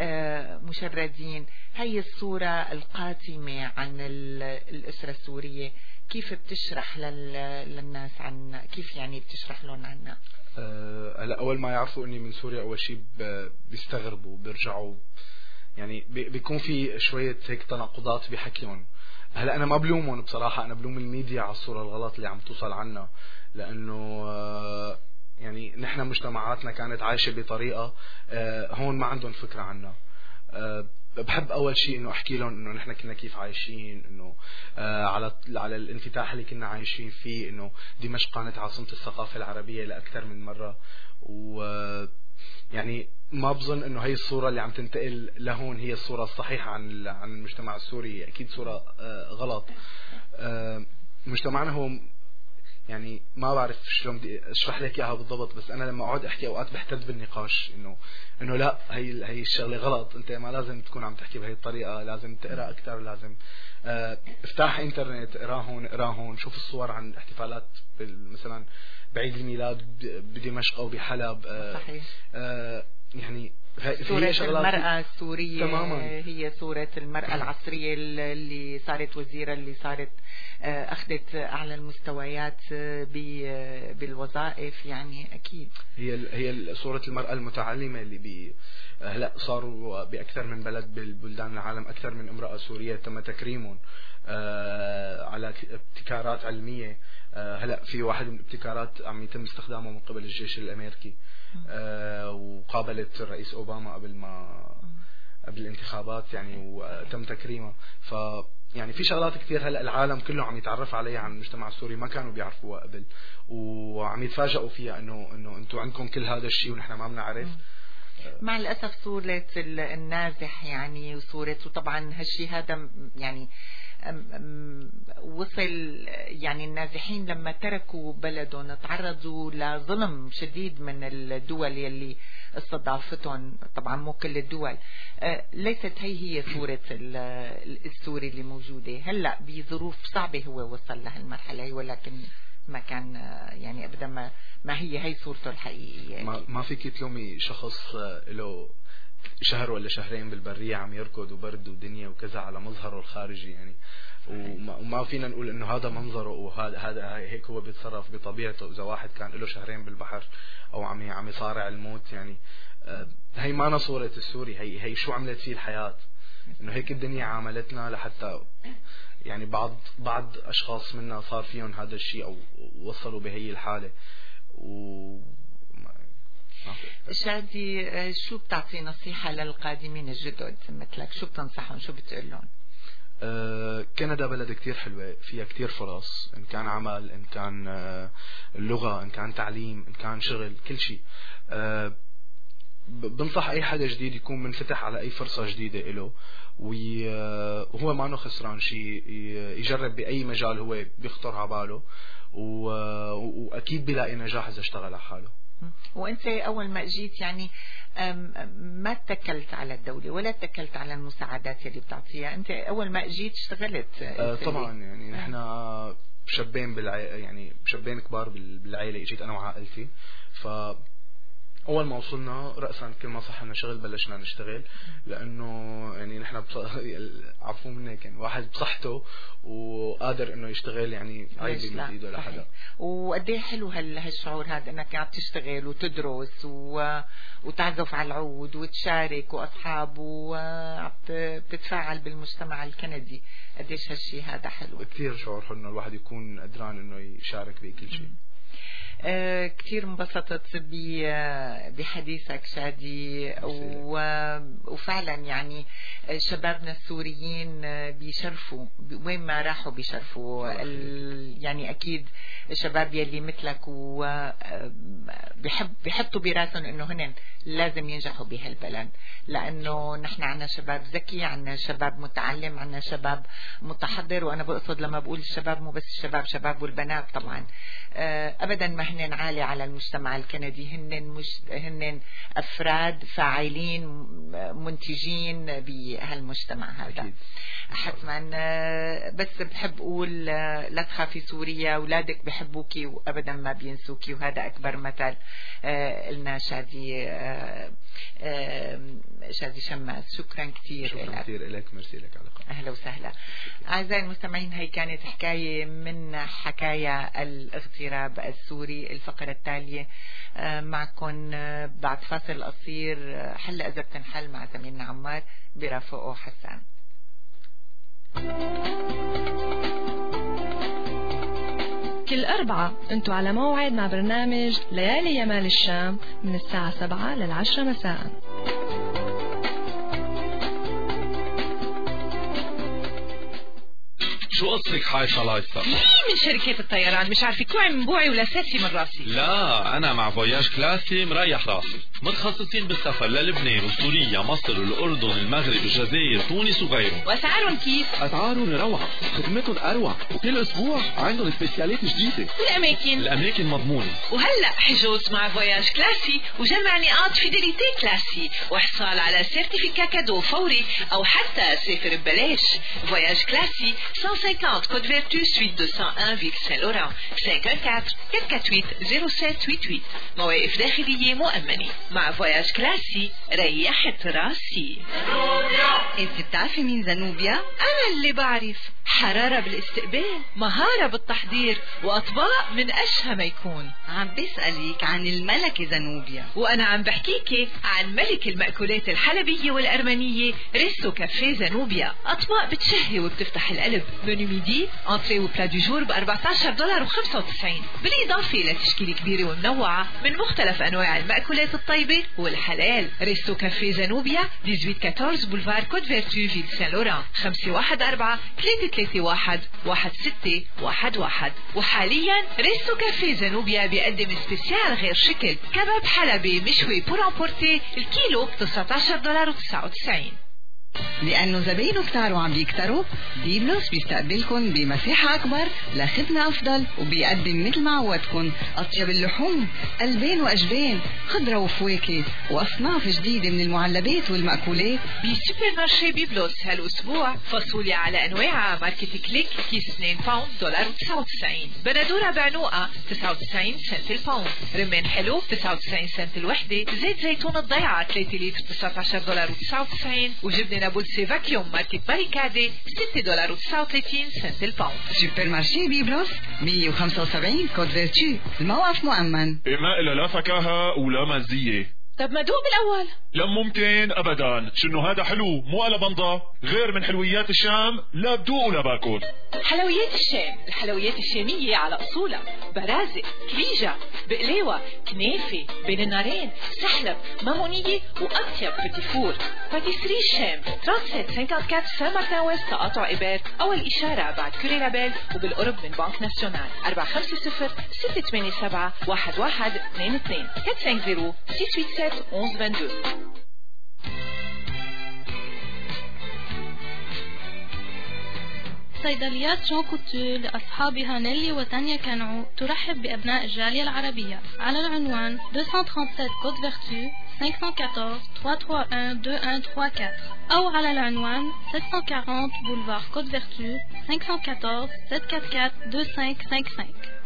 مشردين. هي الصورة القاتمة عن الأسرة السورية كيف بتشرح للناس عن كيف يعني بتشرح لهم عنها؟ هلا أول ما يعرفوا أني من سوريا أول شيء بيستغربوا، بيرجعوا يعني بيكون في شوية هيك تناقضات بحكيهم. هلا أنا ما بلومهم بصراحة، أنا بلوم الميديا على الصورة الغلط اللي عم توصل عنا، لأنه يعني نحن مجتمعاتنا كانت عايشة بطريقة هون ما عندهم فكرة عنا. بحب أول شيء إنه أحكي لهم إنه نحن كنا كيف عايشين، إنه على على الانفتاح اللي كنا عايشين فيه، إنه دمشق كانت عاصمة الثقافة العربية لأكثر من مرة، و يعني ما بظن انه هي الصورة اللي عم تنتقل لهون هي الصورة الصحيحة عن عن المجتمع السوري، اكيد صورة آه غلط. آه مجتمعنا هو يعني ما بعرف شلون بدي اشرح لك اياها بالضبط، بس انا لما اقعد احكي اوقات بحتد بالنقاش انه انه لا هي هي الشغله غلط، انت ما لازم تكون عم تحكي بهي الطريقه، لازم تقرا اكثر، لازم اه افتح انترنت، اقراهن اقراهن شوف الصور عن احتفالات مثلا بعيد الميلاد بدمشق او بحلب. اه صحيح. اه يعني صورة المرأة السورية تماما. هي صورة المرأة العصرية اللي صارت وزيرة، اللي صارت أخذت أعلى المستويات بالوظائف، يعني أكيد هي هي صورة المرأة المتعلمة اللي بي هلا صاروا بأكثر من بلد بالبلدان العالم أكثر من امرأة سورية تم تكريمهم على ابتكارات علمية. هلا في واحد من الابتكارات عم يتم استخدامه من قبل الجيش الأمريكي، آه وقابلت الرئيس أوباما قبل ما قبل الانتخابات يعني وتم تكريمه. ف يعني في شغلات كثير هلا العالم كله عم يتعرف عليها عن المجتمع السوري ما كانوا بيعرفوها قبل، وعم يتفاجئوا فيها انه انه انتم عندكم كل هذا الشيء ونحن ما بنعرف. مع الأسف صورة النازح يعني وصورة، وطبعا هالشيء هذا يعني وصل يعني النازحين لما تركوا بلدهم تعرضوا لظلم شديد من الدول يلي استضافتهم، طبعا مو كل الدول. ليست هي هي صورة السوري اللي موجودة هلأ بظروف صعبة، هو وصل لهالمرحلة ولكن ما كان يعني أبدا ما, ما هي هي صورته الحقيقية. ما, ما فيك تلومي شخص له شهر ولا شهرين بالبرية عم يركض وبرد ودنيا وكذا على مظهره الخارجي يعني، وما, وما فينا نقول انه هذا منظره وهذا هذا هيك هو بيتصرف بطبيعته. اذا واحد كان له شهرين بالبحر او عم عم يصارع الموت يعني هي ما صورة السوري، هي هي شو عملت فيه الحياة، انه هيك الدنيا عاملتنا لحتى يعني بعض بعض اشخاص منا صار فيهم هذا الشيء او وصلوا بهي الحالة. و شادي شو بتعطي نصيحة للقادمين الجدد مثلك؟ شو بتنصحهم؟ شو بتقول لهم؟ أه كندا بلد كتير حلوة، فيها كتير فرص، إن كان عمل، إن كان أه اللغة، إن كان تعليم، إن كان شغل، كل شيء. أه بنصح أي حدا جديد يكون منفتح على أي فرصة جديدة إله، وهو ما نو خسران شيء، يجرب بأي مجال هو بيخطر على باله، وأكيد بيلاقي نجاح إذا اشتغل على حاله. وانت اول ما اجيت يعني ما اتكلت على الدولة ولا اتكلت على المساعدات اللي بتعطيها، انت اول ما اجيت اشتغلت. آه طبعا يعني نحن شابين بالعائلة، يعني شابين كبار بالعائلة، اجيت انا وعائلتي. ف اول ما وصلنا رأسا كل ما صح لنا شغل بلشنا نشتغل، لانه يعني نحن بص... عفوا مني كان واحد بصحته وقادر انه يشتغل يعني عيب من ايده لحدا. وقد ايه حلو هال هالشعور هذا انك عم تشتغل وتدرس و... وتعزف على العود وتشارك واصحاب وعم بتتفاعل بالمجتمع الكندي، قديش هالشيء هذا حلو كثير. شعور حلو انه الواحد يكون قدران انه يشارك بكل شيء. آه كثير انبسطت بحديثك شادي، وفعلا يعني شبابنا السوريين بيشرفوا وين ما راحوا بيشرفوا، يعني اكيد الشباب يلي مثلك وبيحب بيحطوا براسهم انه هن لازم ينجحوا بهالبلد، لانه نحن عنا شباب ذكي، عنا شباب متعلم، عنا شباب متحضر. وانا بقصد لما بقول الشباب مو بس الشباب، شباب والبنات طبعا. آه ابدا ما هن عالي على المجتمع الكندي، هن مش هن افراد فاعلين منتجين بهالمجتمع هذا حتما. بس بحب اقول لا تخافي سوريا، اولادك بحبوكي وابدا ما بينسوكي، وهذا اكبر مثل لنا. شادي شادي شماس، شكرا كثير شكرا لك. كثير لك، ميرسي لك على اللقاء. اهلا وسهلا. اعزائي المستمعين، هي كانت حكايه من حكايا الاغتراب السوري. الفقره التاليه معكم بعد فاصل قصير، حل اذا بتنحل مع زميلنا عمار برافقه حسان. كل أربعة أنتوا على موعد مع برنامج ليالي يمال الشام من الساعة سبعة للعشرة مساء. شو قصتك حايصة لايصة؟ مين من شركة الطيران مش عارفة كوعي من بوعي ولا ساسي من راسي؟ لا أنا مع فواياج كلاسي مريح راسي، متخصصين بالسفر للبنان وسوريا مصر الأردن المغرب الجزائر تونس وغيرهم. وأسعارهم كيف؟ أسعارهم روعة، خدمتهم أروع، وكل أسبوع عندهم سبيسيالات جديدة. والأماكن؟ الأماكن مضمونة. وهلأ حجوز مع فواياج كلاسي وجمع نقاط فيديليتي كلاسي وحصال على سيرتيفيكا كادو فوري أو حتى سافر ببلاش. فواياج كلاسي مئة وخمسين كود فيرتو سويت مئتين وواحد فيك سان لوران خمسة أربعة أربعة أربعة ثمانية ثمانية صفر سبعة ثمانية ثمانية. مواقف داخلية مؤمنة. مع فواياج كلاسي ريحت راسي. انت بتعرفي مين زنوبيا؟ أنا اللي بعرف. حرارة بالاستقبال، مهارة بالتحضير، وأطباق من أشهى ما يكون. عم بسألك عن الملكة زنوبيا. وأنا عم بحكيكي عن ملك المأكولات الحلبية والأرمنية ريستو كافيه زنوبيا. أطباق بتشهي وبتفتح القلب. منو ميدي، انتري وبلا دو جور ب أربعة عشر دولار وخمسة وتسعين، بالإضافة لتشكيلة كبيرة ومنوعة من مختلف أنواع المأكولات الطيبة والحلال. ريستو كافيه زنوبيا ثمانية عشر أربعة بولفار كود فيرتو فيل سان لوران خمسة واحد أربعة ثلاثة ثلاثة واحد واحد ستة واحد واحد. وحاليا ريستو كافيه زنوبيا بيقدم سبيسيال غير شكل كباب حلبي مشوي بور امبورتي الكيلو تسعة عشر دولار وتسعة وتسعين. لأنه زباينه كتاروا عم بيكتروا، بيبلوس بيستقبلكن بمساحة أكبر لخدمة أفضل، وبيقدم مثل ما عودكن أطيب اللحوم، ألبان وأجبان، خضرة وفواكه، وأصناف جديدة من المعلبات والمأكولات. بسوبر مارشي بيبلوس هالأسبوع فاصوليا على أنواعها ماركة كليك كيس اثنين باوند دولار وتسعة وتسعين، بندورة بعنوقة تسعة وتسعين سنت الباوند، رمان حلو تسعة وتسعين سنت الوحدة، زيت زيتون الضيعة ثلاثة لتر تسعة عشر دولار وتسعة وتسعين، وجبنة نابلسي فاكيوم ماركة باريكادي ستة دولار وتسعة وثلاثين سنت الباوند. سوبر مارشي بيبلوس مئة وخمسة وسبعين كود فيرتو، الموقف مؤمن. ما إلا لا فكاهة ولا مزية. طب ما دوق بالأول. لا ممكن أبدا، شنو هذا حلو مو على بنضة، غير من حلويات الشام لا بدوق ولا باكل. حلويات الشام، الحلويات الشامية على أصولها، برازق، كليجة، بقليوة، كنافة، بين النارين، سحلب، مامونية، وأطيب بتيفور. باتيسري الشام ثلاثة سبعة أربعة سان مارتن ويست تقاطع إبار، أول إشارة بعد كوري لابيل وبالقرب من بنك ناسيونال. أربعة خمسة صفر ستة ثمانية سبعة واحد واحد اثنين اثنين أربعة خمسة صفر ستة ثمانية سبعة واحد واحد اثنين اثنين. صيدليات جون كوتو لأصحابها نيلي وتانيا كانعو ترحب بأبناء الجالية العربية على العنوان مئتين وسبعة وثلاثين كود فيرتو خمسة أربعة أربعة ثلاثة واحد اثنين واحد ثلاثة أربعة أو على العنوان سبعمئة وأربعين بولفار كود فيرتو خمسة أربعة أربعة سبعة أربعة أربعة اثنين خمسة خمسة خمسة.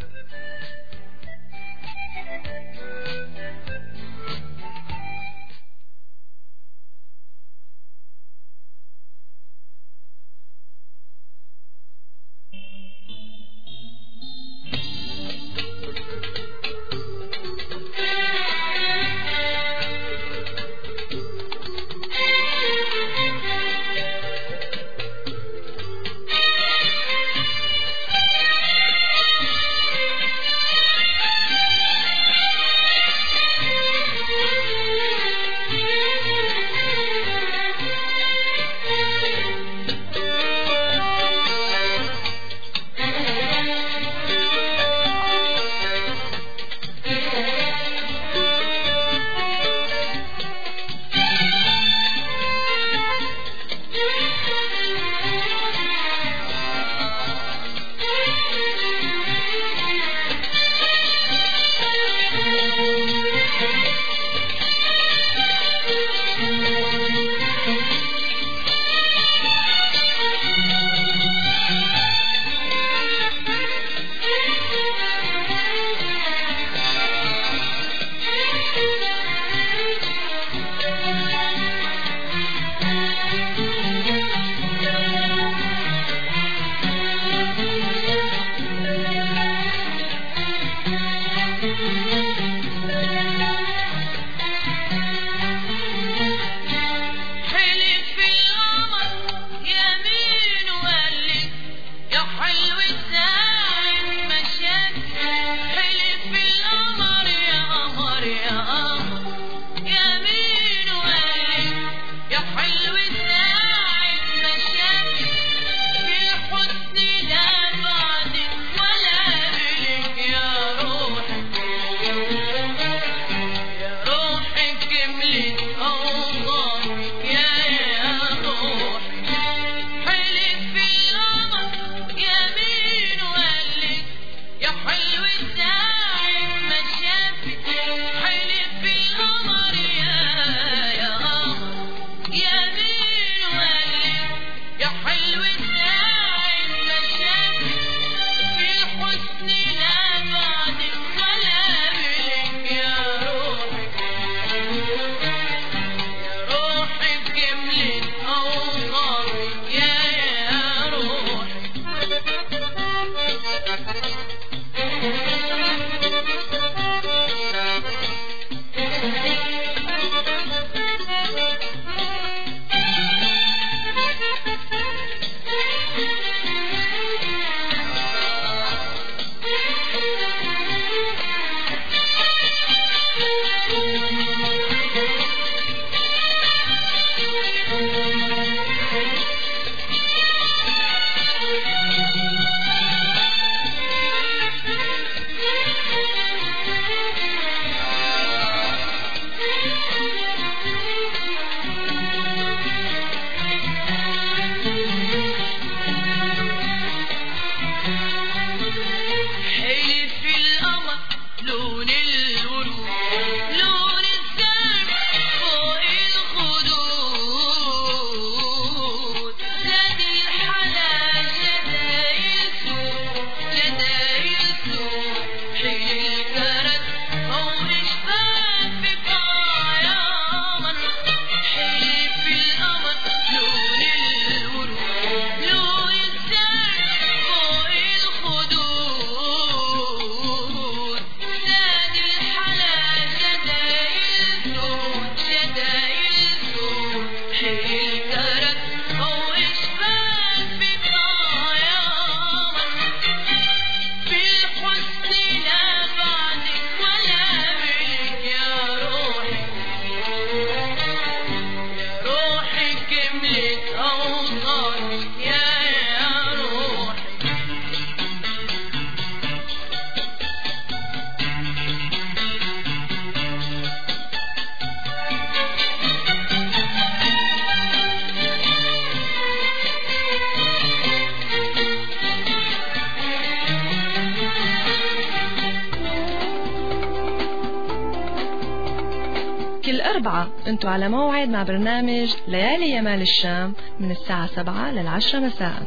كل أربعة أنتوا على موعد مع برنامج ليالي يمال الشام من الساعة سبعة للعشرة مساء.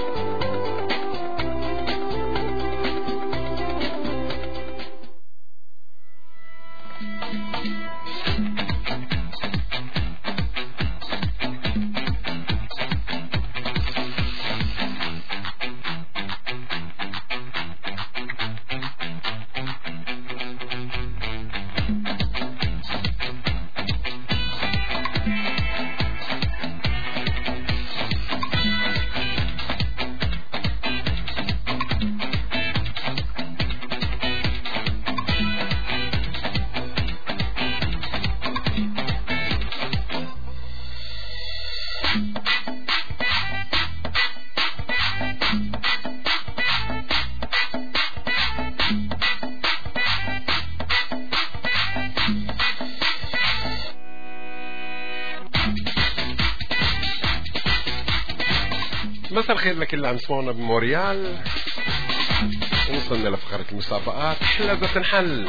مساء الخير لكل اللي عم يسمعونا بموريال. وصلنا لفقرة المسابقات حلزة تنحل.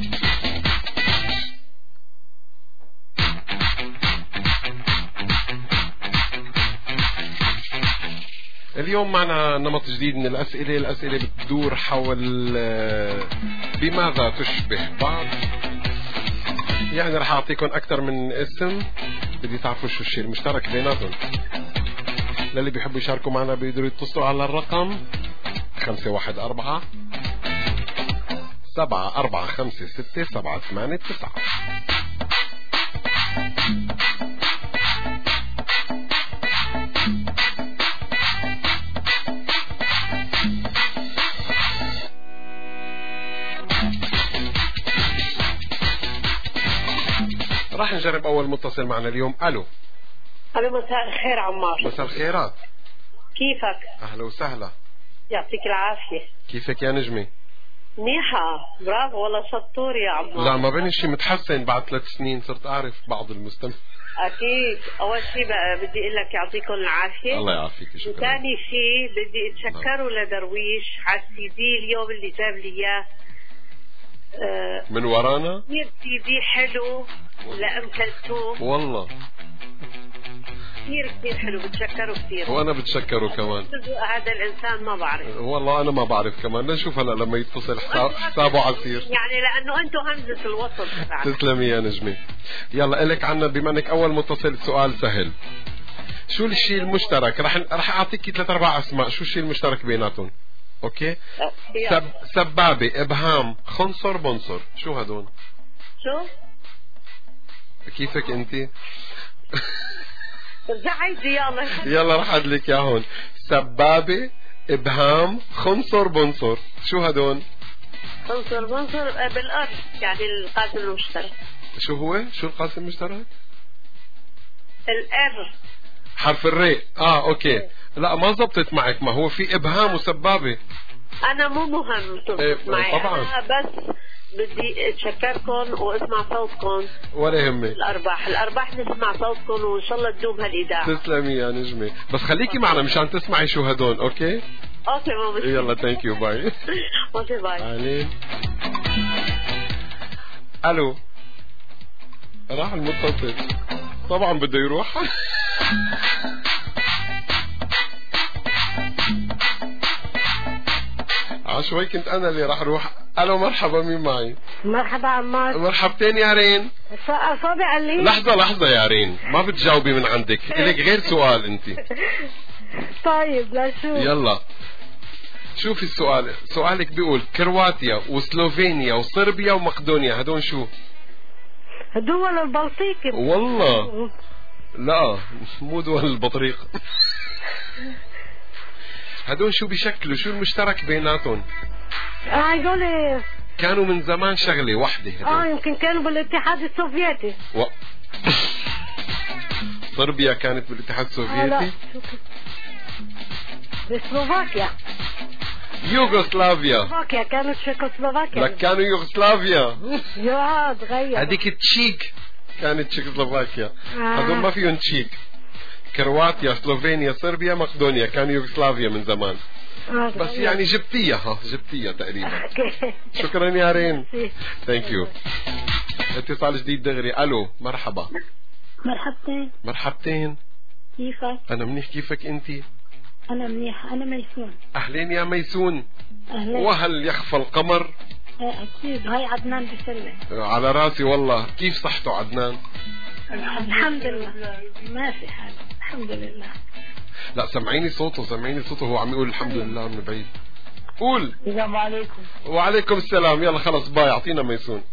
اليوم معنا نمط جديد من الأسئلة. الأسئلة بتدور حول بماذا تشبه بعض. يعني رح أعطيكم أكثر من اسم، بدي تعرفوا شو الشيء المشترك بيناتهم. للي بيحبوا يشاركوا معنا بيقدروا يتصلوا على الرقم خمسة واحد أربعة سبعة أربعة خمسة ستة سبعة ثمانية تسعة. راح نجرب أول متصل معنا اليوم. ألو. ألو مساء الخير عمار. مساء الخيرات. كيفك؟ أهلا وسهلا. يعطيك العافية. كيفك يا نجمي؟ منيحة برافو والله شطور يا عمار. لا ما بين شي متحسن بعد ثلاث سنين صرت أعرف بعض المستمع. أكيد. أول شيء بدي أقول لك يعطيكم العافية. الله يعافيك. شكرا. وثاني شيء بدي أتشكره لدرويش على السي دي اليوم اللي جاب لي إياه. أه من ورانا؟ كثير سي دي حلو لأم كلثوم. والله كثير كثير حلو. بتشكره كثير. وانا بتشكره كمان. هذا الانسان ما بعرف والله انا ما بعرف كمان. نشوف هلا لما يتصل حساب حسابه عسير. يعني لانه انتم همزه الوسط. تسلمي يا نجمي. يلا الك عنا بما انك اول متصل سؤال سهل. شو الشيء المشترك؟ رح رح اعطيكي ثلاث اربع اسماء. شو الشيء المشترك بيناتهم؟ اوكي. سب... سبابه، ابهام، خنصر، بنصر. شو هدول؟ شو كيفك انت؟ رجعي يلا. يلا رح ادلك يا هون. سبابة، ابهام، خنصر، بنصر. شو هدول؟ خنصر بنصر بالارض يعني القاسم المشترك. شو هو؟ شو القاسم المشترك؟ الار. حرف الري. اه اوكي. لا ما زبطت معك. ما هو في ابهام وسبابة. انا مو مهم تزبط إيه معي. طبعا. انا بس بدي اتشكركم واسمع صوتكم. ولا يهمك. الارباح الارباح نسمع صوتكم وان شاء الله تدوم هالاذاعه. تسلمي يا نجمه. بس خليكي معنا مشان تسمعي شو هدول. اوكي اوكي ماما. يلا ثانك يو باي. اوكي باي. عليك. الو. راح المتصل طبعا بده يروح. عشوي كنت انا اللي راح اروح. الو مرحبا، مين معي؟ مرحبا عمار. مرحبتين يا رين. صوبي علي. لحظة لحظة يا رين، ما بتجاوبي من عندك، إلك غير سؤال انت. طيب لا شو. يلا شوفي السؤال. سؤالك بيقول كرواتيا وسلوفينيا وصربيا ومقدونيا هدول شو؟ دول البلطيق. والله لا مو دول البطريق. هدول شو بيشكلوا؟ شو المشترك بيناتهم؟ هدول كانوا من زمان شغلة واحدة. اه يمكن كانوا بالاتحاد السوفيتي. و... صربيا كانت بالاتحاد آه السوفيتي؟ لا بسلوفاكيا. يوغوسلافيا. سلوفاكيا كانت تشيكوسلوفاكيا. لك كانوا يوغوسلافيا. يا تغير. هذيك تشيك كانت تشيكوسلوفاكيا. آه. هذول ما فيهم تشيك. كرواتيا، سلوفينيا، صربيا، مقدونيا كانوا يوغوسلافيا من زمان. آه بس يعني جبتيها ها جبتيها تقريبا. شكرا يا رين. ثانك يو. اتصال جديد دغري. الو مرحبا. مرحبتين. مرحبتين. كيفك؟ انا منيح، كيفك انتي؟ انا منيح، انا ميسون. اهلين يا ميسون. اهلين. وهل يخفى القمر؟ ايه اكيد، هاي عدنان بسلم. على راسي والله. كيف صحته عدنان؟ الحمد لله ماشي حالي الحمد لله. لا سمعيني صوته، سمعيني صوته هو عم يقول الحمد لله من بعيد. قول. السلام عليكم. وعليكم السلام. يلا خلص باي، اعطينا ميسون.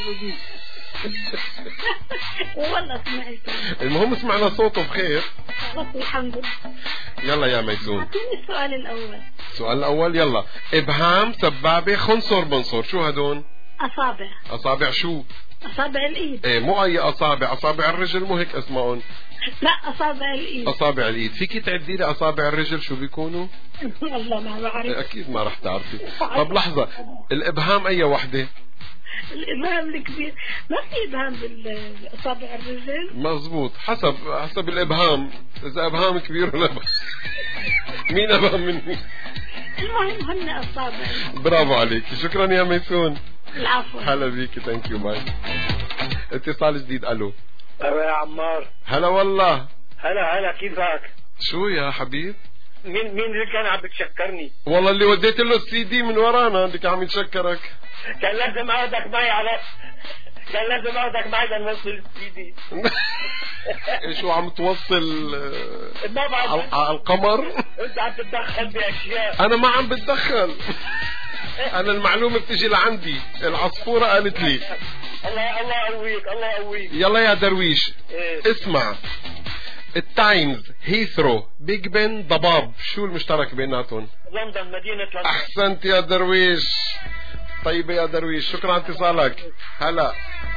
والله سمعته. المهم سمعنا صوته بخير. الحمد لله. يلا يا ميسون. اعطيني السؤال الاول. السؤال الاول يلا. ابهام، سبابة، خنصر، بنصر، شو هدول؟ اصابع. اصابع شو؟ اصابع الايد. ايه مو اي اصابع، اصابع الرجل مو هيك اسمعون. لا اصابع الايد. اصابع الايد. فيكي تعدي لي اصابع الرجل شو بيكونوا؟ والله ما بعرف. اكيد ما رح تعرفي. طب لحظة، الابهام اي وحدة؟ الابهام الكبير. ما في ابهام باصابع الرجل؟ مزبوط، حسب حسب الابهام، اذا ابهام كبير ولا ابهام. مين ابهام مني؟ المهم هن اصابع. برافو عليك. شكرا يا ميسون. العفو. هلا بيكي. ثانك يو باي. اتصال جديد. الو. ايوه يا عمار. هلا والله. هلا هلا كيفك؟ شو يا حبيب؟ مين مين اللي كان عم بتشكرني؟ والله اللي وديت له السي دي من ورانا اللي كان عم يتشكرك. كان لازم اخذك معي على كان لازم اخذك معي لنوصل السي دي. شو عم توصل على القمر؟ انت عم تتدخل باشياء. انا ما عم بتدخل. انا المعلومة بتجي لعندي، العصفورة قالت لي. الله الله يقويك الله يقويك. يلا يا درويش. إيه؟ اسمع، التايمز، هيثرو، بيج بن، ضباب، شو المشترك بيناتهم؟ لندن، مدينة لندن. احسنت يا درويش. طيبة يا درويش، شكرا على اتصالك. هلا.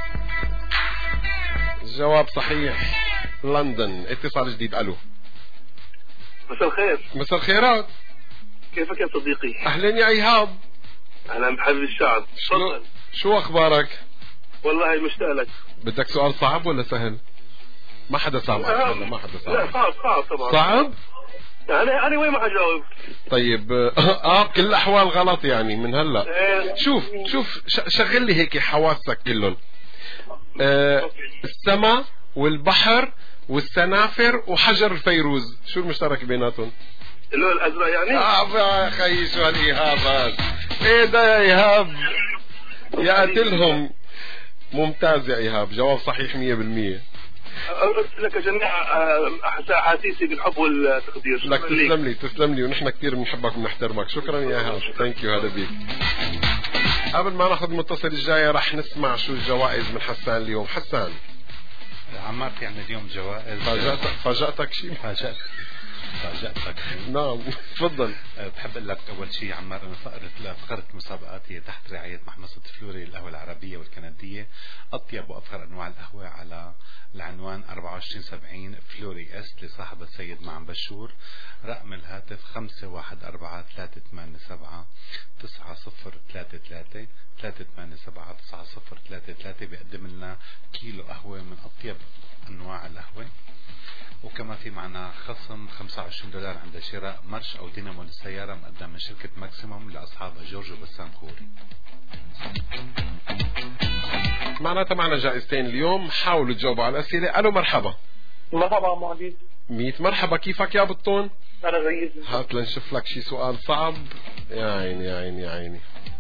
الجواب صحيح، لندن. اتصال جديد. الو. مساء الخير. مساء الخيرات. كيفك يا صديقي؟ اهلين يا ايهاب. اهلا بحبيب الشعب. شو شو اخبارك؟ والله مشتاق لك. بدك سؤال صعب ولا سهل؟ ما حدا سامعك هلا. ما حدا سامعك. لا صعب صعب طبعا. صعب؟ انا انا وين ما حجاوب. طيب اه بكل الاحوال غلط يعني من هلا. إيه. شوف شوف شغل لي هيك حواسك كلهم. آه السماء والبحر والسنافر وحجر الفيروز، شو المشترك بيناتهم؟ اللون الازرق يعني؟ اه يا خيي شو هالايهاب هذا؟ ايه ده يا ايهاب؟ يا قتلهم. ممتاز يا ايهاب، جواب صحيح مية بالمية. قلت لك جميع احاسيسي بالحب والتقدير. لك تسلم لي تسلم لي، ونحن كثير بنحبك وبنحترمك. شكرا يا ايهاب. ثانك يو. هذا بيك. قبل ما ناخذ المتصل الجاي رح نسمع شو الجوائز من حسان اليوم. حسان عمار في عندنا اليوم جوائز. فاجأتك فاجأتك شيء؟ فاجأتك فاجأتك نعم تفضل. بحب اقول لك اول شيء عمار انه فقره فقره مسابقات هي تحت رعايه محمصة فلوري للقهوه العربيه والكنديه، اطيب وافخر انواع القهوه، على العنوان أربعة وعشرين سبعين فلوري اس لصاحب السيد معن بشور. رقم الهاتف خمسة واحد أربعة ثلاثة ثمانية سبعة تسعة صفر ثلاثة ثلاثة ثلاثة ثمانية سبعة تسعة صفر ثلاثة ثلاثة. بيقدم لنا كيلو قهوه من اطيب انواع القهوه، وكما في معنا خصم خمسة وعشرين دولار عند شراء مرش او دينامو للسيارة مقدم من شركة ماكسيموم لاصحابها جورج وبسام خوري. معناتها معنا جائزتين اليوم، حاولوا تجاوبوا على الاسئلة. الو مرحبا. مرحبا ابو عبيد. ميت مرحبا، كيفك يا بطون؟ انا جيد. هات لنشوف لك شي سؤال صعب. يا عيني يا عيني يا عيني.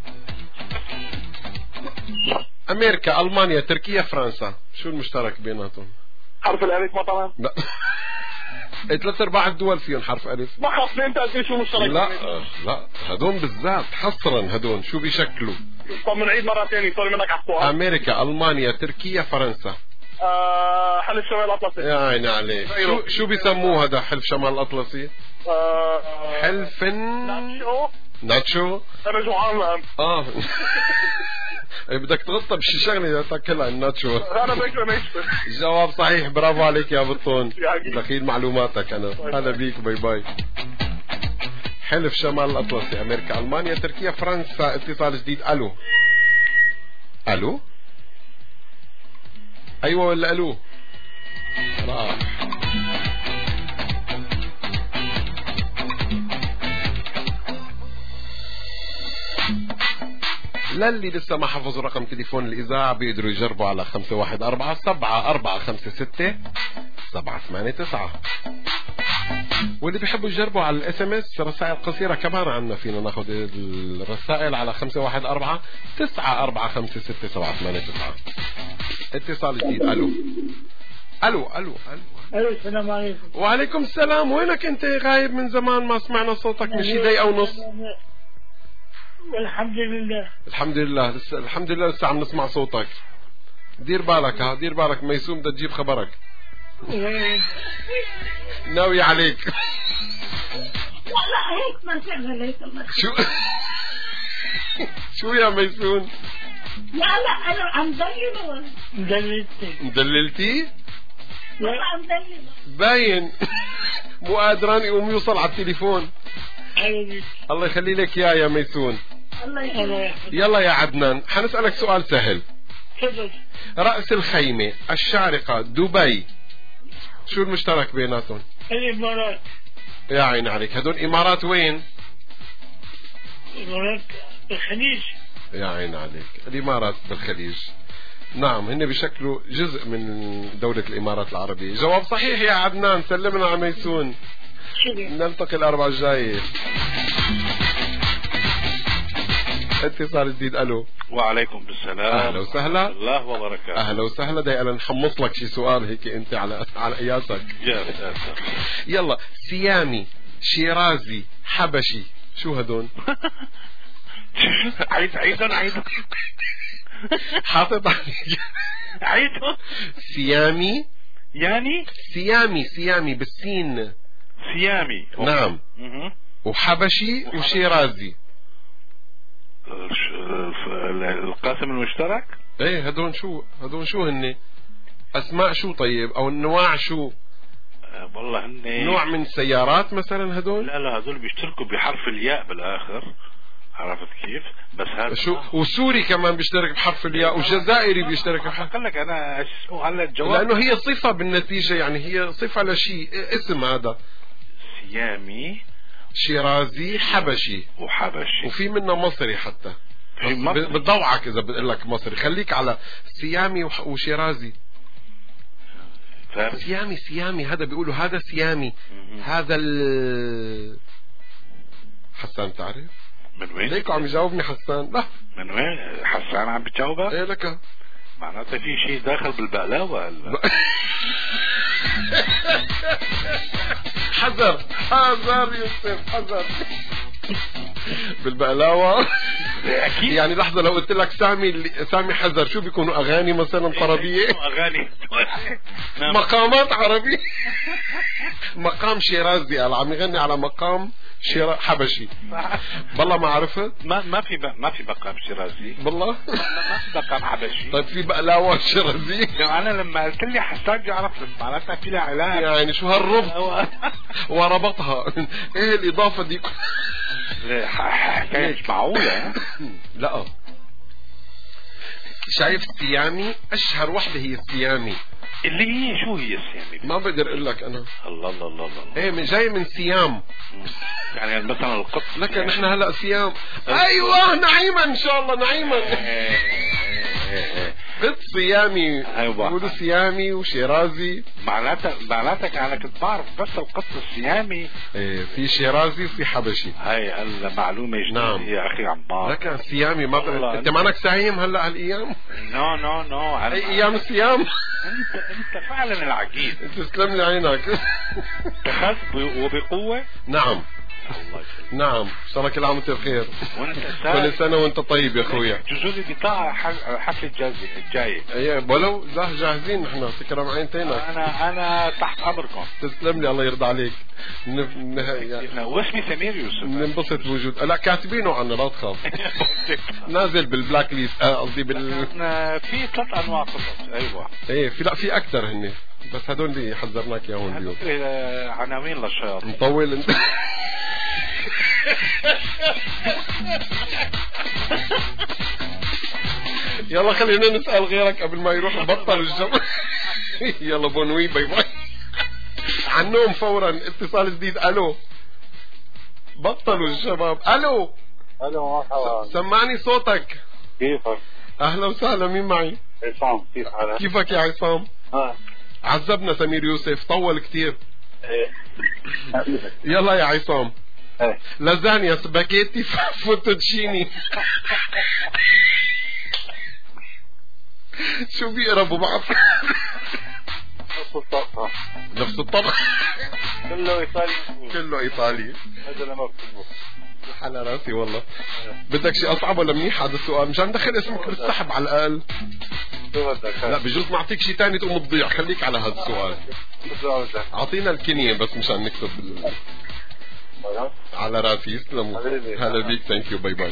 امريكا، المانيا، تركيا، فرنسا، شو المشترك بيناتهم؟ حرف الالف مثلا؟ لا. ثلاث ارباع الدول فيهم حرف الف. ما خاص انت قلت لي شو المشترك. لا لا هدول بالذات حصرا هدول شو بيشكلوا؟ طب نعيد مرة ثانية، سوري منك على السؤال. امريكا، المانيا، تركيا، فرنسا. آه حلف شمال الاطلسي. يا عيني عليك. شو شو بيسموه هذا حلف شمال الاطلسي؟ آه حلف ناتشو. ناتشو. انا جوعان الان. اه بدك تغطى بشي شغله تاكلها الناتشو. انا باكل ناتشو. الجواب صحيح، برافو عليك يا بطون، دخيل معلوماتك انا. هلا بيك، باي باي. حلف شمال الاطلسي، امريكا، المانيا، تركيا، فرنسا. اتصال جديد. الو الو ايوه ولا الو؟ راح. للي لسه ما حفظوا رقم تليفون الإذاعة بيقدروا يجربوا على خمسة واحد أربعة سبعة أربعة خمسة ستة سبعة ثمانية تسعة، واللي بيحبوا يجربوا على الاس ام اس رسائل قصيرة كمان عنا، فينا ناخذ الرسائل على خمسة واحد أربعة تسعة أربعة خمسة ستة سبعة ثمانية تسعة. اتصال جديد. الو الو الو الو السلام عليكم. وعليكم السلام. وينك انت؟ غايب من زمان، ما سمعنا صوتك من شي دقيقة ونص. والحمد لله. الحمد لله لسه الحمد لله لسه عم نسمع صوتك. دير بالك، ها دير بالك، ميسوم بدها تجيب خبرك. ناوي عليك. لا هيك ما تعمل هيك. شو شو يا ميسون؟ لا لا انا عم دلله. مدللتي مدللتي؟ لا عم دلله باين. مو قادران يقوم يوصل على التليفون. الله يخلي لك يا يا ميسون. الله يخليك. يلا يا عدنان، حنسألك سؤال سهل. تفضل. رأس الخيمة، الشارقة، دبي، شو المشترك بيناتهم؟ الإمارات. يا عين عليك، هدول إمارات وين؟ الإمارات بالخليج. يا عين عليك، الإمارات بالخليج. نعم، هن بشكلوا جزء من دولة الإمارات العربية. جواب صحيح يا عدنان، سلمنا على ميسون. نلتقي الأربعة الجاية. اتصال جديد. الو وعليكم السلام. اهلا وسهلا. الله وبركاته. اهلا وسهلا. داي انا نحمص لك شي سؤال هيك انت على على قياسك. يا ساتر. يلا، سيامي، شيرازي، حبشي، شو هدول؟ عيد عيدهم عيدهم. حاطط عيدهم. سيامي يعني سيامي سيامي بالسين. سيامي. نعم. وحبشي وشيرازي. القاسم المشترك. ايه هدول شو هدول شو هن اسماء شو طيب او انواع شو؟ أه والله هن نوع من سيارات مثلا هدول؟ لا لا هدول بيشتركوا بحرف الياء بالاخر، عرفت كيف؟ بس هذا شو وسوري كمان بيشترك بحرف الياء والجزائري بيشترك بحرف. قال لك انا شو هلا الجواب، لانه هي صفة بالنتيجة، يعني هي صفة لشيء، اسم هذا. سيامي، شيرازي، حبشي وحبشي، وفي منه مصري حتى. بتضوعك اذا بقول لك مصري، خليك على سيامي وشيرازي. فهم. سيامي سيامي هذا بيقولوا هذا سيامي. هذا ال حسان تعرف؟ من وين؟ ليكو عم يجاوبني حسان؟ لا من وين؟ حسان عم بتجاوبك؟ ايه لك معناتها في شيء داخل بالبقلاوة. حذر حذر يوسف حذر. بالبقلاوة اكيد. يعني لحظة، لو قلت لك سامي سامي حذر، شو بيكونوا اغاني مثلا طربية؟ اغاني مقامات عربية. مقام شيرازي قال عم يغني على مقام شيرا حبشي. والله ما عرفت. ما ما في ما في مقام شيرازي والله. ما في مقام حبشي. طيب في بقلاوة شيرازي. انا لما قلت لي حسان عرفت معناتها في لها علاج. يعني شو هالربط وربطها. ايه الاضافة دي؟ حكاية مش معقولة. لا شايف السيامي اشهر وحده هي السيامي. اللي هي شو هي السيامي؟ ما بقدر اقول لك انا. الله الله الله الله. ايه من جاي من سيام. يعني مثلا القط. لك نحن هلا سيام. ايوه نعيما ان شاء الله نعيما. قط صيامي. بيقولوا سيامي وشيرازي. معناتها معناتك انا كنت بعرف بس القط السيامي. ايه في شيرازي وفي حبشي. هاي المعلومة جديدة. نعم. يا اخي عمار. لك سيامي ما بقى. انت معنك سايم هلا هالايام؟ نو نو نو. اي ايام الصيام. انت انت فعلا العجيب. تسلم لي عينك. اتخذت وبقوة. نعم. نعم ان شاء الله كل عام وانت بخير. وانت كل سنه وانت طيب يا اخويا. جوزي بطاعة حفلة جازي الجاية. ايه ولو لا جاهزين نحن تكرم عينتينا. انا انا تحت امركم. تسلم لي الله يرضى عليك. يعني واسمي سمير يوسف. ننبسط بوجود لا كاتبينه عنا لا تخاف. نازل بالبلاك ليست قصدي بال في ثلاث انواع قصص. ايوه ايه في لا في اكثر هن بس هدول اللي حذرناك اياهم اليوم. عناوين للشياطين. مطول انت. يلا خلينا نسأل غيرك قبل ما يروح بطل الجو. يلا بونوي باي باي. عنهم فورا اتصال جديد. الو بطلوا الشباب. الو الو مرحبا. سمعني صوتك. كيفك؟ اهلا وسهلا. مين معي؟ عصام. كيف حالك؟ كيفك يا عصام؟ اه عذبنا سمير يوسف طول كتير. ايه يلا يا عصام. ايه لازانيا سباكيتي فوتوتشيني. شو بيقربوا بعض؟ نفس الطبخة. نفس الطبخ. كله ايطالي. كله ايطالي. هذا لما بتطبخ. على راسي والله. بدك شيء اصعب ولا منيح هذا السؤال؟ مشان ندخل اسمك بالسحب على الاقل. شو بدك؟ لا بجوز ما اعطيك شيء ثاني تقوم تضيع. خليك على هذا السؤال. اعطينا الكنية بس مشان نكتب بال... على راسي. يسلموا. هلا بيك. ثانك يو. باي باي.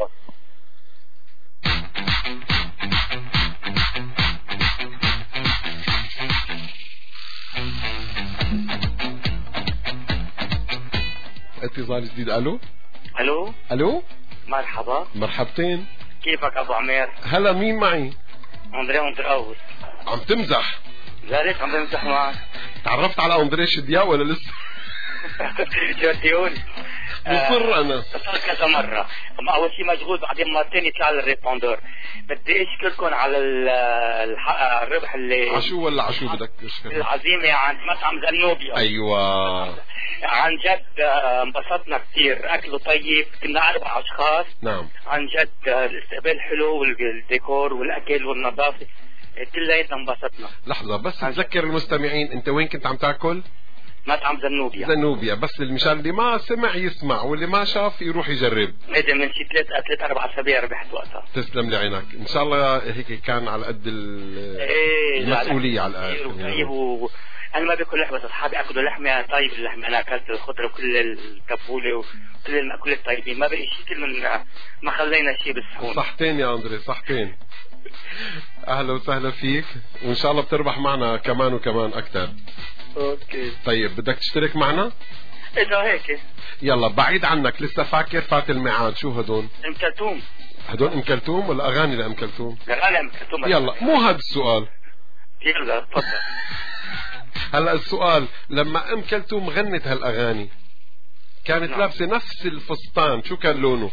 اتصال جديد. الو الو الو مرحبا. مرحبتين. كيفك ابو عمير؟ هلا مين معي؟ اندري اندراوس. عم تمزح؟ لا ليش عم بمزح معك؟ تعرفت على اندري شديا ولا لسه؟ شو تقول؟ مصر انا صار كذا مره. اما اول شيء مشغول بعدين مرتين يطلع لي الريبوندور. بدي اشكركم على الربح اللي عشو ولا عشو بدك تشكر؟ العزيمه عند مطعم زنوبيا. ايوه عن جد انبسطنا كثير. اكله طيب. كنا اربع اشخاص. نعم عن جد الاستقبال حلو والديكور والاكل والنظافه كلياتنا انبسطنا. لحظه بس تذكر المستمعين انت وين كنت عم تاكل؟ مطعم زنوبيا. زنوبيا بس المشان اللي ما سمع يسمع واللي ما شاف يروح يجرب. اجى من شي ثلاث ثلاث اربع اسابيع ربحت وقتها. تسلم لي عينك. ان شاء الله هيك كان على قد ايه المسؤوليه على الاخر. طيب و... انا ما باكل لحمه. اصحابي اكلوا لحمه. طيب اللحمه انا اكلت الخضره وكل الكبوله وكل المأكولات الطيبين. ما بقي شيء كل من ما خلينا شيء بالصحون. صحتين يا اندري صحتين. اهلا وسهلا فيك وان شاء الله بتربح معنا كمان وكمان اكثر. اوكي طيب بدك تشترك معنا؟ اذا هيك يلا بعيد عنك لسه فاكر فات الميعاد. شو هدول؟ ام كلثوم. هدول ام كلثوم ولا اغاني لام كلثوم؟ اغاني ام كلثوم. يلا مو هذا السؤال. يلا تفضل. هلا السؤال لما ام كلثوم غنت هالاغاني كانت نعم. لابسه نفس الفستان شو كان لونه؟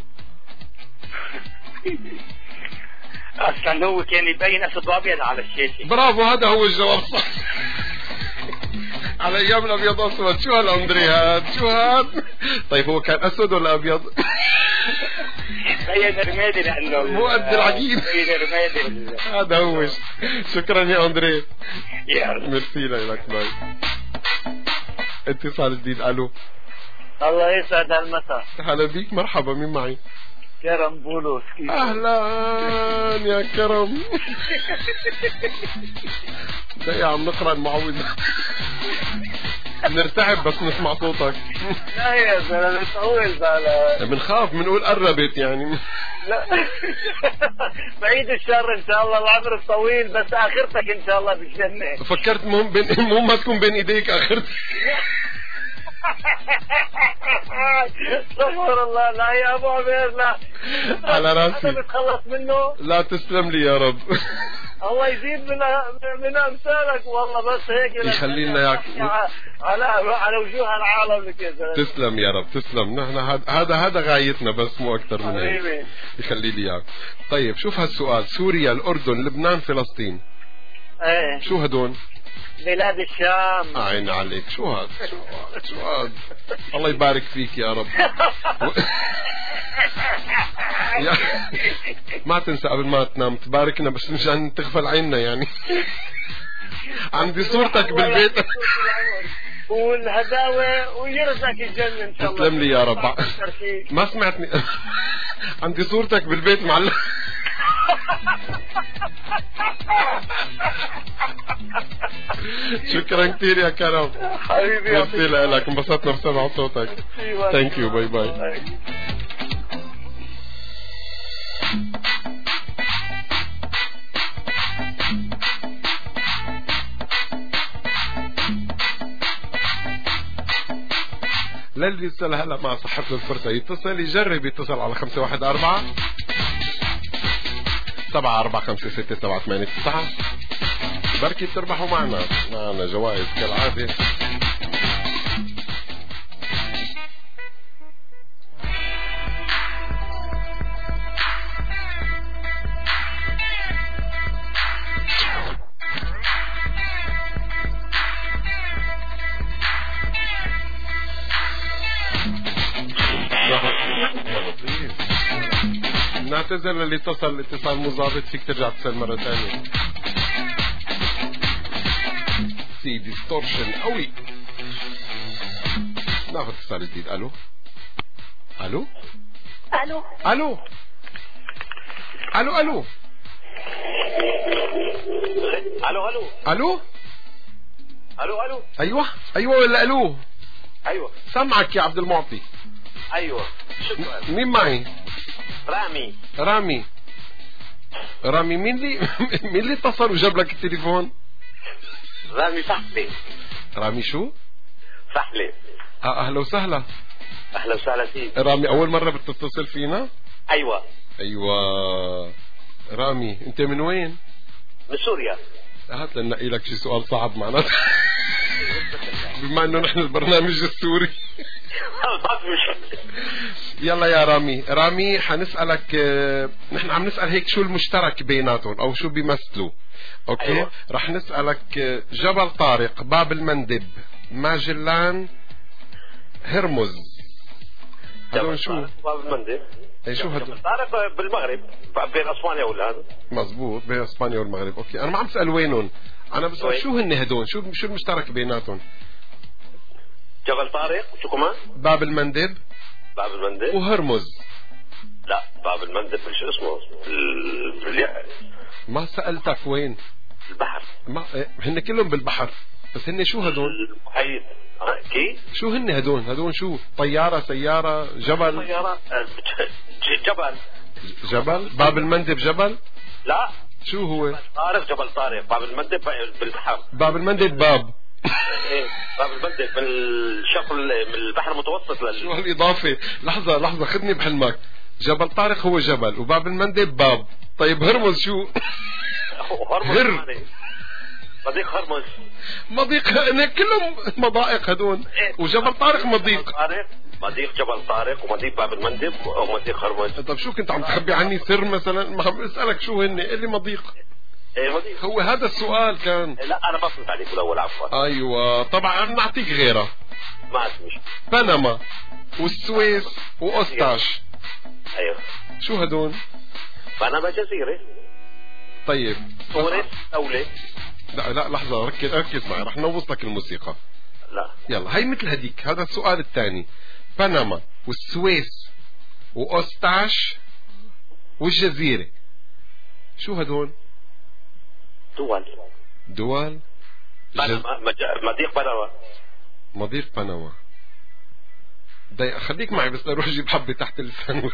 اصلا هو كان يبين اسود وابيض على الشاشه. برافو هذا هو الجواب صح. على ايام الابيض اسود. شو هالاندري هاد؟ شو هاد؟ طيب هو كان اسود ولا ابيض؟ بين رمادي لانه مو قد العجين. بين رمادي. هذا هو. شكرا يا اندري. يلا ميرسي لك. باي. اتصال جديد. الو الله يسعد هالمساء. هلا بيك. مرحبا. مين معي؟ كرم بولوس. كيف؟ اهلا يا كرم. زي عم نقرا المعوذ. نرتعب بس نسمع صوتك. لا يا زلمه طول بالك. بنخاف بنقول قربت يعني. لا بعيد الشر ان شاء الله. العمر الطويل بس اخرتك ان شاء الله بالجنه. فكرت مهم بين مهم ما تكون بين ايديك اخرتك. استغفر الله. لا يا ابو عمير لا. على راسي. انا بتخلص منه. لا تسلم لي يا رب. الله يزيد من من امثالك والله. بس هيك يخلينا اياك على على وجوه العالم لك يا زلمه. تسلم يا رب. تسلم. نحن هذا هذا غايتنا بس مو اكثر من هيك. يخلي لي اياك. طيب شوف هالسؤال. سوريا الاردن لبنان فلسطين. ايه شو هدول؟ بلاد الشام. عين عليك. شو هذا؟ شو هذا؟ شو هذا؟ الله يبارك فيك يا رب. ما تنسى قبل ما تنام تباركنا بس مشان تغفل عيننا يعني. عندي صورتك بالبيت. والهداوة ويرزقك الجنة ان شاء الله. تسلم لي يا رب. ما سمعتني. عندي صورتك بالبيت معلق. شكرا كثير يا كرم حبيبي. ميرسي لك، انبسطنا بسمع صوتك. ثانك يو. باي باي. للي يتصل هلا مع صاحبته الفرصة يتصل، يجرب يتصل على خمسة واحد أربعة سبعة أربعة خمسة ستة سبعة ثمانية تسعة. بركي تربحوا معنا معنا جوائز كالعادة. نعتذر للي اتصل الاتصال مو ظابط، فيك ترجع تتصل مرة ثانية. في ديستورشن قوي. ناخذ اتصال جديد. الو الو الو الو الو الو الو الو الو الو الو ايوه ايوه ولا الو؟ ايوه سمعك يا عبد المعطي. ايوه شكرا. مين معي؟ رامي. رامي رامي مين اللي مين اللي اتصل وجاب لك التليفون؟ رامي فحلي. رامي شو؟ فحلي. اه اهلا وسهلا. اهلا وسهلا فيك. رامي اول مرة بتتصل فينا؟ ايوه ايوه. رامي انت من وين؟ من سوريا. هات لنقي لك شي سؤال صعب معناته. بما انه نحن البرنامج السوري. يلا يا رامي. رامي حنسألك، نحن عم نسأل هيك شو المشترك بيناتهم او شو بيمثلوا. اوكي. أيوة. رح نسألك جبل طارق، باب المندب، ماجلان، هرمز. هذول شو؟ باب المندب. اي شو هذول؟ جبل طارق بالمغرب بين اسبانيا والهند. مزبوط بين اسبانيا والمغرب. اوكي انا ما عم اسأل وينهم، انا بسأل شو هن هدول، شو شو المشترك بيناتهم؟ جبل طارق وشو كمان؟ باب المندب. باب المندب وهرمز. لا باب المندب شو اسمه؟ بالياء. ما سألتك وين؟ البحر. ما هن كلهم بالبحر، بس هن شو هدول؟ المحيط. كيف؟ شو هن هدول؟ هدول شو؟ طيارة، سيارة، جبل؟ طيارة. جبل. جبل؟ باب المندب جبل؟ لا. شو هو؟ طارق جبل طارق، باب المندب بالبحر. باب المندب باب. ايه باب المندب من الشق من البحر المتوسط لل... شو هالإضافة؟ لحظة لحظة خدني بحلمك. جبل طارق هو جبل وباب المندب باب. طيب هرمز شو؟ هرمز هر مضيق. هرمز مضيق. كلهم مضائق هدول. وجبل طارق مضيق. مضيق جبل طارق ومضيق باب المندب ومضيق هرمز. طب شو كنت عم تخبي عني سر مثلا؟ ما عم اسألك شو هن، اللي مضيق. ايه مضيق. هو هذا السؤال كان. لا انا بفهمت عليك بالاول عفوا. ايوه طبعا نعطيك غيرها. ما اسمش. بنما والسويس واوستاش. ايوه شو هدول؟ بنما جزيرة. طيب تونس دولة. لا لا لحظة ركز ركز معي، رح نوص لك الموسيقى. لا يلا هي مثل هديك. هذا السؤال الثاني. بنما والسويس واوستاش والجزيرة شو هدول؟ دول. دول. جز... مضيق بنما. مضيق بنما. دي خليك معي بس اروح اجيب حبة تحت اللسان.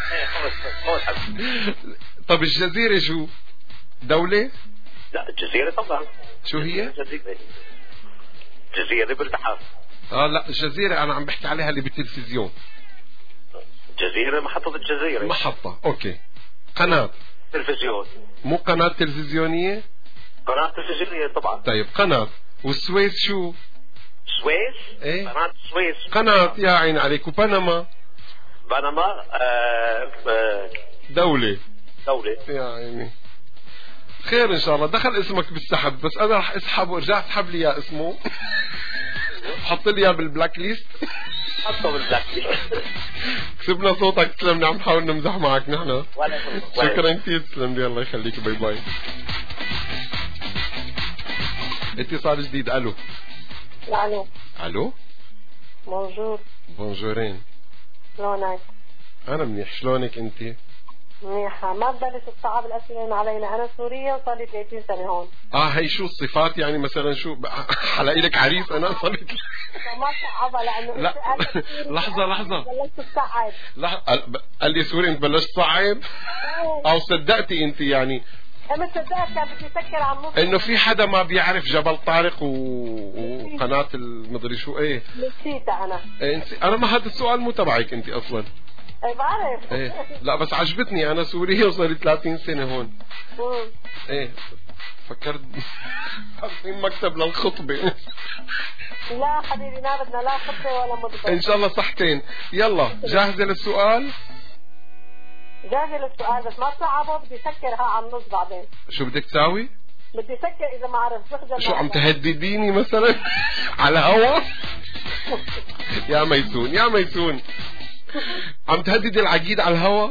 طب الجزيرة شو؟ دولة؟ لا الجزيرة طبعا. شو هي؟ جزيرة, جزيرة بالبحر. اه لا الجزيرة انا عم بحكي عليها اللي بالتلفزيون. جزيرة محطة الجزيرة. محطة اوكي. قناة تلفزيون. مو قناة تلفزيونية؟ قناة تلفزيونية طبعا. طيب قناة. والسويس شو؟ سويس؟ ايه قناة السويس. قناة يا عين عليك. وبنما؟ بنما آه آه دولة. دولة يا عيني. خير ان شاء الله. دخل اسمك بالسحب بس انا رح اسحبه ورجع اسحب لي اياه اسمه. حط لي اياه بالبلاك ليست. حطه بالبلاك ليست. كسبنا صوتك. تسلمني. عم نحاول نمزح معك نحن. شكرا كثير. تسلم لي الله يخليك. باي باي. اتصال جديد. الو الو الو بونجور. بونجورين. شلونك؟ انا منيح، شلونك انت؟ منيحة. ما تبلش تصعب الأسئلة علينا، أنا سورية وصار لي ثلاثين سنة هون. اه هي شو الصفات يعني مثلا شو حلاقي لك عريس انا صار لك ما تصعبها لأنه لا لحظة لحظة بلشت تصعد. لحظة قال لي سوري انت بلشت تصعب او صدقتي انت يعني؟ أنا صدقت كان بدي أسكر على النص انه في حدا ما بيعرف جبل طارق و... وقناة المدري شو ايه نسيتها أنا. إيه انت... انا ما هذا السؤال مو تبعك انت اصلا. ايه بعرف. ايه لا بس عجبتني، انا سورية وصار لي ثلاثين سنة هون. مم. ايه فكرت حاطين مكتب للخطبة. لا حبيبي ما بدنا لا خطبة ولا مطبخ. ان شاء الله صحتين. يلا جاهزة للسؤال؟ جاهزة للسؤال بس ما تصعبه، بدي سكرها على النص بعدين. شو بدك تساوي؟ بدي سكر إذا ما عرفت بخجل. شو عم تهدديني مثلا على هوا؟ يا ميسون يا ميسون عم تهددي العقيد على الهوا؟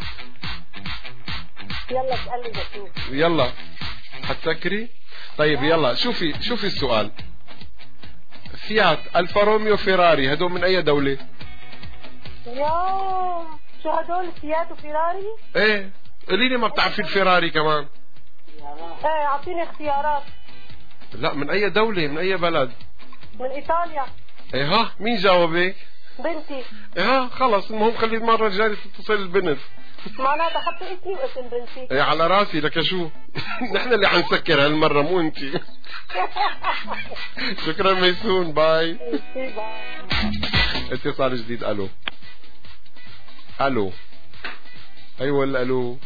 يلا اسألني بشوف. يلا حتسكري؟ طيب يلا شوفي شوفي السؤال. فيات الفا روميو فيراري هدول من اي دولة؟ يا شو هدول فيات وفيراري؟ ايه قولي لي ما بتعرفي الفيراري كمان؟ ايه اعطيني اختيارات. لا من اي دولة من اي بلد؟ من ايطاليا. ايه ها مين جاوبك؟ بنتي. ايه ها خلص المهم خلي المرة الجاية تتصل البنت. معناتها حطي اسمي واسم بنتي. ايه على راسي لك شو. نحن اللي حنسكر هالمرة مو انتي. شكرا ميسون باي. اتصال جديد. الو الو ايوه الو.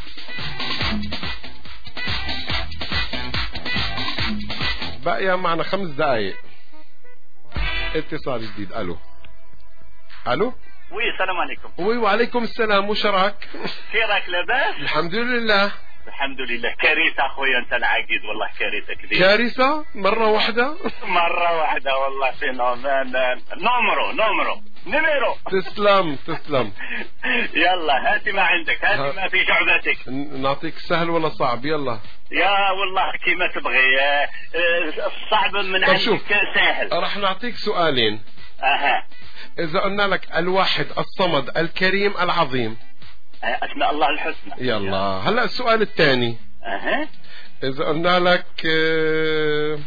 بقى معنا خمس دقايق. اتصال جديد. الو الو. وي السلام عليكم. وي وعليكم السلام. وش راك؟ خيرك لاباس؟ الحمد لله. الحمد لله. كارثة اخويا انت العقيد والله كارثة كبيرة. كارثة مرة واحدة؟ مرة واحدة والله فينومين. نومرو نومرو نميرو. تسلم تسلم. يلا هاتي ما عندك، هاتي ما في شعبتك. نعطيك سهل ولا صعب؟ يلا يا والله كيما تبغي. الصعب من عندك سهل. راح نعطيك سؤالين. اها. إذا قلنا لك الواحد الصمد الكريم العظيم. أسماء الله الحسنى. يلا هلا السؤال الثاني. أها. إذا قلنا لك آه...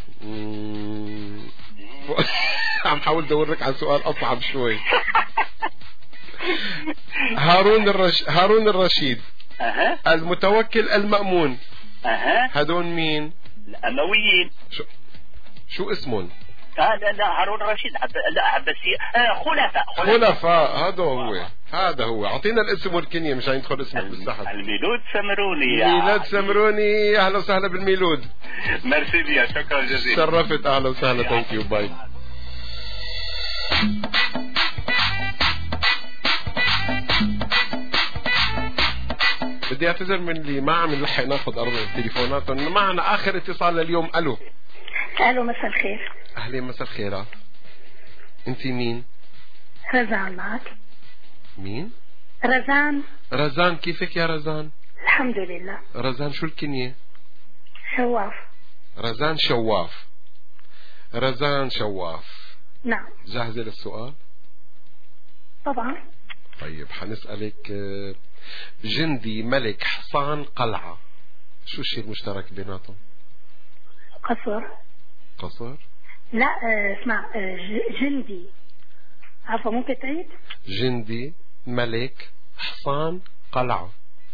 عم حاول ادور لك على سؤال أصعب شوي. هارون الرش... هارون الرشيد. أها. المتوكل المأمون. أها. هدول مين؟ الأمويين. شو شو اسمهم؟ لا لا لا هارون الرشيد عب... لا عباسية. آه خلفاء خلفاء هذا هو. هذا هو. اعطينا الاسم والكنية مشان يدخل اسمك بالسحب. الميلود سمروني. ميلاد سمروني. اهلا وسهلا بالميلود. ميرسي بيا شكرا جزيلا. شرفت. اهلا وسهلا. ثانك يو باي. بدي اعتذر من اللي ما عم نلحق ناخذ ارض تليفوناتهم. معنا اخر اتصال لليوم. الو الو مساء الخير. اهلين مساء الخيرات. انت مين؟ رزان معك. مين؟ رزان. رزان كيفك يا رزان؟ الحمد لله. رزان شو الكنية؟ شواف. رزان شواف. رزان شواف. نعم. جاهزة للسؤال؟ طبعا. طيب حنسألك جندي ملك حصان قلعة شو الشيء المشترك بيناتهم؟ قصر. قصر؟ لا اسمع جندي. عفوا ممكن تعيد؟ جندي ملك حصان قلعة.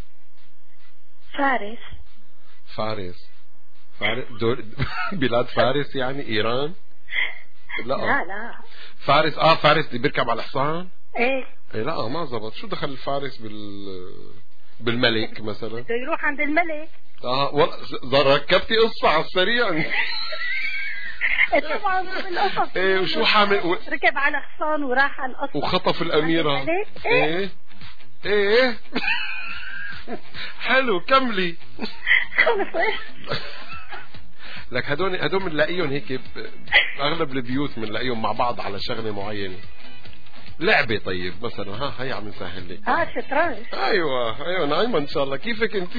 فارس. فارس. فارس دول بلاد فارس يعني ايران؟ لا لا, لا. فارس اه فارس اللي بيركب على الحصان؟ ايه ايه لا ما زبط. شو دخل الفارس بال بالملك مثلا؟ بده يروح عند الملك. اه والله ركبتي قصة على السريع. طبعا القصص. ايه وشو حامل و... ركب على حصان وراح على القصر وخطف الأميرة. ايه ايه ايه حلو كملي. خلص ايه لك هدول هدول بنلاقيهم هيك اغلب البيوت بنلاقيهم مع بعض على شغله معينه. لعبه طيب مثلا ها هي عم نسهل لك. اه شطرنج. ايوه ايوه نايمه ان شاء الله. كيفك انت؟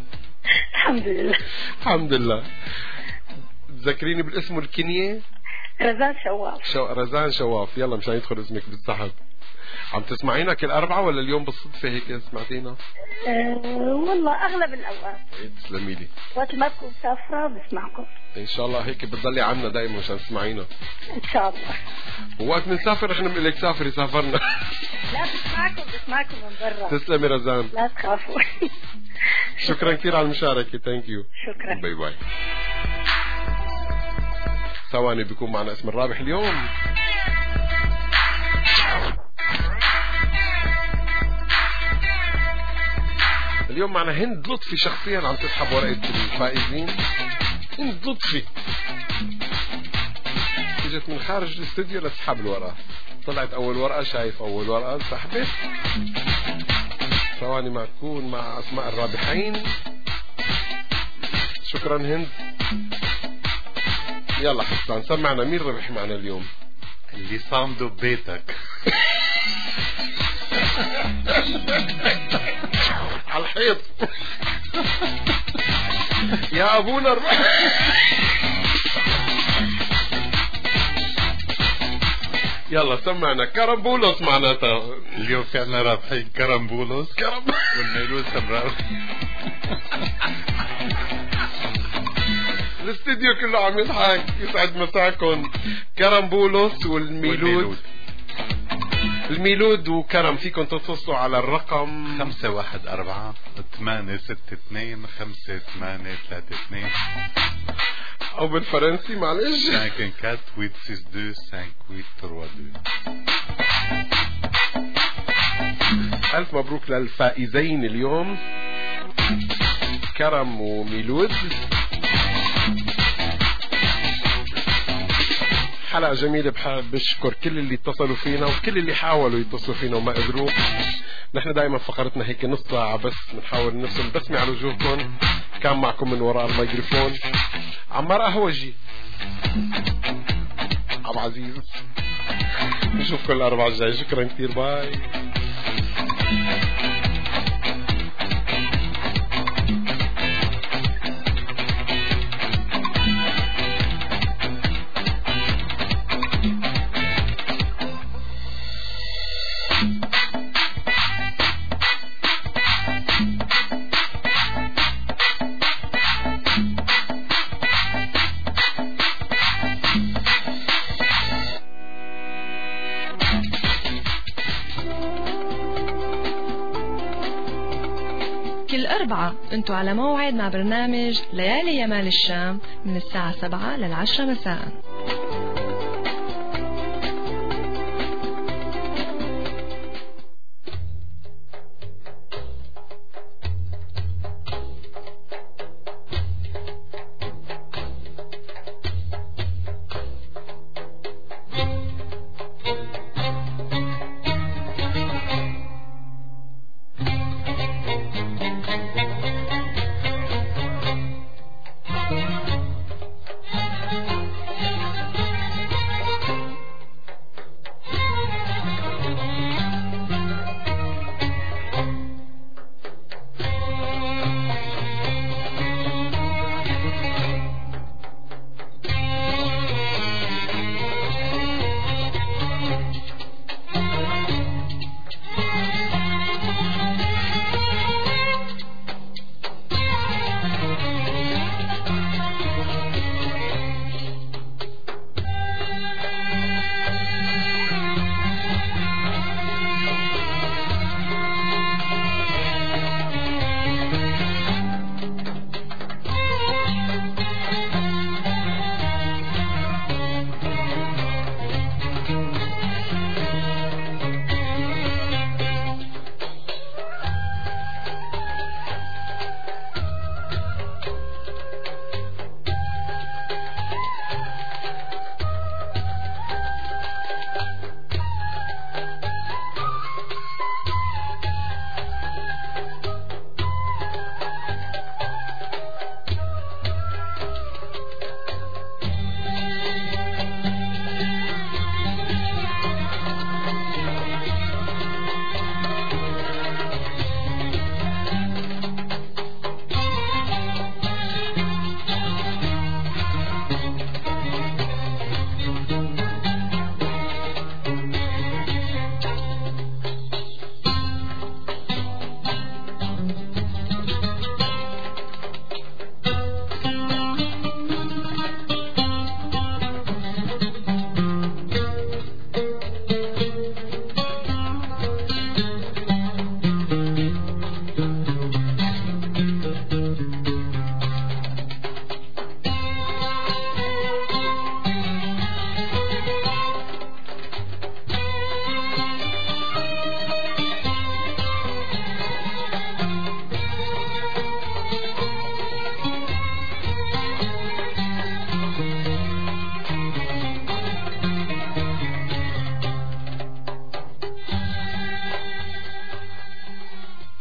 الحمد لله. الحمد لله. تذكريني بالاسم والكنيه؟ رزان شواف. شو... رزان شواف. يلا مشان يدخل اسمك بالسحب. عم تسمعينا كل أربعة ولا اليوم بالصدفة هيك سمعتينا؟ أه والله أغلب الأوقات. تسلمي لي. وقت ما بكون مسافرة بسمعكم. إن شاء الله هيك بتضلي عنا دائما مشان تسمعينا. إن شاء الله. ووقت نسافر نحن بنقول لك سافري سافرنا. لا بسمعكم بسمعكم من برا. تسلمي رزان. لا تخافوا. شكرا كثير على المشاركة. ثانك يو. شكرا. باي باي. ثواني بيكون معنا اسم الرابح اليوم. اليوم معنا هند لطفي شخصيا عم تسحب ورقة الفائزين. هند لطفي اجت من خارج الاستوديو لتسحب الورقة. طلعت اول ورقة، شايف اول ورقة سحبت. ثواني ما تكون مع اسماء الرابحين. شكرا هند. يلا حسان سمعنا مين ربح معنا اليوم؟ اللي صامدوا ببيتك. على الحيط. يا ابونا ربح. يلا سمعنا كرمبولوس معناتها. اليوم في عنا رابحين كرمبولوس كرم والميلود سمراوي. الاستديو كله عم يضحك. يسعد مساكم. كرمبولوس والميلود. الميلود وكرم فيكم تتصلوا على الرقم خمسة واحد أربعة ثمانية ستة اثنين خمسة ثمانية ثلاثة اثنين أو بالفرنسي معلش خمسة أربعة ثمانية ستة اثنين خمسة ثمانية ثلاثة اثنين. ألف مبروك للفائزين اليوم كرم وميلود. حلقة جميلة. بحب بشكر كل اللي اتصلوا فينا وكل اللي حاولوا يتصلوا فينا وما قدروا. نحن دائما فقرتنا هيك نص ساعة بس بنحاول نرسم بسمة على وجوهكم. كان معكم من وراء الميكروفون عمار قهوجي عبد عزيز. نشوفكم الأربعة الجاي. شكرا كثير. باي. انتو على موعد مع برنامج ليالي يمال الشام من الساعة سبعة للعشرة مساء.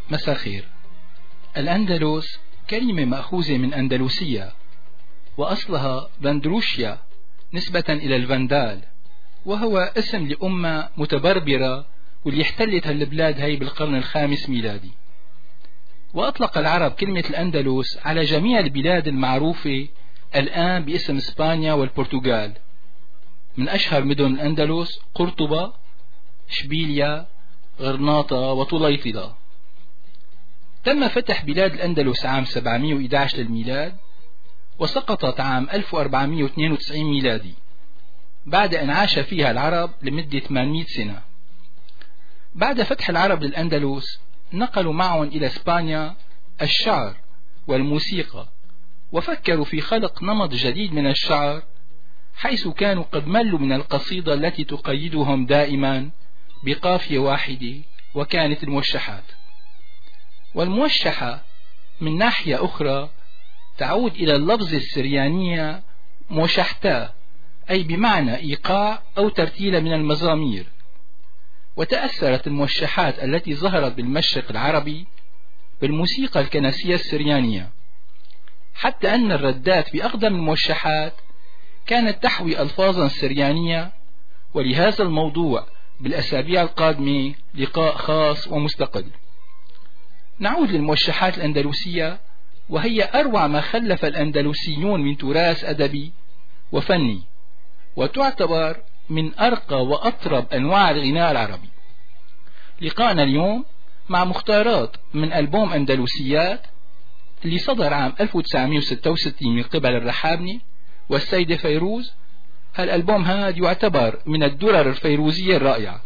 مساء الخير. الأندلس كلمة مأخوذة من أندلسية وأصلها بندروشيا نسبة إلى الفندال، وهو اسم لأمة متبربرة واللي احتلت هالبلاد هاي بالقرن الخامس ميلادي. وأطلق العرب كلمة الأندلس على جميع البلاد المعروفة الآن باسم إسبانيا والبرتغال، من أشهر مدن الأندلس قرطبة، شبيليا، غرناطة وطليطلة. تم فتح بلاد الأندلس عام سبعمئة وأحد عشر للميلاد، وسقطت عام ألف وأربعمئة واثنين وتسعين ميلادي بعد أن عاش فيها العرب لمدة ثمانمئة سنة. بعد فتح العرب للأندلس نقلوا معهم إلى إسبانيا الشعر والموسيقى، وفكروا في خلق نمط جديد من الشعر، حيث كانوا قد ملوا من القصيدة التي تقيدهم دائما بقافية واحدة، وكانت الموشحات. والموشحة من ناحية أخرى تعود إلى اللفظ السريانية موشحتا، أي بمعنى إيقاع أو ترتيل من المزامير. وتأثرت الموشحات التي ظهرت بالمشرق العربي بالموسيقى الكنسية السريانية، حتى أن الردات بأقدم الموشحات كانت تحوي ألفاظا سريانية. ولهذا الموضوع بالأسابيع القادمة لقاء خاص ومستقل. نعود للموشحات الأندلسية، وهي أروع ما خلف الأندلسيون من تراث أدبي وفني، وتعتبر من أرقى وأطرب أنواع الغناء العربي. لقاءنا اليوم مع مختارات من ألبوم أندلسيات اللي صدر عام ألف وتسعمئة وستة وستين من قبل الرحابني والسيدة فيروز. هالألبوم هذا يعتبر من الدرر الفيروزية الرائعة.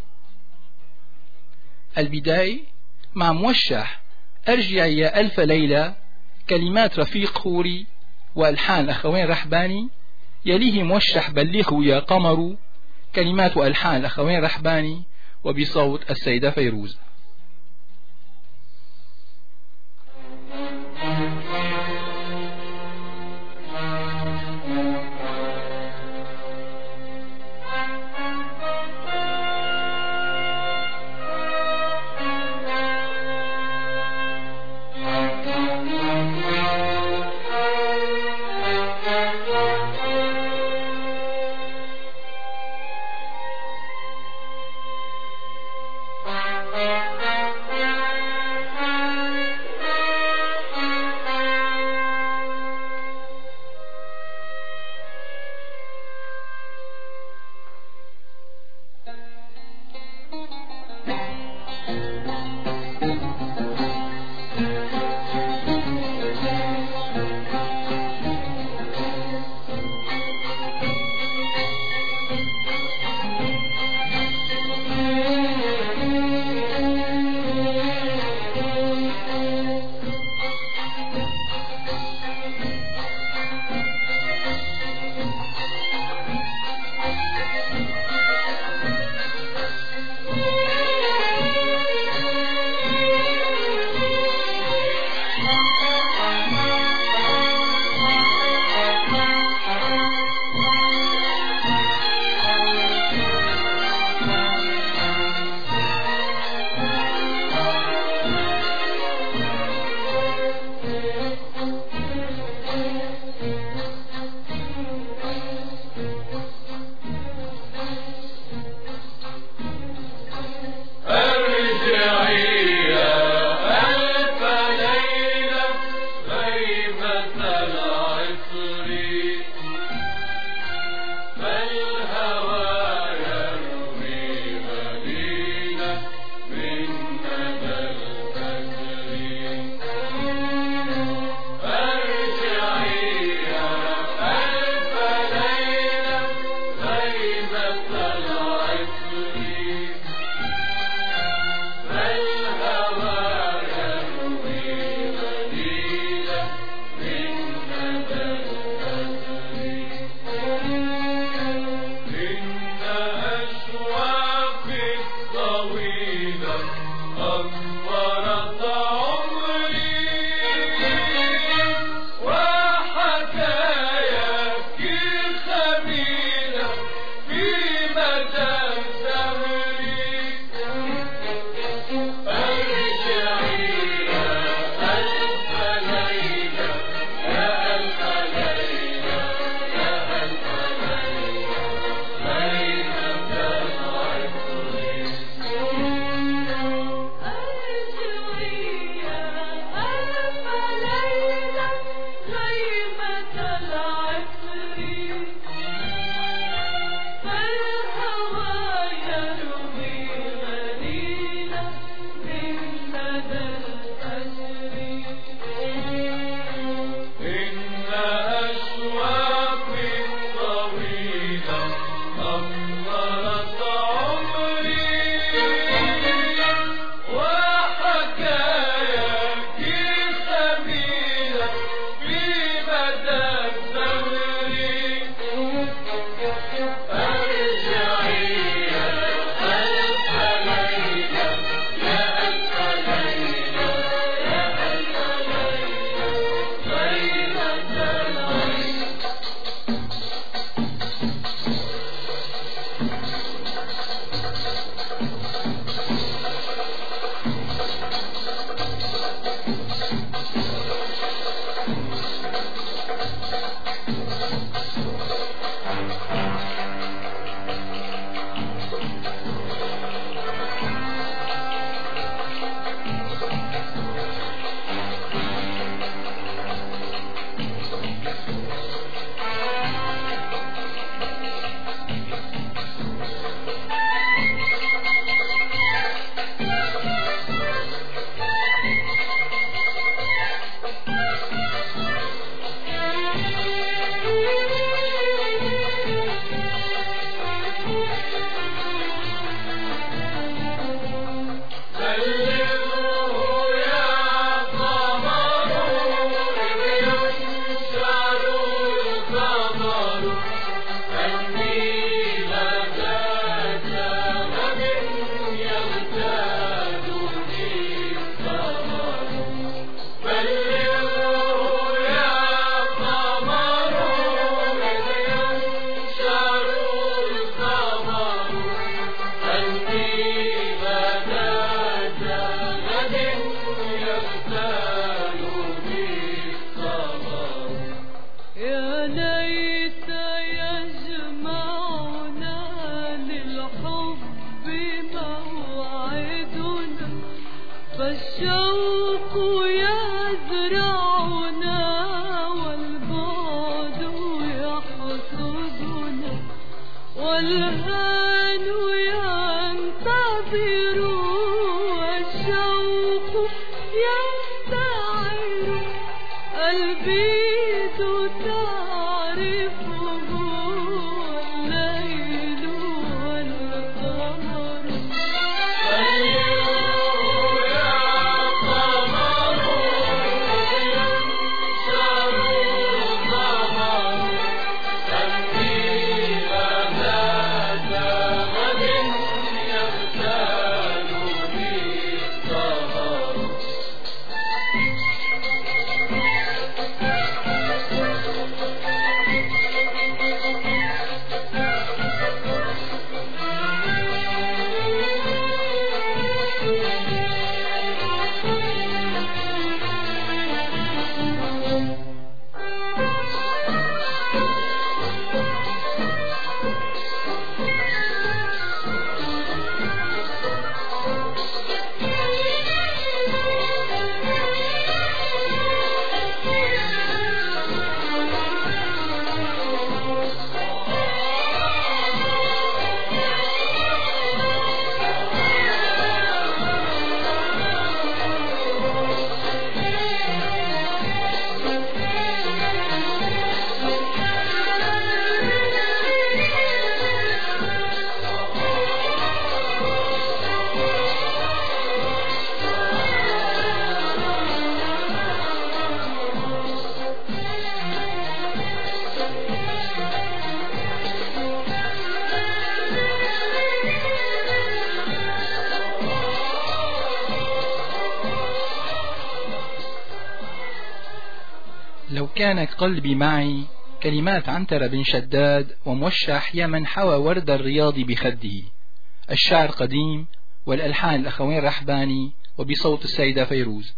البداية مع موشح أرجع يا ألف ليلة، كلمات رفيق خوري وألحان أخوين رحباني، يليه موشح بلغوا يا قمر، كلمات وألحان الأخوين رحباني وبصوت السيدة فيروز. أرجعي فالشوق يزرعنا والبعد يحصدنا والهان ينتظر والشوق يستعر البيت تعرفه الليل والقمر لو كان قلبي معي كلمات عنترة بن شداد وموشح يا من حوى ورد الرياض بخده. الشعر قديم والألحان الأخوين رحباني وبصوت السيدة فيروز.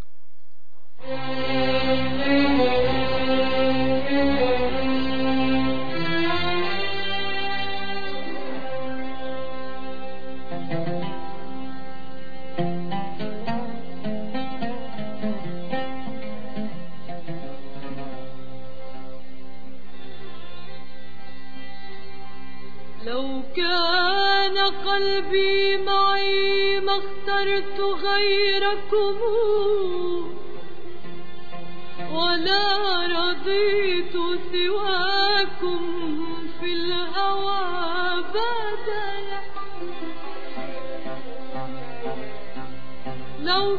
لو كان قلبي معي ما اخترت غيركم ولا رضيت سواكم في الهوى بدلا. لو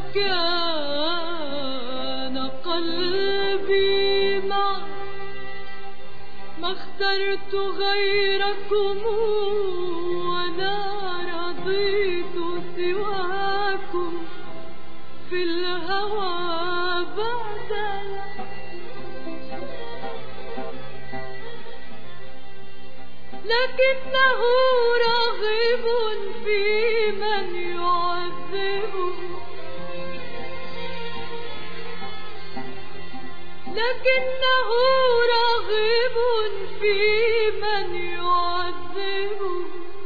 كان قلبي معي ما اخترت غيركم ولا رضيت سواكم في الهوى بدلا. لكنه راغب في من يعذبه لكنه راغب في من يعذبه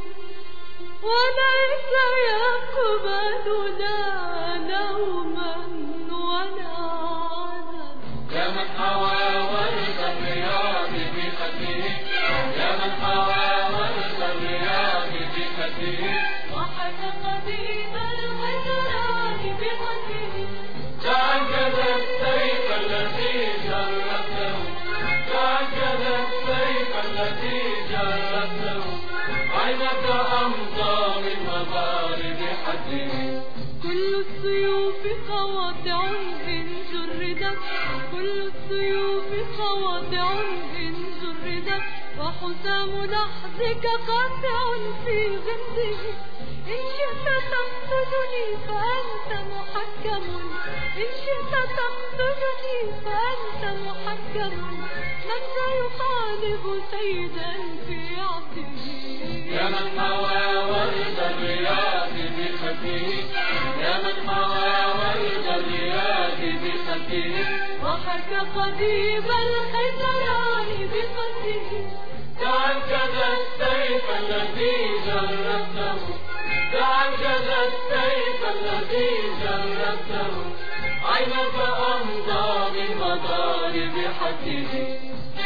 وليس يقبل لا لوما ولا عذاب. يا من حوى ورد الرياض في خده يا من حوى ورد الرياض في خده وحكى قديم الهجران بخده. تعجب السيف الذي جربته تعجب السيف الذي جربته عينك أمضى من مغارب حده. كل السيوف قواطع إن جردت كل السيوف قواطع إن جردت وحسام لحظك قاطع في غمده. إن شئت تقتلني فأنت محكم إن شئت تقتلني فأنت محكم. من ذا يخالف سيدا في عبده. يا من حوى ورد الرياض بخده يا من حوى ورد الرياض بخده وحكى قضيب الخزران بخده. تعجب السيف الذي جربته تعجب السيف الذي جربته جرته عينك أمضى من مضارب حده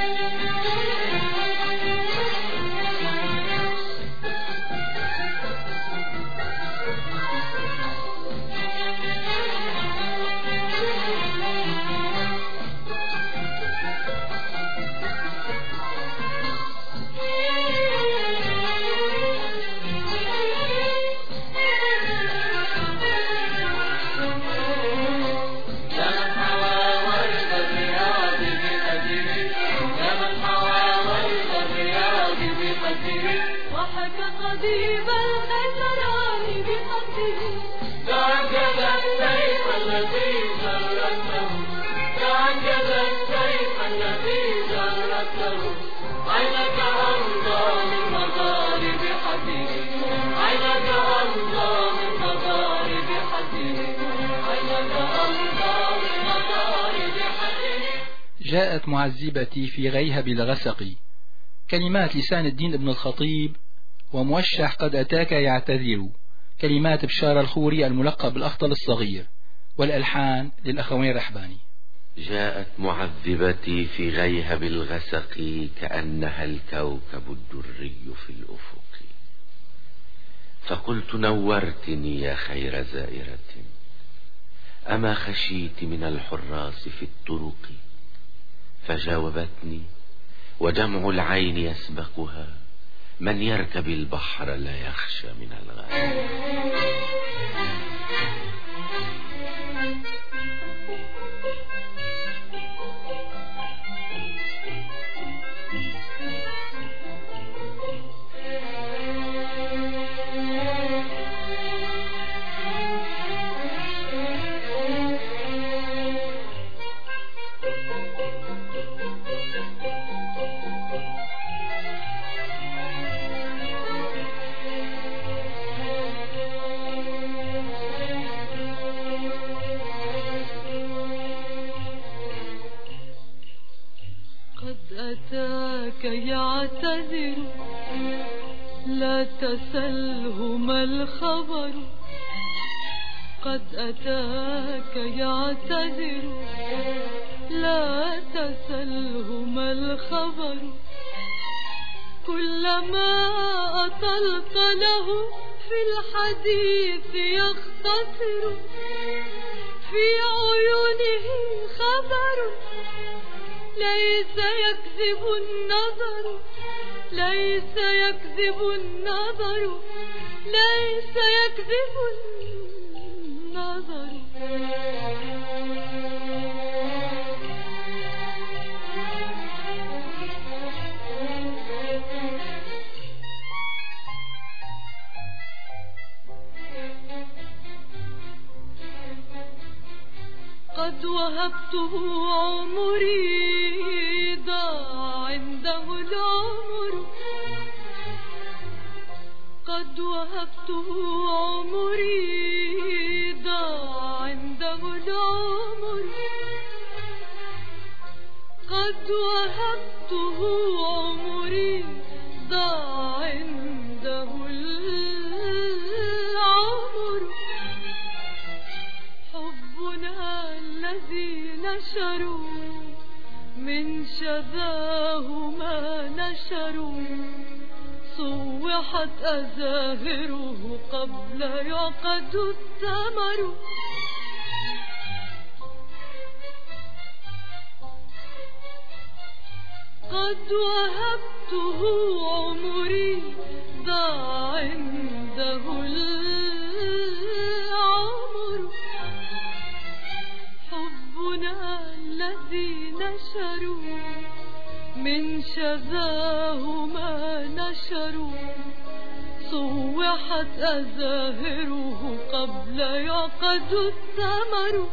قضيب الخزران بخده تعجب السيف الذي جرته تعجب السيف الذي جرته عينك أمضى من مضارب حده عينك أمضى من مضارب حده عينك أمضى من مضارب حده. جاءت معذبتي في غيهب الغسق. كلمات لسان الدين ابن الخطيب وموشح قد أتاك يعتذر. كلمات بشار الخوري الملقب بالأخطل الصغير، والألحان للأخوين رحباني. جاءت معذبتي في غيهب الغسق كأنها الكوكب الدري في الأفق، فقلت نورتني يا خير زائرة، أما خشيت من الحراس في الطرق؟ فجاوبتني ودمع العين يسبقها، من يركب البحر لا يخشى من الغرق. أتاك يعتذر لا تسله ما الخبر، قد أتاك يعتذر لا تسله ما الخبر، كلما أطلت له في الحديث يختصر، في عيونه خبر ليس يكذب النظر، ليس يكذب النظر، ليس يكذب النظر. قد وهبته عمري ضاع عنده العمر، قد وهبته عمري ضاع عنده العمر، قد وهبته عمري ضاع عنده العمر. حبنا الذي نشروا من شذاه ما نشروا، صوحت أزاهره قبل يعقد الثمر. قد وهبته عمري ضاع عنده العمر، حبنا الذي نشروا من شذاه ما نشروا، صوحت أزاهره قبل يعقد الثمر.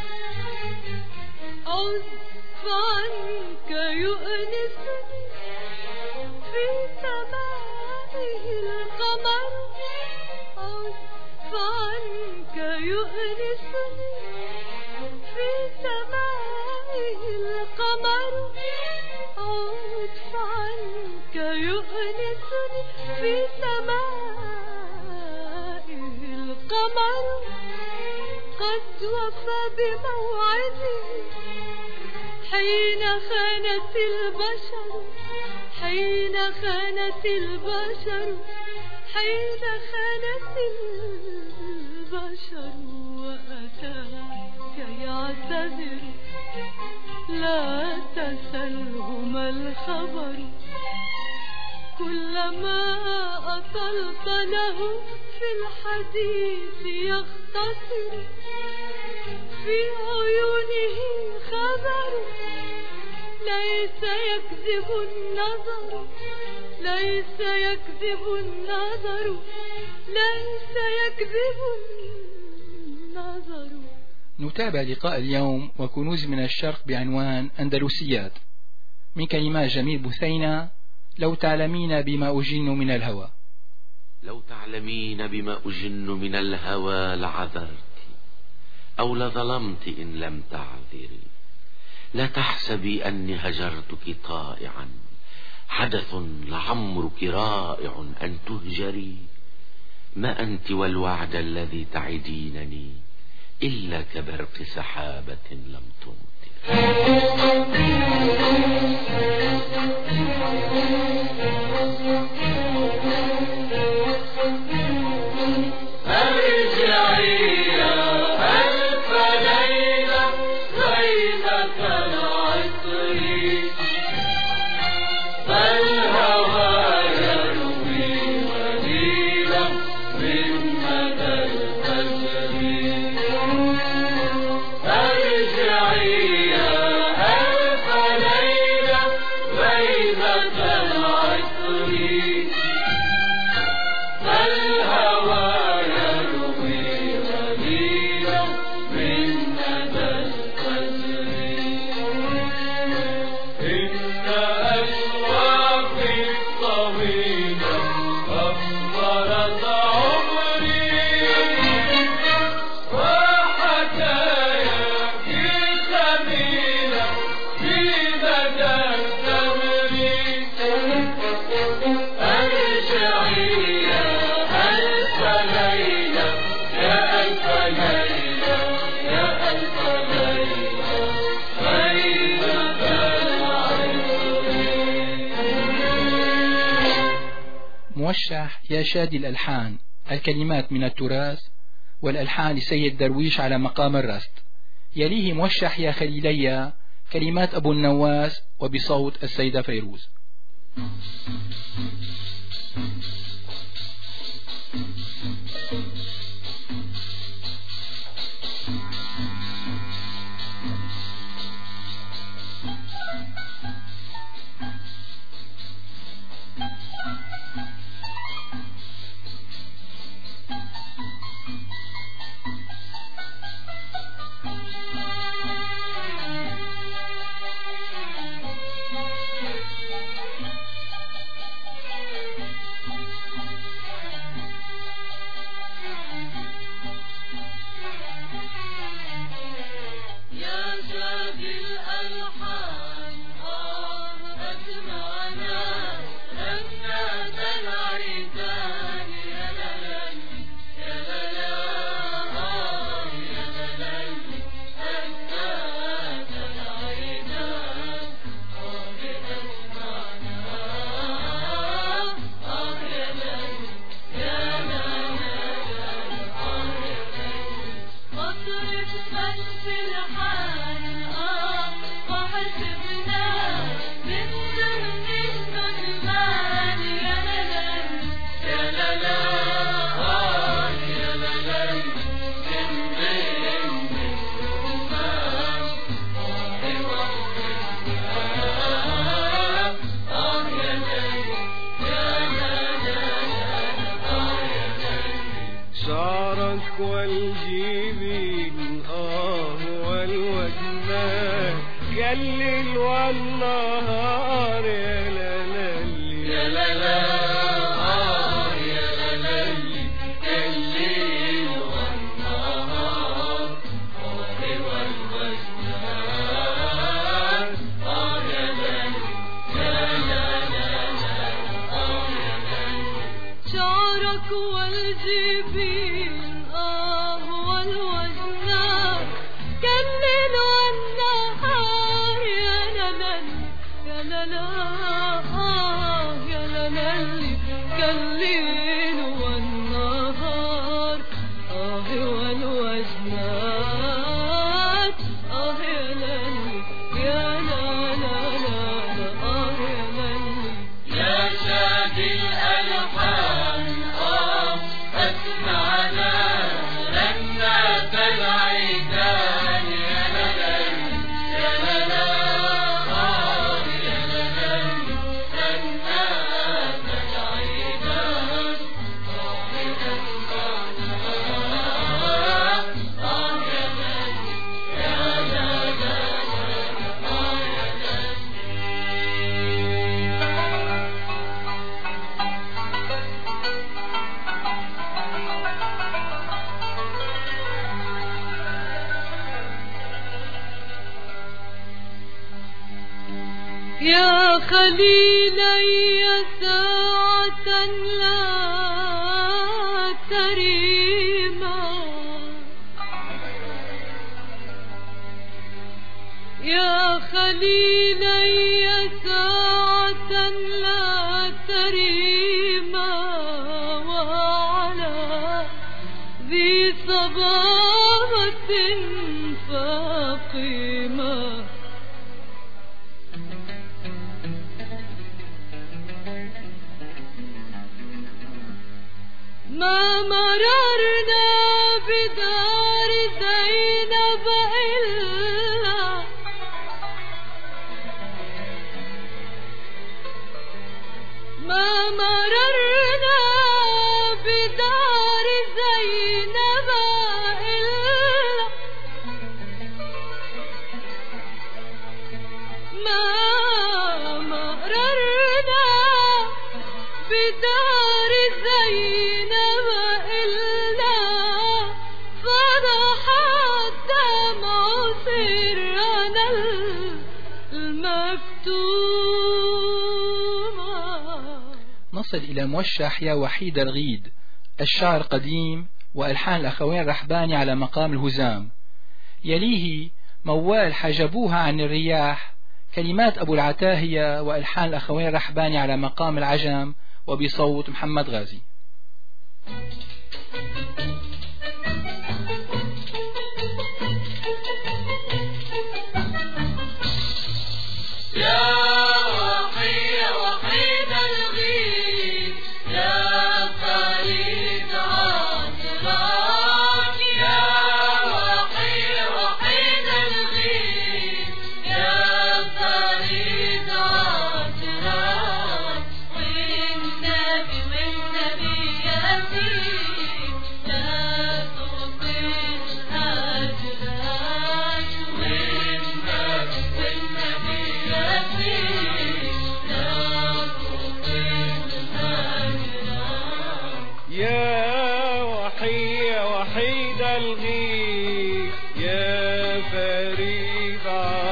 عزف عنك يؤنسني في سمائه القمر، عزف عنك يؤنسني في سمائه القمر، عزف عنك يؤنسني في سمائه القمر. قد وفى بموعده حين خانت البشر حين خانت البشر حين خانت البشر وأتى كي يعتذر لا تسله ما الخبر كلما أطلت له في الحديث يختصر في عيونه خبر ليس يكذب النظر ليس يكذب النظر ليس يكذب النظر. نتابع لقاء اليوم وكنوز من الشرق بعنوان أندلسيات من كلمات جميل بثينة. لو تعلمين بما أجن من الهوى. لو تعلمين بما أجن من الهوى لعذرت أو لظلمت إن لم تعذري. لا تحسبي أني هجرتك طائعا حدث لعمرك رائع أن تهجري. ما أنت والوعد الذي تعدينني إلا كبرق سحابة لم تمطر. موشح يا شادي الألحان. الكلمات من التراث والألحان لسيد درويش على مقام الرست. يليه موشح يا خليليا كلمات أبو النواس وبصوت السيدة فيروز. والجبين آه والوجنان كالليل والنهار يا لالي يا لالا آه يا لالي كالليل والنهار آه والوجنان آه يا لالي يا لالا آه يا لالي شعرك والجبين آه والوجنان لا لا آه يا لا للي كالليل والنهار آه والوجنات آه يا للي يا لا لا لا آه يا للي يا شادي الألحان آه أسمعنا رنات العيدان يا للي يا لا آه يا للي رنات العيدان آه يا يا خليلي ساعة لا تريما يا خليلي ساعة لا تريما وعلى ذي صبابة فقيمة ما مررنا بدار زينب إلا ما مررنا بدار زينب إلا ما مررنا بدار زينب إلا فرحت دمع سرنا المكتومة. نصل إلى موشح يا وحيد الغيد، الشعر قديم وألحان الأخوين رحباني على مقام الهزام. يليه موال حجبوها عن الرياح، كلمات أبو العتاهية وألحان الأخوين رحباني على مقام العجم وبصوت محمد غازي. يا وحي وحيد الغيث يا فريد عطران يا وحي وحيد الغيث يا فريد عطران والنبي والنبي ياسين لا تطيل هجران والنبي والنبي يا وحي وحيد الغيث يا فريد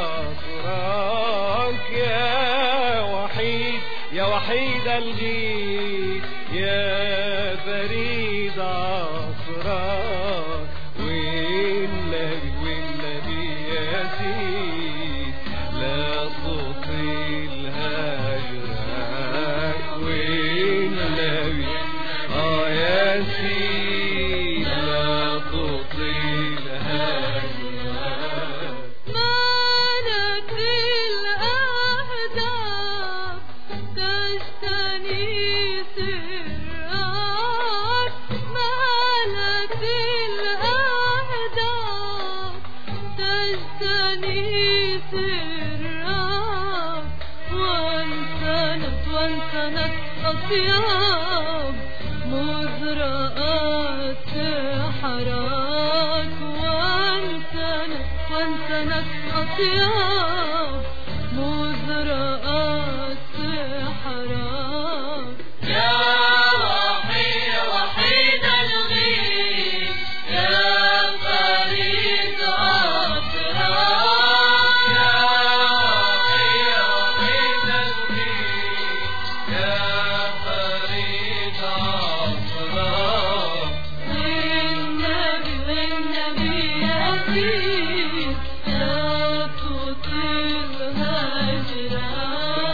عطرك يا وحيد يا وحيد الغيث يا فريد عطرك والنبي والنبي ياسين لا تطيل هجرك والنبي آه ياسين لا تطيل هجرك. مالت الأهداف تجتني سرك مالت الأهداف تجتني سرك وانسنت وانسنت أطياب مزرعات حراك وانسنت وانسنت أطياب مزرعات حراك. يا وحي وحيد الغيث يا فريد عطران يا وحي وحيد الغيث يا فريد عطران والنبي والنبي ياسين لا تطيل هجرك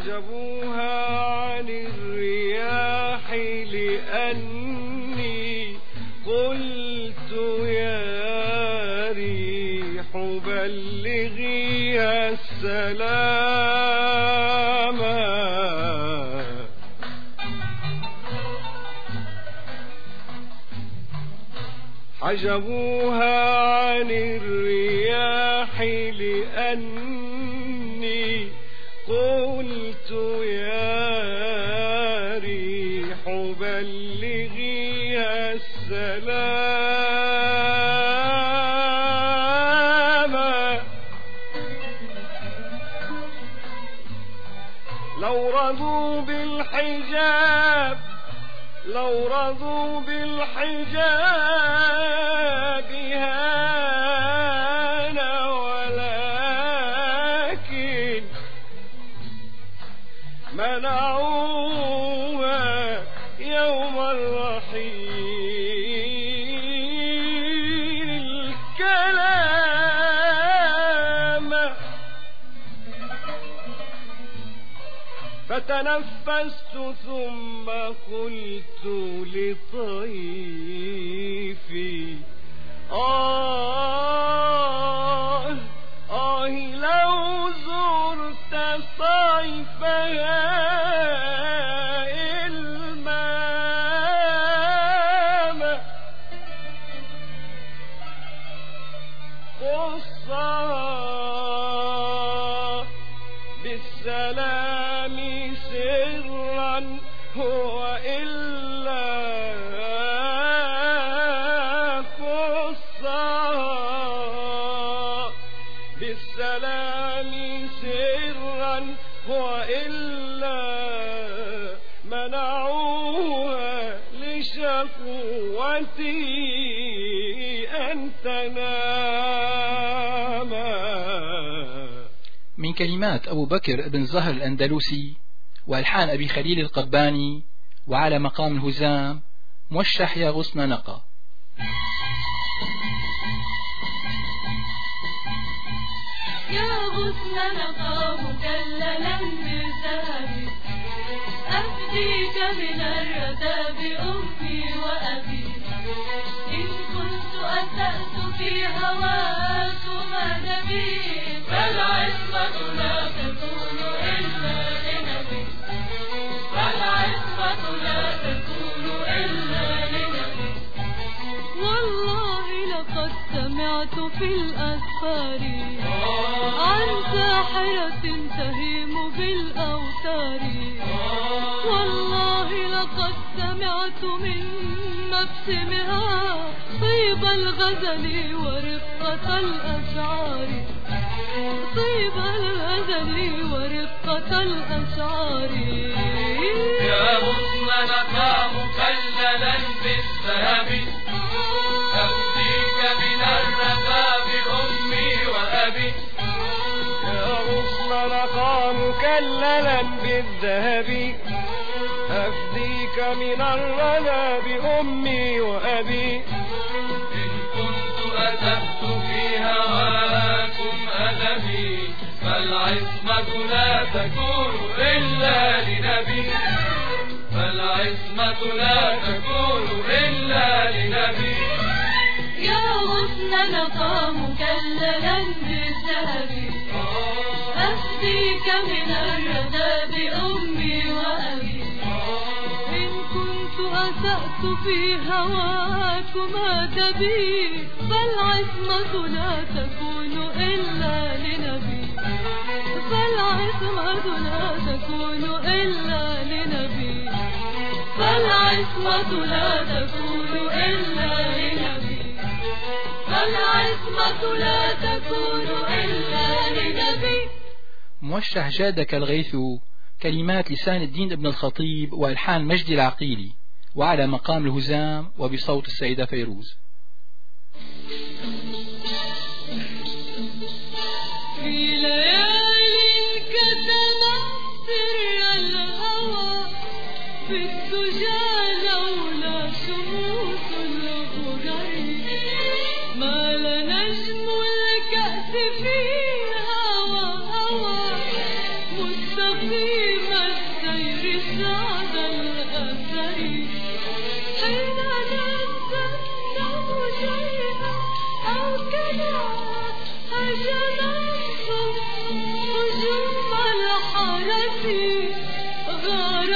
حجبوها عن الرياح لأني قلت يا ريح بلغيها السلام. حجبوها عن الرياح لأني قلت يا ريح بلغيها السلام. لو رضوا بالحجاب لو رضوا بالحجاب هانا ولكن منعوها يوم الرحيل الكلام. فتنفست ثم قلت لطيفي آه آه لو زرت صيفها المام. قصها بالسلام سرا هو إلا قصها بالسلام سرا هو إلا منعوها لشقوتي أن تنام. من كلمات أبو بكر بن زهر الأندلسي وألحان أبي خليل القباني، وعلى مقام الهزام موشح يا غصن نقى. يا غصن نقى مكللا بالذهب أفديك من الردى بأمي وأبي. إن كنت أسأت في هواك مدبي فالعصمة لا تكون إلا لنبي فالعصمة لا تكون إلا لنبي. والله لقد سمعت في الأسفار عن ساحرة تهيم بالأوتار. والله لقد سمعت من مبسمها طيب الغزل ورقة الأشعار طيب الغزل ورقة الأشعار. يا غصن نقى مكللا بالذهب أفديك من الردى بأمي وأبي. يا غصن نقى مكللا بالذهب أفديك من الردى بأمي وأبي. إن كنت أسأت في هواكم أدبي فالعصمة لا تكون إلا لنبي فالعصمة لا تكون إلا لنبي. يا غصن نقى مكللا بالذهب أفديك من الردى بأمي وأبي. إن كنت أسأت في هواكم أدبي فالعصمة لا تكون إلا لنبي فالعصمة لا تكون إلا لنبي فالعصمة لا تكون إلا لنبي فالعصمة لا تكون إلا لنبي. موشح جادك الغيث، كلمات لسان الدين ابن الخطيب وألحان مجدي العقيلي، وعلى مقام الهزام وبصوت السيدة فيروز. في ليالي كتمت سر الهوى في الدجى لولا شموس الغرر مال نجم الكأس فيها وهوى مستقيم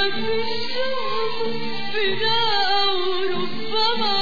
في الشوق فداء وربما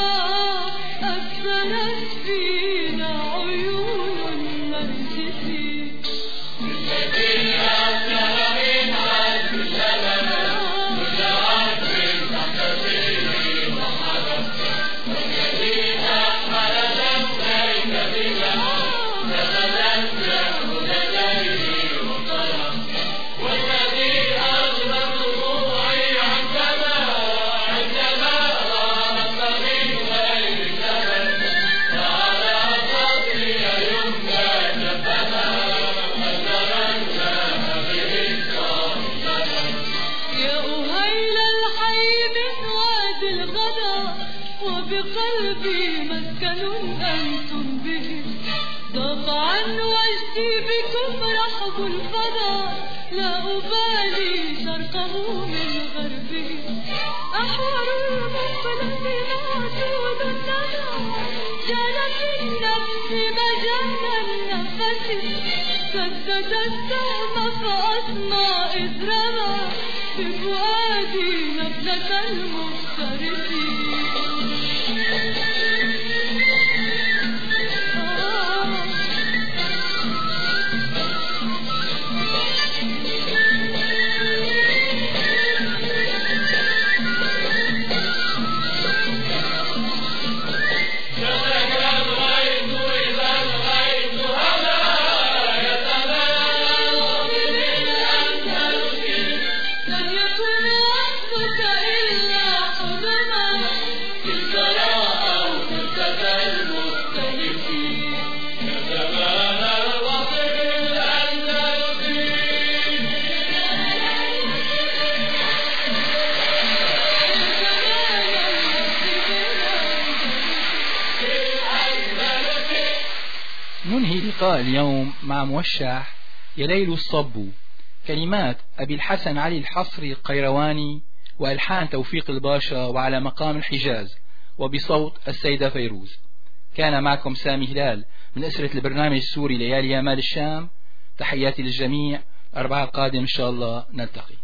أثرت فينا عيون النرجسي الذي أثر من عز الألم كل عرض تحتفل وحرم والذي أحمل لبيك بلا نزلت له لديه وطرم والذي أغلب دموعي عندما عندما رأت من غير ثمن فعلى صدري يمنى جفنا أثرا ذهب به الصالح يا أهيل الحي من وادي الغدا وبقلبي مسكن أنتم به ضاق عن وجدي بكم رحب الفضا لا أبالي شرقه من غربه أحور المفلس معدود الندى جال في النفس مجال النفس سدد السهم فأسمع إذ رمى بفؤادي نبلة المفترس ننهي لقاء اليوم مع موشح يا ليل الصب، كلمات أبي الحسن علي الحصري القيرواني وألحان توفيق الباشا وعلى مقام الحجاز وبصوت السيدة فيروز. كان معكم سامي هلال من أسرة البرنامج السوري ليالي آمال الشام. تحياتي للجميع. الأربعاء القادم إن شاء الله نلتقي.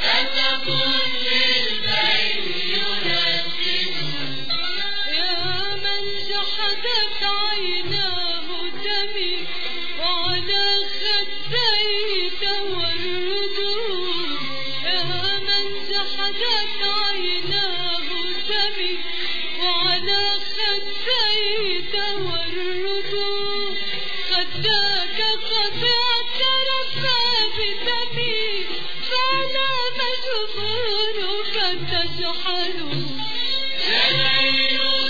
يا تعالوا يا ليل